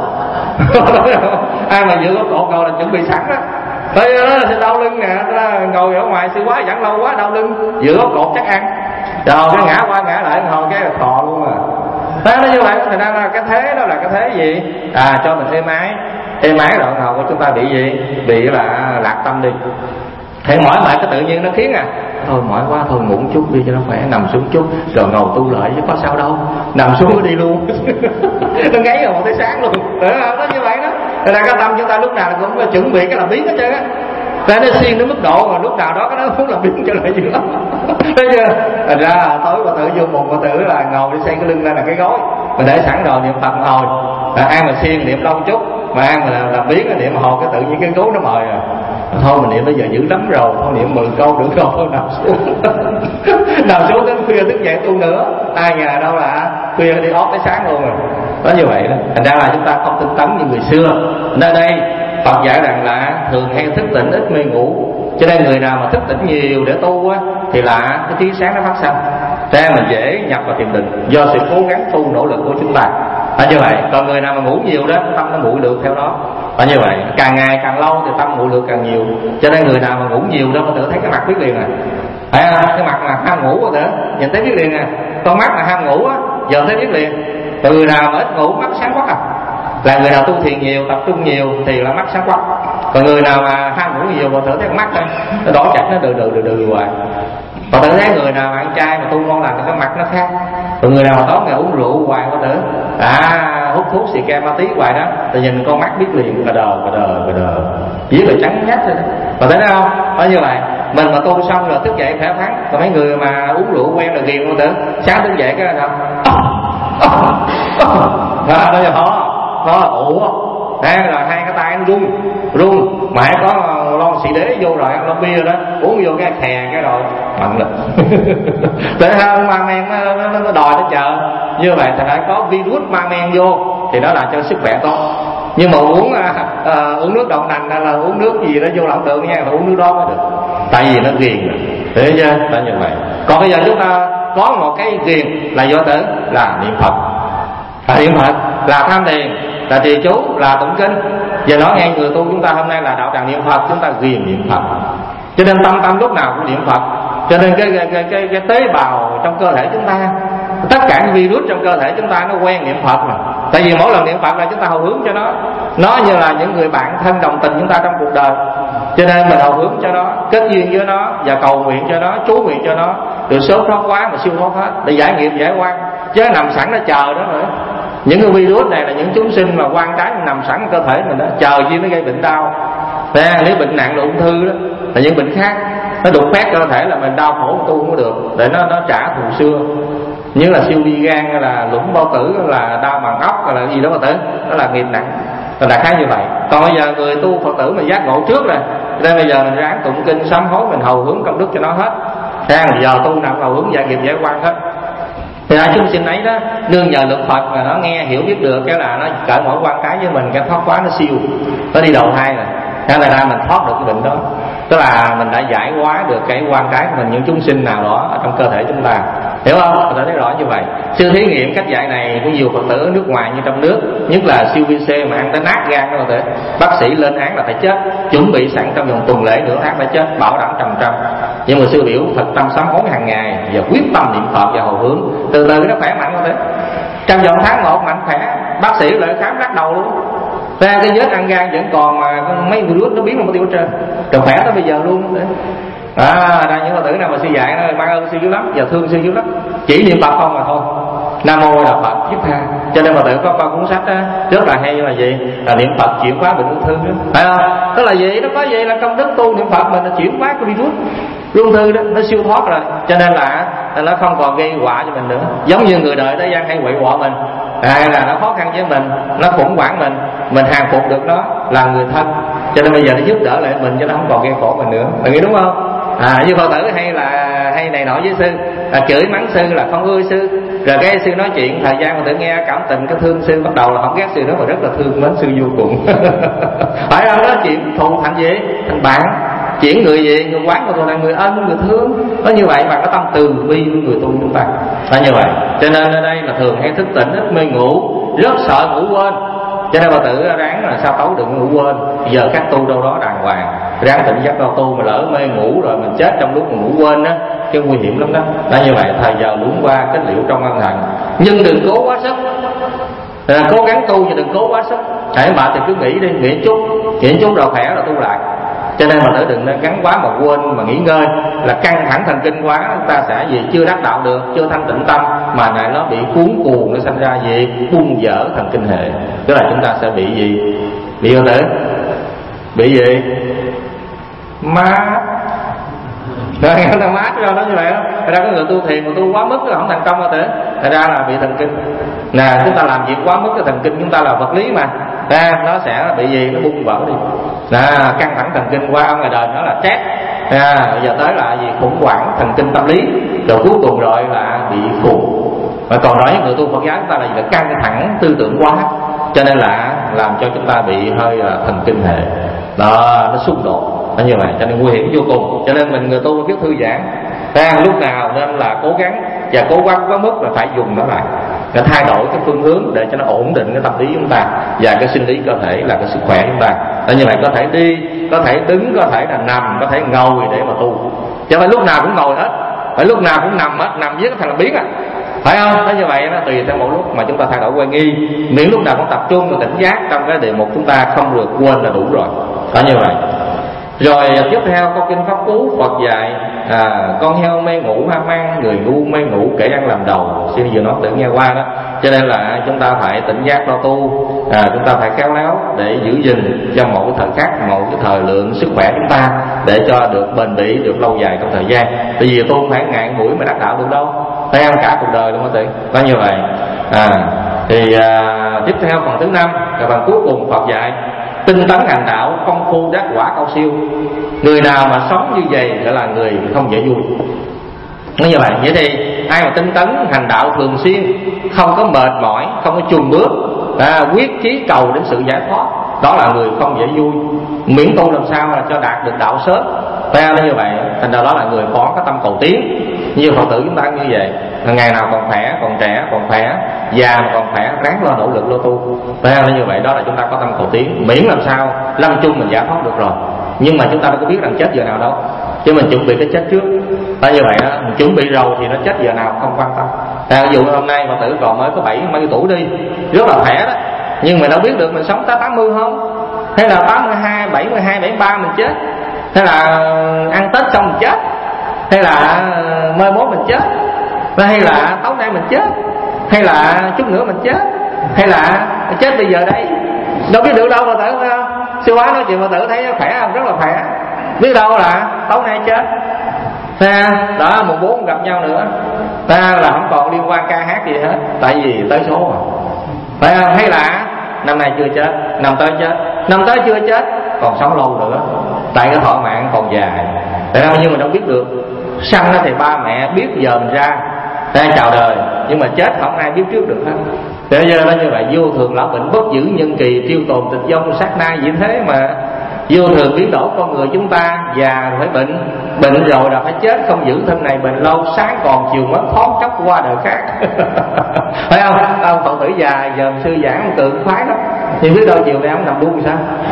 Ai mà dựa gốc cột ngồi là chuẩn bị sẵn đó. Tới đó là sẽ đau lưng nè, ngồi ở ngoài sư quá giảng lâu quá đau lưng, dựa gốc cột chắc ăn. Rồi cái ngã qua ngã lại hồi cái là thò luôn à. Thế nó như vậy, thành ra là cái thế đó là cái thế gì? À cho mình êm ái, êm ái đoạn hầu của chúng ta bị gì? Bị là lạc tâm đi. Hãy mỏi mệt cái tự nhiên nó khiến à thôi mỏi quá thôi ngủ chút đi cho nó khỏe, nằm xuống chút rồi ngồi tu lại chứ có sao đâu, nằm xuống nó đi luôn. Nó ngáy rồi tới sáng luôn. Đó, nó như vậy đó. Thành ra cái tâm chúng ta lúc nào cũng chuẩn bị cái làm biến hết trơn á. Ra nó xiên đến mức độ mà lúc nào đó cái nó muốn làm biến trở lại dữ lắm. Thấy chưa? Thành ra tối Phật tử vô mùng Phật tử là ngồi đi xây cái lưng ra là cái gối mình để sẵn rồi niệm Phật ngồi. À, ăn mà xiên niệm lâu chút, mà ăn mà làm biến niệm hồi cái tự nhiên cái gối nó mời à. Thôi mình niệm bây giờ dữ lắm rồi, thôi niệm mười câu được rồi, thôi nằm xuống. Nằm xuống đến khuya thức dậy tu nữa. Ai nhà đâu là khuya đi ót tới sáng luôn rồi. Đó như vậy đó. Thành ra là chúng ta không tinh tấn như người xưa. Nơi đây Phật dạy rằng là thường hay thức tỉnh ít mê ngủ. Cho nên người nào mà thức tỉnh nhiều để tu á thì là cái trí sáng nó phát sanh. Thế mình dễ nhập vào thiền định do sự cố gắng tu nỗ lực của chúng ta. Đó như vậy. Còn người nào mà ngủ nhiều đó tâm nó nguội lược theo đó. Đó như vậy. Càng ngày càng lâu thì tâm nguội lược càng nhiều. Cho nên người nào mà ngủ nhiều đó có thể thấy cái mặt biết liền à. Thấy không? Cái mặt mà ham ngủ có thể nhìn thấy biết liền à. Con mắt mà ham ngủ á giờ thấy biết liền. Còn người nào mà ít ngủ mắt sáng quắc à. Là người nào tu thiền nhiều, tập trung nhiều thì là mắt sáng quắc. Còn người nào mà ham ngủ nhiều mà thử thấy mắt thôi nó đỏ chặt nó đừ đừ đừ đừ hoài. Còn thử thấy người nào mà ăn chay mà tu ngon lành thì cái mặt nó khác. Còn người nào mà tối ngày uống rượu hoài có thử à hút thuốc xì ke ma tí hoài đó thì nhìn con mắt biết liền cà đờ cà đờ cà đờ chỉ là trắng nhách thôi. Mà thấy không? Đó như vậy mình mà tu xong rồi thức dậy khỏe khoắn. Còn mấy người mà uống rượu quen là ghiền không tử sáng thức dậy cái là đó đó đó đó ủa đây là hai cái tay nó run run mà hãy có lon xì đế vô rồi ăn lon bia đó uống vô cái khè cái rồi mạnh lực. Để không ma men nó, nó, nó đòi nó chờ như vậy thì phải có virus ma men vô thì nó làm cho sức khỏe tốt. Nhưng mà uống à, à, uống nước đậu nành hay là uống nước gì đó vô lỏng được nha, mà uống nước đó mới được. Tại vì nó ghiền rồi. Thế chưa? Tại như vậy. Còn bây giờ chúng ta có một cái ghiền là do tử là niệm Phật. Là niệm Phật là tham thiền, là trì chú, là tụng kinh. Giờ nói nghe người tu chúng ta hôm nay là đạo tràng niệm Phật, chúng ta ghiền niệm Phật. Cho nên tâm tâm lúc nào cũng niệm Phật. Cho nên cái cái, cái, cái, cái tế bào trong cơ thể chúng ta, tất cả những virus trong cơ thể chúng ta nó quen niệm Phật mà. Tại vì mỗi lần niệm Phật là chúng ta hào hứng cho nó. Nó như là những người bạn thân đồng tình chúng ta trong cuộc đời. Cho nên mình hào hứng cho nó, kết duyên với nó và cầu nguyện cho nó, chú nguyện cho nó được sớm thoát quá mà siêu thoát hết để giải nghiệp giải oan. Chứ nằm sẵn nó chờ đó nữa. Những cái virus này là những chúng sinh mà quan trái nằm sẵn trong cơ thể mình đó, chờ chi nó gây bệnh đau. Thế nếu bệnh nặng là ung thư đó, là những bệnh khác nó đục khoét cơ thể là mình đau khổ tu không có được để nó nó trả thù xưa. Như là siêu vi gan hay là lũng bao tử hay là đau màng ốc hay là gì đó mà tử, đó là nghiệp nặng. Là đại khái như vậy. Còn bây giờ người tu Phật tử mình giác ngộ trước rồi, nên bây giờ mình ráng tụng kinh sám hối, mình hầu hướng công đức cho nó hết. Thế giờ tu nào hầu hướng giải nghiệp giải oan hết. Thì ra chúng sinh ấy đó nương nhờ lực Phật mà nó nghe hiểu biết được cái là nó cởi mở quan trái với mình, cái thoát quá nó siêu, nó đi đầu thai rồi. Thế là ra mình thoát được cái bệnh đó, tức là mình đã giải hóa được cái quan trái của mình những chúng sinh nào đó ở trong cơ thể chúng ta, hiểu không? Mình đã thấy rõ như vậy. Sư thí nghiệm cách dạy này của nhiều Phật tử ở nước ngoài như trong nước, nhất là siêu vi xê mà ăn tới nát gan đó, thể bác sĩ lên án là phải chết, chuẩn bị sẵn trong vòng tuần lễ nửa tháng phải chết, bảo đảm trăm trăm. Nhưng mà sư biểu thật tâm sám hối hàng ngày và quyết tâm niệm Phật và hầu hướng, từ từ nó khỏe mạnh có thể. Trong vòng tháng một mạnh khỏe, bác sĩ lại khám lắc đầu luôn. Ra cái vết ăn gan vẫn còn mà mấy virus nó biến nó tiêu hết trơn, rồi khỏe tới bây giờ luôn đấy. À, ra những Phật tử nào mà sư dạy nó mang ơn sư dữ lắm, giờ thương sư dữ lắm, chỉ niệm Phật không mà thôi. Nam mô là Phật giúp tha. Cho nên Phật tử có ba cuốn sách đó rất là hay là gì? Là niệm Phật chuyển hóa bệnh ung thư đó, phải không? Tức là gì? Nó có gì là công đức tu niệm Phật mình là chuyển hóa cái virus ung thư đó, nó siêu thoát rồi. Cho nên là nó không còn gây họa cho mình nữa. Giống như người đời thế gian hay quậy quọ mình, hay là nó khó khăn với mình, nó khủng hoảng mình, mình hàng phục được nó là người thân. Cho nên bây giờ nó giúp đỡ lại mình cho nó không còn gây khổ mình nữa. Bạn nghĩ đúng không? À, như Phật tử hay là hay này nọ với sư, là chửi mắng sư là không ưa sư, rồi cái sư nói chuyện thời gian Phật tử nghe cảm tình cái thương sư, bắt đầu là không ghét sư nữa mà rất là thương mến sư vô cùng. Phải không? Đó chuyện thù thành gì? Thành bạn. Chuyển người gì? Người quán của tôi là người ân, người thương. Có như vậy bằng cái tâm từ bi của người tu chúng ta. Là như vậy. Cho nên ở đây là thường hay thức tỉnh, ít mê ngủ, rất sợ ngủ quên. Cho nên bà tử ráng là sao tối đừng ngủ quên. Giờ các tu đâu đó đàng hoàng, ráng tỉnh giấc đâu tu, mà lỡ mê ngủ rồi mình chết trong lúc mình ngủ quên đó, chứ nguy hiểm lắm đó. Đó như vậy, thời giờ luống qua kết liễu trong ân hận. Nhưng đừng cố quá sức, à, cố gắng tu nhưng đừng cố quá sức. Hãy mệt thì cứ nghỉ đi, nghỉ chút, nghỉ chút rồi khỏe rồi tu lại. Cho nên mà tử đừng nên gắn quá mà quên mà nghỉ ngơi, là căng thẳng thần kinh quá, chúng ta sẽ gì chưa đắc đạo được, chưa thanh tịnh tâm, mà lại nó bị cuốn cuồng, nó sinh ra gì bung dở thần kinh hệ, tức là chúng ta sẽ bị gì, bị vô tử, bị gì mát. Rồi người ta mát rồi đó như vậy đó. Thật ra có người tu thiền mà tu quá mức là không thành công đâu tử. Thật ra là bị thần kinh. Nè, chúng ta làm việc quá mức cái thần kinh chúng ta là vật lý mà. Ra nó sẽ bị gì, nó bung vỡ đi. Nè, căng thẳng thần kinh qua ngoài đời nó là stress. À, bây giờ tới là gì khủng hoảng thần kinh tâm lý, rồi cuối cùng rồi là bị khùng. Và còn nói người tu Phật giáo chúng ta là gì, là căng thẳng tư tưởng quá, cho nên là làm cho chúng ta bị hơi thần kinh hệ đó, nó xung đột. Nó như vậy cho nên nguy hiểm vô cùng. Cho nên mình người tu biết thư giãn, ra lúc nào nên là cố gắng và cố gắng quá mức là phải dùng nó lại, để thay đổi cái phương hướng để cho nó ổn định cái tâm lý chúng ta và cái sinh lý cơ thể là cái sức khỏe chúng ta. Nó như vậy có thể đi, có thể đứng, có thể là nằm, có thể ngồi để mà tu, chứ phải lúc nào cũng ngồi hết, phải lúc nào cũng nằm hết, nằm với cái thằng là biết à, phải không? Nó như vậy nó tùy theo một lúc mà chúng ta thay đổi quan nghi, miễn lúc nào cũng tập trung và tỉnh giác trong cái đề mục chúng ta, không được quên là đủ rồi. Đó như vậy. Rồi tiếp theo câu kinh Pháp Cú Phật dạy à, con heo mê ngủ ham ăn, người ngu mê ngủ kẻ ăn làm đầu. Xin vừa nói tự nghe qua đó. Cho nên là chúng ta phải tỉnh giác lo tu, à, chúng ta phải khéo léo để giữ gìn cho mỗi thời khắc, mỗi cái thời lượng sức khỏe chúng ta, để cho được bền bỉ, được lâu dài trong thời gian. Tại vì tu phải ngàn buổi mới đắc đạo được đâu, phải ăn cả cuộc đời luôn đó tỷ. Có như vậy. À, thì à, tiếp theo phần thứ năm là phần cuối cùng Phật dạy tinh tấn hành đạo, công phu đắc quả cao siêu. Người nào mà sống như vậy gọi là người không dễ vui. Nó như vậy. Vậy thì ai mà tinh tấn hành đạo thường xuyên, không có mệt mỏi, không có chùn bước, à, quyết chí cầu đến sự giải thoát, đó là người không dễ vui. Miễn tu làm sao là cho đạt được đạo sớm. Ra như vậy, thành ra đó là người có cái tâm cầu tiến. Như Phật tử chúng ta như vậy, ngày nào còn khỏe, còn trẻ, còn khỏe, già mà còn khỏe, ráng lo nỗ lực lo tu. Ra như vậy, đó là chúng ta có tâm cầu tiến. Miễn làm sao lâm chung mình giải thoát được rồi. Nhưng mà chúng ta đâu có biết rằng chết giờ nào đâu, chứ mình chuẩn bị cái chết trước. Tại như vậy đó, mình chuẩn bị rồi thì nó chết giờ nào không quan tâm. À, ví dụ hôm nay Phật tử còn mới có bảy mươi tuổi đi, rất là khỏe đó, nhưng mà đâu biết được mình sống tới tám mươi không, hay là tám mươi hai, bảy mươi hai, bảy mươi ba mình chết, hay là ăn Tết xong mình chết, hay là mai mốt mình chết, hay là tối nay mình chết, hay là chút nữa mình chết, hay là chết bây giờ đây, đâu biết được đâu. Phật tử phải không? Sư Bá nói chuyện Phật tử thấy khỏe không? Rất là khỏe. Biết đâu là tối nay chết, ra đó mùng bốn gặp nhau nữa, ra là không còn liên quan ca hát gì hết, tại vì tới số rồi, phải không? Hay là năm nay chưa chết, năm tới chết, năm tới chưa chết, còn sống lâu nữa, tại cái thọ mạng còn dài. Tại sao? Nhưng mình đâu biết được. Sanh thì ba mẹ biết giờ mình ra ra chào đời, nhưng mà chết không ai biết trước được hết. Thế giờ nó như vậy, vô thường lão bệnh bất giữ nhân kỳ, tiêu tồn tịch vong sát na gì thế mà. Vô thường biến đổi con người chúng ta, già rồi phải bệnh, bệnh rồi là phải chết, không giữ thân này bệnh lâu, sáng còn chiều mất, thoáng chốc qua đời khác. Phải không? Ông Phật tử già giờ sư giảng ông tượng khoái lắm, thì biết đâu chiều nay ông nằm buông sao?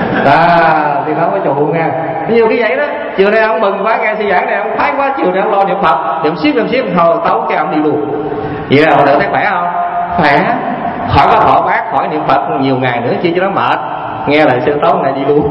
À, thì nó có trò hụt nha. Nhiều cái vậy đó, chiều nay ông mừng quá nghe sư giảng này, ông khoái quá, chiều nay ông lo niệm Phật, niệm xíu niệm xíu hồi tấu cái ông đi luôn. Vậy là Phật tử thấy khỏe không? Khỏe. Khỏi có thọ bát, khỏi niệm Phật nhiều ngày nữa chi cho nó mệt. Nghe lại sư tấu này đi luôn.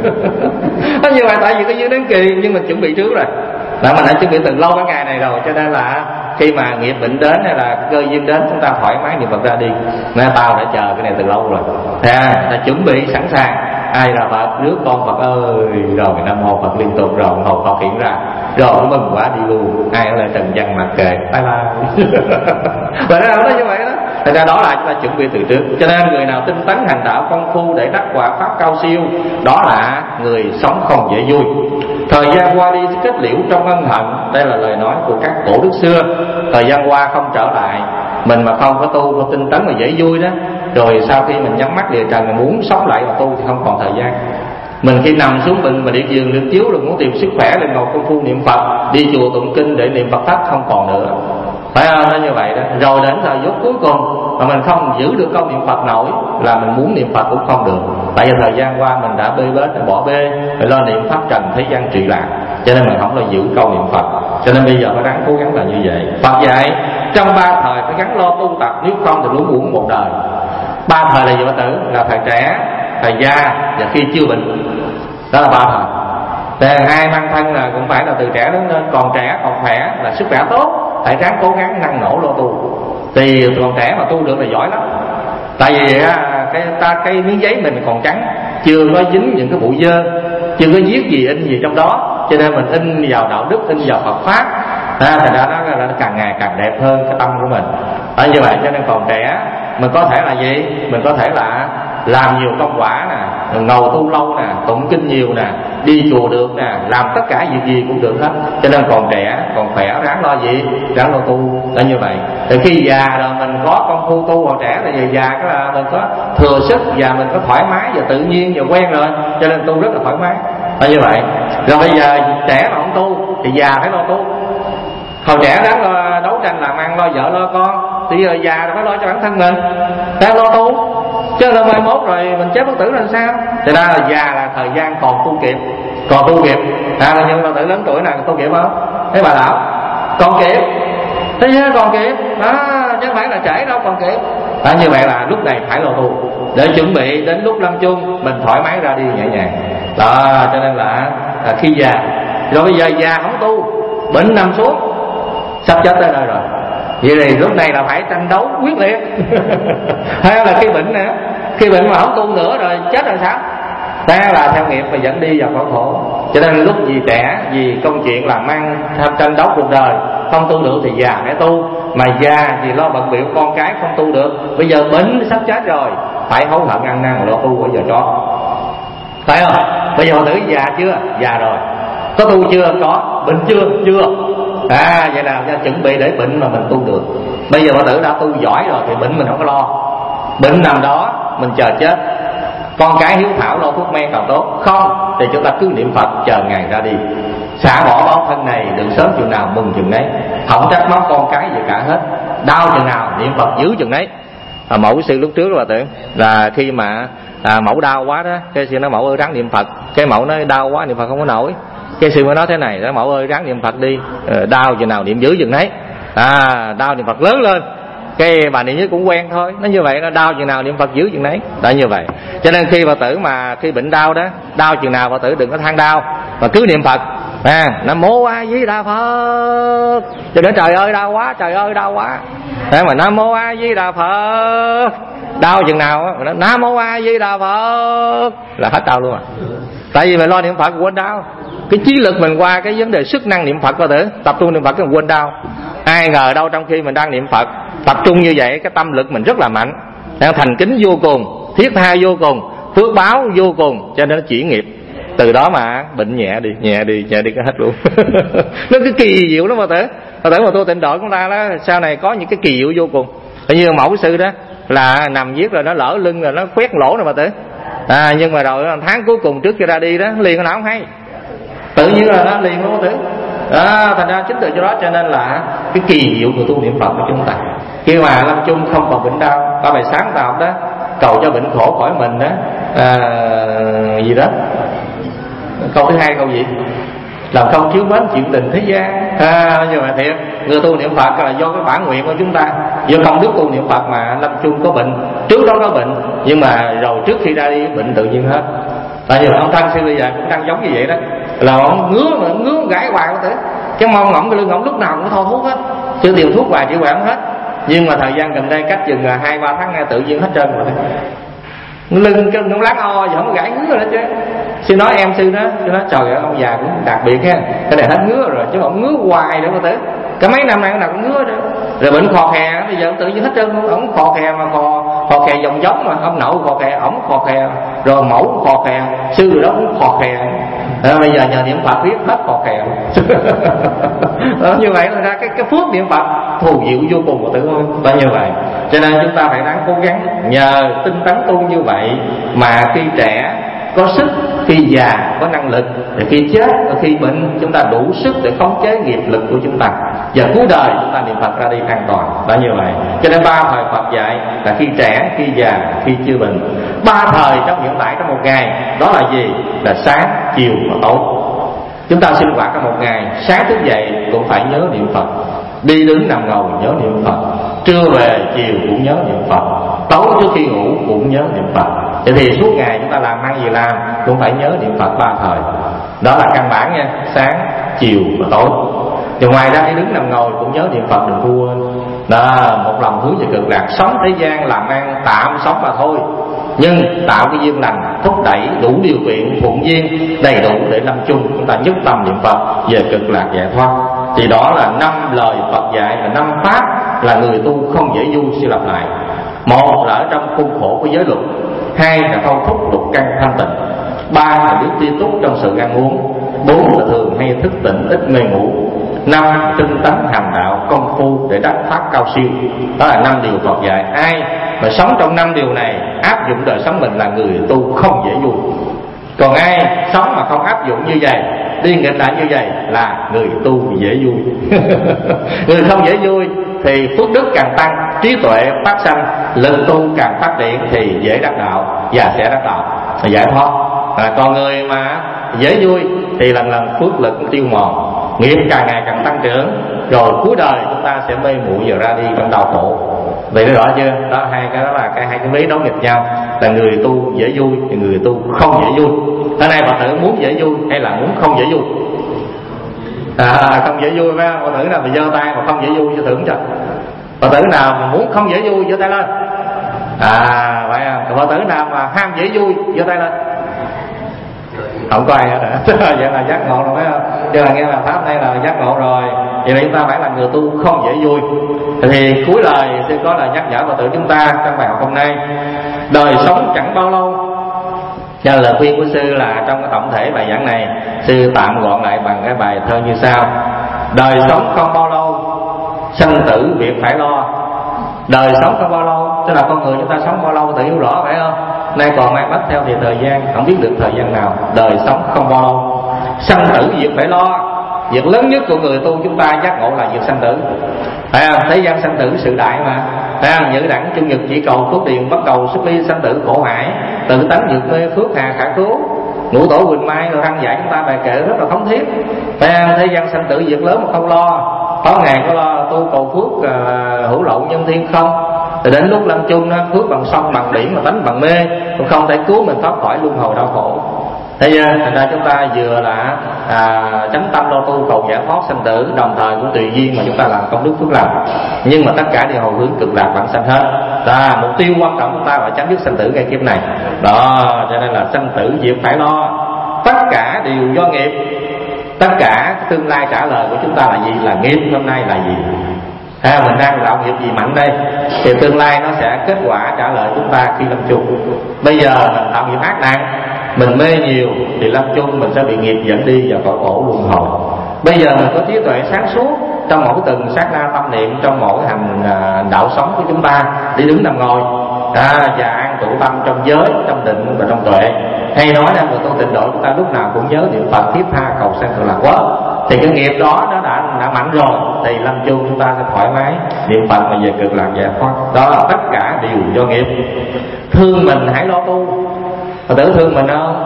Nó như vậy, tại vì có duyên đến kỳ, nhưng mình chuẩn bị trước rồi. Là mình đã chuẩn bị từ lâu cái ngày này rồi, cho nên là khi mà nghiệp bệnh đến hay là cơ duyên đến, chúng ta thoải mái niệm Phật ra đi. Nên tao đã chờ cái này từ lâu rồi. Thế à, ta chuẩn bị sẵn sàng. Ai là Phật, rước con Phật ơi, rồi Nam Mô Phật liên tục, rồi Hồn Phật hiện ra, rồi mừng quá đi luôn. Ai ở lại trần gian mặc kệ, bye bye. Và nó nói như vậy đó. Thật ra đó là chúng ta chuẩn bị từ trước. Cho nên người nào tinh tấn hành đạo công phu để đắc quả pháp cao siêu, đó là người sống không dễ vui. Thời gian qua đi kết liễu trong ân hận. Đây là lời nói của các cổ đức xưa. Thời gian qua không trở lại, mình mà không có tu, không tinh tấn mà dễ vui đó, rồi sau khi mình nhắm mắt lìa trần, mình muốn sống lại và tu thì không còn thời gian. Mình khi nằm xuống bệnh mà điện giường điện chiếu rồi muốn tìm sức khỏe để ngồi công phu niệm Phật, đi chùa tụng kinh để niệm Phật pháp không còn nữa, phải không? Nó như vậy đó. Rồi đến thời phút cuối cùng mà mình không giữ được câu niệm Phật nổi là mình muốn niệm Phật cũng không được. Tại vì thời gian qua mình đã bê bết, bỏ bê, rồi lo niệm pháp trần thế gian trị lạc, cho nên mình không lo giữ câu niệm Phật. Cho nên bây giờ phải ráng cố gắng là như vậy. Phật dạy trong ba thời phải gắn lo tu tập, nếu không thì luống uổng một đời. Ba thời là gì Phật tử? Là thời trẻ, thời già và khi chưa bệnh. Đó là ba thời. Thì hai mang thân là cũng phải là từ trẻ đến lên. Còn trẻ còn khỏe là sức khỏe tốt, phải ráng cố gắng năng nổ lo tu. Thì còn trẻ mà tu được là giỏi lắm. Tại vì cái ta cái miếng giấy mình còn trắng, chưa có dính những cái bụi dơ, chưa có viết gì in gì trong đó, cho nên mình in vào đạo đức, in vào Phật pháp, à, thành ra nó, nó càng ngày càng đẹp hơn cái tâm của mình. Ở như vậy cho nên còn trẻ mình có thể là gì? Mình có thể là làm nhiều công quả nè, ngồi tu lâu nè, tụng kinh nhiều nè, đi chùa được nè, làm tất cả việc gì cũng được hết. Cho nên còn trẻ, còn khỏe, ráng lo gì? Ráng lo tu. Là như vậy. Thì khi già rồi mình có công phu tu, còn trẻ thì già cái là mình có thừa sức và mình có thoải mái và tự nhiên và quen rồi, cho nên tu rất là thoải mái. Là như vậy. Rồi bây giờ trẻ mà không tu thì già phải lo tu. Hồi trẻ ráng lo đấu tranh làm ăn, lo vợ lo con, thì giờ già rồi phải lo cho bản thân mình, ráng lo tu. Chứ là mai mốt rồi mình chết bất tử là sao? Thì ra là già là thời gian còn tu kịp, còn tu kịp. À là những Phật tử lớn tuổi nào còn tu kịp không? Thấy bà lão còn kịp, thế chứ còn kịp đó, chứ không phải là trễ đâu, còn kịp. À, như vậy là lúc này phải lo tu để chuẩn bị đến lúc lâm chung mình thoải mái ra đi nhẹ nhàng. Đó, cho nên là à, khi già rồi bây giờ già không tu, bệnh nằm xuống, sắp chết tới nơi rồi. Vậy thì lúc này là phải tranh đấu quyết liệt. Hay là khi bệnh nữa, khi bệnh mà không tu nữa rồi chết rồi sao? Thế là theo nghiệp mà dẫn đi vào khổ khổ. Cho nên lúc vì trẻ, vì công chuyện làm ăn, tham tranh đấu cuộc đời, không tu được thì già phải tu. Mà già vì lo bận bịu con cái không tu được, bây giờ bệnh sắp chết rồi, phải hối hận ăn năn lo tu bây giờ cho. Phải không? Bây giờ tử già chưa? Già rồi. Có tu chưa? Có. Bệnh chưa? Chưa. À vậy là chuẩn bị để bệnh mà mình tu được. Bây giờ Phật tử đã tu giỏi rồi thì bệnh mình không có lo. Bệnh nằm đó mình chờ chết, con cái hiếu thảo lo thuốc men càng tốt. Không thì chúng ta cứ niệm Phật chờ ngày ra đi, xả bỏ báo thân này, đừng sớm chừng nào mừng chừng nấy, không trách móc con cái gì cả hết. Đau chừng nào niệm Phật giữ chừng nấy. À, mẫu sư lúc trước là tưởng là khi mà à, mẫu đau quá đó, cái sư nói mẫu ơi ráng niệm Phật. Cái mẫu nói đau quá niệm Phật không có nổi. Cái sư mới nói thế này, đó mẫu ơi ráng niệm Phật đi, đau chừng nào niệm giữ chừng nấy. À, đau niệm Phật lớn lên. Cái bà niệm nhất cũng quen thôi, nó như vậy, nó đau chừng nào niệm Phật giữ chừng nấy. Tại như vậy. Cho nên khi Phật tử mà khi bệnh đau đó, đau chừng nào Phật tử đừng có than đau, mà cứ niệm Phật. À, Nam Mô A Di Đà Phật. Cho nên trời ơi đau quá, trời ơi đau quá. Thế mà Nam Mô A Di Đà Phật. Đau chừng nào á, Nam Mô A Di Đà Phật là hết đau luôn à. Tại vì mình lo niệm Phật quên đau. Cái trí lực mình qua cái vấn đề sức năng niệm Phật Phật tử tập trung niệm Phật cái mình quên đau. Ai ngờ đâu trong khi mình đang niệm Phật tập trung như vậy, cái tâm lực mình rất là mạnh, đang thành kính vô cùng, thiết tha vô cùng, phước báo vô cùng, cho nên nó chuyển nghiệp. Từ đó mà bệnh nhẹ đi, nhẹ đi, nhẹ đi cái hết luôn. Nó cái kỳ diệu lắm Phật tử. Phật tử mà tu tịnh độ của ta đó, sau này có những cái kỳ diệu vô cùng. Như mẫu sư đó là nằm viết rồi nó lỡ lưng rồi nó khoét lỗ rồi Phật tử. À, nhưng mà rồi tháng cuối cùng trước khi ra đi đó liền nó không hay, tự nhiên là nó liền luôn Phật tử. Đó, thành ra chính từ chỗ đó cho nên là cái kỳ diệu của tu niệm Phật của chúng ta. Khi mà lâm chung không còn bệnh đau, ta bài sáng tạo đó cầu cho bệnh khổ khỏi mình đó, à, gì đó. Câu thứ hai câu gì? Làm không chiếu mến chuyện tình thế gian. À, nhưng mà thiệt, người tu niệm Phật là do cái bản nguyện của chúng ta, do công đức tu niệm Phật mà lâm chung có bệnh, trước đó có bệnh, nhưng mà rồi trước khi ra đi bệnh tự nhiên hết. Tại vì ông thân sư bây giờ cũng đang giống như vậy đó, là ông ngứa mà ngứa gãi hoài có thể cái mông ổng cái lưng ổng lúc nào cũng thôi thuốc hết, chưa tìm thuốc hoài chịu hoài hết. Nhưng mà thời gian gần đây cách chừng là hai ba tháng nay tự nhiên hết trơn rồi, lưng cái lưng láng o giờ không có gãi ngứa rồi đó chứ. Sư nói em sư đó, sư nói trời ơi ông già cũng đặc biệt ha, cái này hết ngứa rồi chứ ông ngứa hoài nữa có thể cả mấy năm nay nào cũng ngứa nữa. Rồi bệnh khò khè bây giờ tự nhiên hết trơn luôn, ổng khò khè mà khò khò khè dòng giống mà ông nội khò khè, ổng khò khè, rồi mẫu khò khè, sư rồi đó cũng khò khè. À, bây giờ nhờ niệm Phật biết hết khò khè. Đó, như vậy là ra cái cái phước niệm Phật thù diệu vô cùng của tử ơi, phải như vậy. Cho nên chúng ta phải đáng cố gắng nhờ tinh tấn tu như vậy mà khi trẻ có sức khi già có năng lực, thì khi chết, khi bệnh chúng ta đủ sức để khống chế nghiệp lực của chúng ta, và cuối đời chúng ta niệm Phật ra đi an toàn. Đã như vậy, cho nên ba thời Phật dạy là khi trẻ, khi già, khi chưa bệnh. Ba thời trong hiện tại trong một ngày, đó là gì? Là sáng, chiều và tối. Chúng ta sinh hoạt trong một ngày, sáng thức dậy cũng phải nhớ niệm Phật, đi đứng nằm ngồi nhớ niệm Phật, trưa về chiều cũng nhớ niệm Phật, tối trước khi ngủ cũng nhớ niệm Phật. Vậy thì suốt ngày chúng ta làm ăn gì làm cũng phải nhớ niệm Phật ba thời. Đó là căn bản nha, sáng, chiều và tối. Và ngoài ra đi đứng nằm ngồi cũng nhớ niệm Phật, đừng quên. Đó, một lòng hướng về cực lạc, sống thế gian làm ăn tạm sống mà thôi, nhưng tạo cái duyên lành, thúc đẩy đủ điều kiện thuận duyên đầy đủ để lâm chung chúng ta nhất tâm niệm Phật về cực lạc giải thoát. Thì đó là năm lời Phật dạy, là năm pháp là người tu không dễ vui. Sẽ lặp lại: một là ở trong khuôn khổ của giới luật, hai là câu thúc lục căn thanh tịnh, ba là biết tri túc trong sự ăn uống, bốn là thường hay thức tỉnh ít mê ngủ, năm tinh tấn hành đạo công phu để đắc pháp cao siêu. Đó là năm điều Phật dạy. Ai mà sống trong năm điều này, áp dụng đời sống mình là người tu không dễ vui. Còn ai sống mà không áp dụng như vậy, đi nghịch lại như vậy là người tu dễ vui. Người không dễ vui thì phước đức càng tăng, trí tuệ phát sanh, lực tu càng phát triển thì dễ đắc đạo và sẽ đắc đạo, giải thoát. À, còn người mà dễ vui thì lần lần phước lực tiêu mòn, nghiệp càng ngày càng tăng trưởng, rồi cuối đời chúng ta sẽ mê muội và ra đi trong đau khổ. Vậy đó, rõ chưa? Đó, hai cái đó là cái hai cái vế đối nghịch nhau, là người tu dễ vui thì người tu không dễ vui. Hôm nay Phật tử muốn dễ vui hay là muốn không dễ vui? À, không dễ vui phải không? Phật tử nào mà giơ tay mà không dễ vui cho thưởng cho. Phật tử nào mà muốn không dễ vui giơ tay lên. À, vậy à. Phật tử nào mà ham dễ vui giơ tay lên. Không có ai hết hả? Vậy là giác ngộ rồi phải không? Chứ là nghe là pháp đây là giác ngộ rồi. Vậy là chúng ta phải là người tu không dễ vui. Thì cuối lời sư có lời nhắc nhở Phật tử chúng ta trong bài học hôm nay: đời sống chẳng bao lâu. Cho lời khuyên của sư là trong cái tổng thể bài giảng này, sư tạm gọn lại bằng cái bài thơ như sau: đời sống không bao lâu, sanh tử việc phải lo. Đời sống không bao lâu, tức là con người chúng ta sống bao lâu tự hiểu rõ phải không? Nay còn mai mất theo thì thời gian không biết được thời gian nào. Đời sống không bao lâu, sanh tử việc phải lo. Việc lớn nhất của người tu chúng ta giác ngộ là việc sanh tử, phải không? Thế gian sanh tử sự đại mà, phải không? Nhữ đẳng chung nhật chỉ cầu phước điền, bắt đầu xuất ly sanh tử khổ hải, tự tánh nhược mê phước hà khả cứu. Ngũ tổ Quỳnh Mai rồi răng dạy chúng ta bài kệ rất là thống thiết, phải không? Thế gian sanh tử việc lớn mà không lo, có ngày có lo tu cầu phước uh, hữu lậu nhân thiên không? Thì đến lúc lâm chung đó, phước bằng sông bằng biển mà tánh bằng mê, cũng không thể cứu mình thoát khỏi luân hồi đau khổ. Thế ra, thành ra chúng ta vừa là à, chánh tâm lo tu cầu giải thoát sanh tử, đồng thời cũng tùy duyên mà chúng ta làm công đức phước lành, nhưng mà tất cả đều hồi hướng cực lạc vãng sanh hết. Đó, mục tiêu quan trọng chúng ta là chấm dứt sanh tử ngay kiếp này. Đó, cho nên là sanh tử việc phải lo, tất cả đều do nghiệp. Tất cả tương lai trả lời của chúng ta là gì? Là nghiệp hôm nay là gì? À, mình đang tạo nghiệp gì mạnh đây thì tương lai nó sẽ kết quả trả lời chúng ta khi lâm chung. Bây giờ mình tạo nghiệp ác nặng, mình mê nhiều thì lâm chung mình sẽ bị nghiệp dẫn đi vào cõi khổ luân hồi. Bây giờ mình có trí tuệ sáng suốt trong mỗi từng sát na tâm niệm, trong mỗi hành đạo sống của chúng ta, đi đứng nằm ngồi, à, và an trụ tâm trong giới, trong định và trong tuệ. Hay nói là người tu tịnh độ chúng ta lúc nào cũng nhớ niệm Phật thiết tha cầu sanh cực lạc quá, thì cái nghiệp đó nó đã đã mạnh rồi, thì lâm chung chúng ta sẽ thoải mái niệm Phật mà về cực lạc giải thoát. Đó là tất cả đều do nghiệp. Thương mình hãy lo tu. Phật tử thương mình không?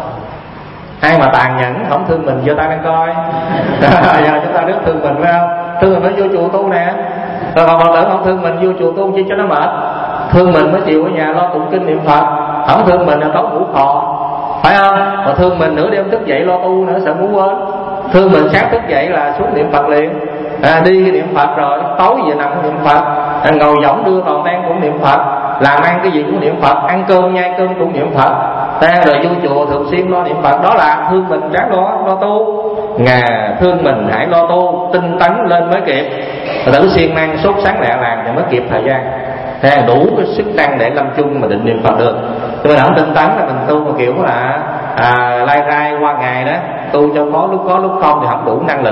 Ai mà tàn nhẫn không thương mình giơ tay lên coi. Giờ chúng ta rất thương mình phải không? Thương mình mới vô chùa tu nè. Rồi còn Phật tử không thương mình vô chùa tu chi cho nó mệt. Thương mình mới chịu ở nhà lo tụng kinh niệm Phật. Không thương mình là tối ngủ khò, phải không? Mà thương mình nửa đêm thức dậy lo tu nữa sợ ngủ quên. Thương mình sáng thức dậy là xuống niệm Phật liền, à, đi niệm Phật rồi tối về nằm niệm Phật, à, ngồi võng đưa toàn đen cũng niệm Phật, làm ăn cái gì cũng niệm Phật, ăn cơm nhai cơm cũng niệm Phật, à, rồi vô chùa thường xuyên lo niệm Phật. Đó là thương mình ráng lo lo tu. Ngà thương mình hãy lo tu, tinh tấn lên mới kịp. Rồi tử siêng năng sốt sáng lẹ làng thì mới kịp thời gian, à, đủ cái sức năng để lâm chung mà định niệm Phật được. Nhưng mà không tinh tấn là mình tu mà kiểu là à, lai rai qua ngày đó, tu cho có lúc có lúc không thì không đủ năng lực.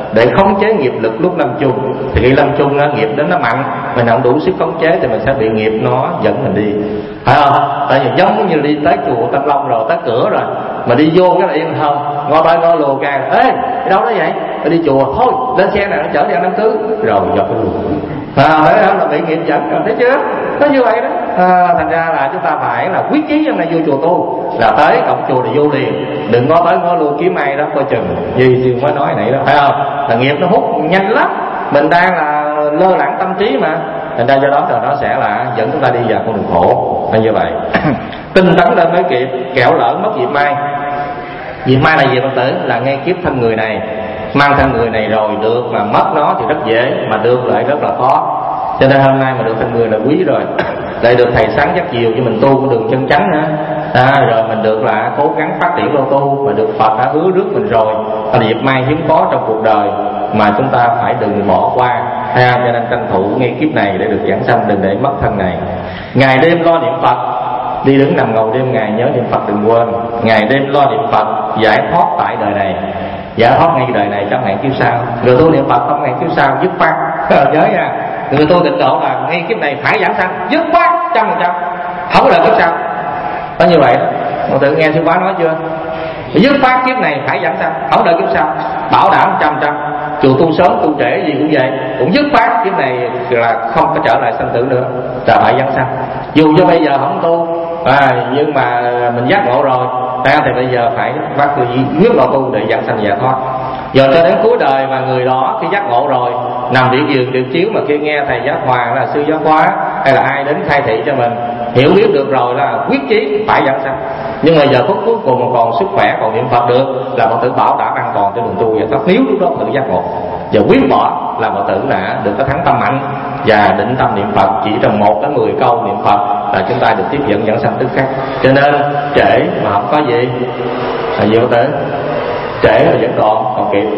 để khống chế nghiệp lực lúc lâm chung. Thì khi lâm chung đó, nghiệp đến nó mạnh, mình không đủ sức khống chế thì mình sẽ bị nghiệp nó dẫn mình đi, phải không? Tại vì giống như đi tới chùa Tâm Long rồi, tới cửa rồi mà đi vô cái là yên không, ngó tới ngó lùa ra, ê đi đâu đó vậy, tôi đi chùa thôi, lên xe này nó chở đi ăn đám cưới rồi dọc cái luôn, à, đấy là bị nghiệp dẫn rồi, thấy chưa? Nó như vậy đó. À, thành ra là chúng ta phải là quyết chí hôm nay vô chùa tu là tới cổng chùa thì vô liền, đừng ngó tới ngó lui kiếm ai đó coi chừng, như Dương mới nói này đó, phải không? Là nghiệp nó hút nhanh lắm, mình đang là lơ lãng tâm trí mà, thành ra do đó rồi nó sẽ là dẫn chúng ta đi vào con đường khổ. Nên như vậy tinh tấn lên mới kịp, kẻo lỡ mất nghiệp mai. Nghiệp mai là gì Phật tử? Là ngay kiếp thân người này, mang thân người này rồi được mà mất nó thì rất dễ, mà được lại rất là khó. Cho nên hôm nay mà được thân người là quý rồi, lại được thầy sáng dắt dìu cho mình tu con đường chân chánh nữa, à, rồi mình được là cố gắng phát triển lô tu, mà được Phật đã hứa trước mình rồi, là nghiệp may hiếm có trong cuộc đời mà chúng ta phải đừng bỏ qua, ha. Cho nên tranh thủ ngay kiếp này để được giảng sanh, đừng để mất thân này. Ngày đêm lo niệm Phật, đi đứng nằm ngồi đêm ngày nhớ niệm Phật đừng quên. Ngày đêm lo niệm Phật, giải thoát tại đời này, giải thoát ngay đời này trong ngày kiếp sau. Người tu niệm Phật không ngày kiếp sau dứt khoát, nhớ nha. Người tu tịnh độ là ngay kiếp này phải giảng sanh, dứt khoát trăm phần trăm, không có đợi kiếp sau. Có như vậy đó, mọi tự nghe sư bá nói chưa? Dứt khoát kiếp này phải giảng sanh, không đợi kiếp sau, bảo đảm trăm trăm. Chùa tu sớm tu trễ gì cũng vậy, cũng dứt khoát kiếp này là không có trở lại sanh tử nữa, là phải giảng sanh. Dù cho bây giờ không tu, à, nhưng mà mình giác ngộ rồi, thì bây giờ phải phát quyết lo tu để giảng sanh giải thoát. Giờ cho đến cuối đời mà người đó khi giác ngộ rồi, nằm địa giường điều chiếu mà kia nghe thầy Giác Hòa là sư Giác Hóa hay là ai đến khai thị cho mình, hiểu biết được rồi là quyết chí phải giảng sanh. Nhưng mà giờ phút cuối cùng mà còn sức khỏe, còn niệm Phật được là Phật tử bảo đảm an toàn trên đường tu giải thoát, nếu lúc đó tự giác ngộ. Giờ quyết bỏ là Phật tử đã được có thắng tâm mạnh và định tâm niệm Phật, chỉ trong một đến mười câu niệm Phật là chúng ta được tiếp dẫn giảng sanh tức khắc. Cho nên trễ mà không có gì là gì Phật tử, trễ là vẫn còn còn kịp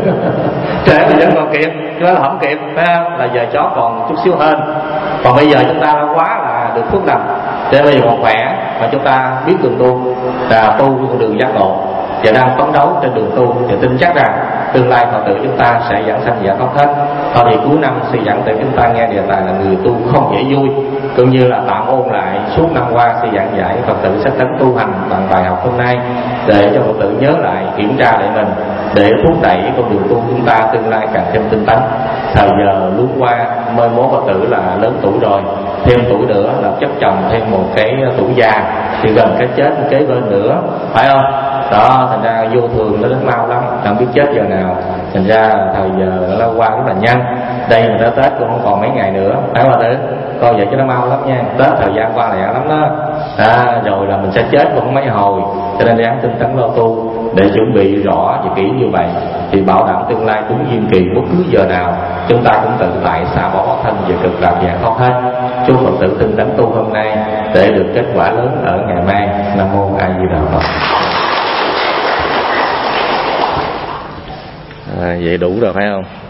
trễ là vẫn còn kịp, chứ là không kịp, phải không? Là giờ chó còn chút xíu hơn. Còn bây giờ chúng ta đã quá là được phước lành, để bây giờ còn khỏe mà chúng ta biết đường tu, là tu con đường giác ngộ và đang phấn đấu trên đường tu, thì tin chắc rằng tương lai Phật tử chúng ta sẽ giảng sanh giải thoát hết. Thôi thì cuối năm sư giảng để chúng ta nghe đề tài là người tu không dễ vui, cũng như là tạm ôn lại suốt năm qua sư giảng giải Phật tử sách tấn tu hành bằng bài học hôm nay, để cho Phật tử nhớ lại, kiểm tra lại mình, để thúc đẩy con đường tu chúng ta tương lai càng thêm tinh tấn. Thời giờ luôn qua, mời mốt Phật tử là lớn tuổi rồi, thêm tuổi nữa là chất chồng thêm một cái tuổi già, thì gần cái chết kế bên nữa, phải không? Đó, thành ra vô thường nó rất mau lắm, không biết chết giờ nào. Thành ra thời giờ nó qua rất là nhanh. Đây mà tới Tết cũng không còn mấy ngày nữa, phải không tử? Coi vậy chứ nó mau lắm nha. Tết thời gian qua lẹ lắm đó. À, rồi là mình sẽ chết cũng không mấy hồi. Cho nên ráng tinh tấn lo tu để chuẩn bị rõ và kỹ như vậy, thì bảo đảm tương lai đúng duyên kỳ, bất cứ giờ nào chúng ta cũng tự tại xả bỏ thân về cực lạc giải thoát hết. Chúc Phật tử tinh tấn tu hôm nay để được kết quả lớn ở ngày mai. Nam mô A Di Đà Phật. À, vậy đủ rồi phải không?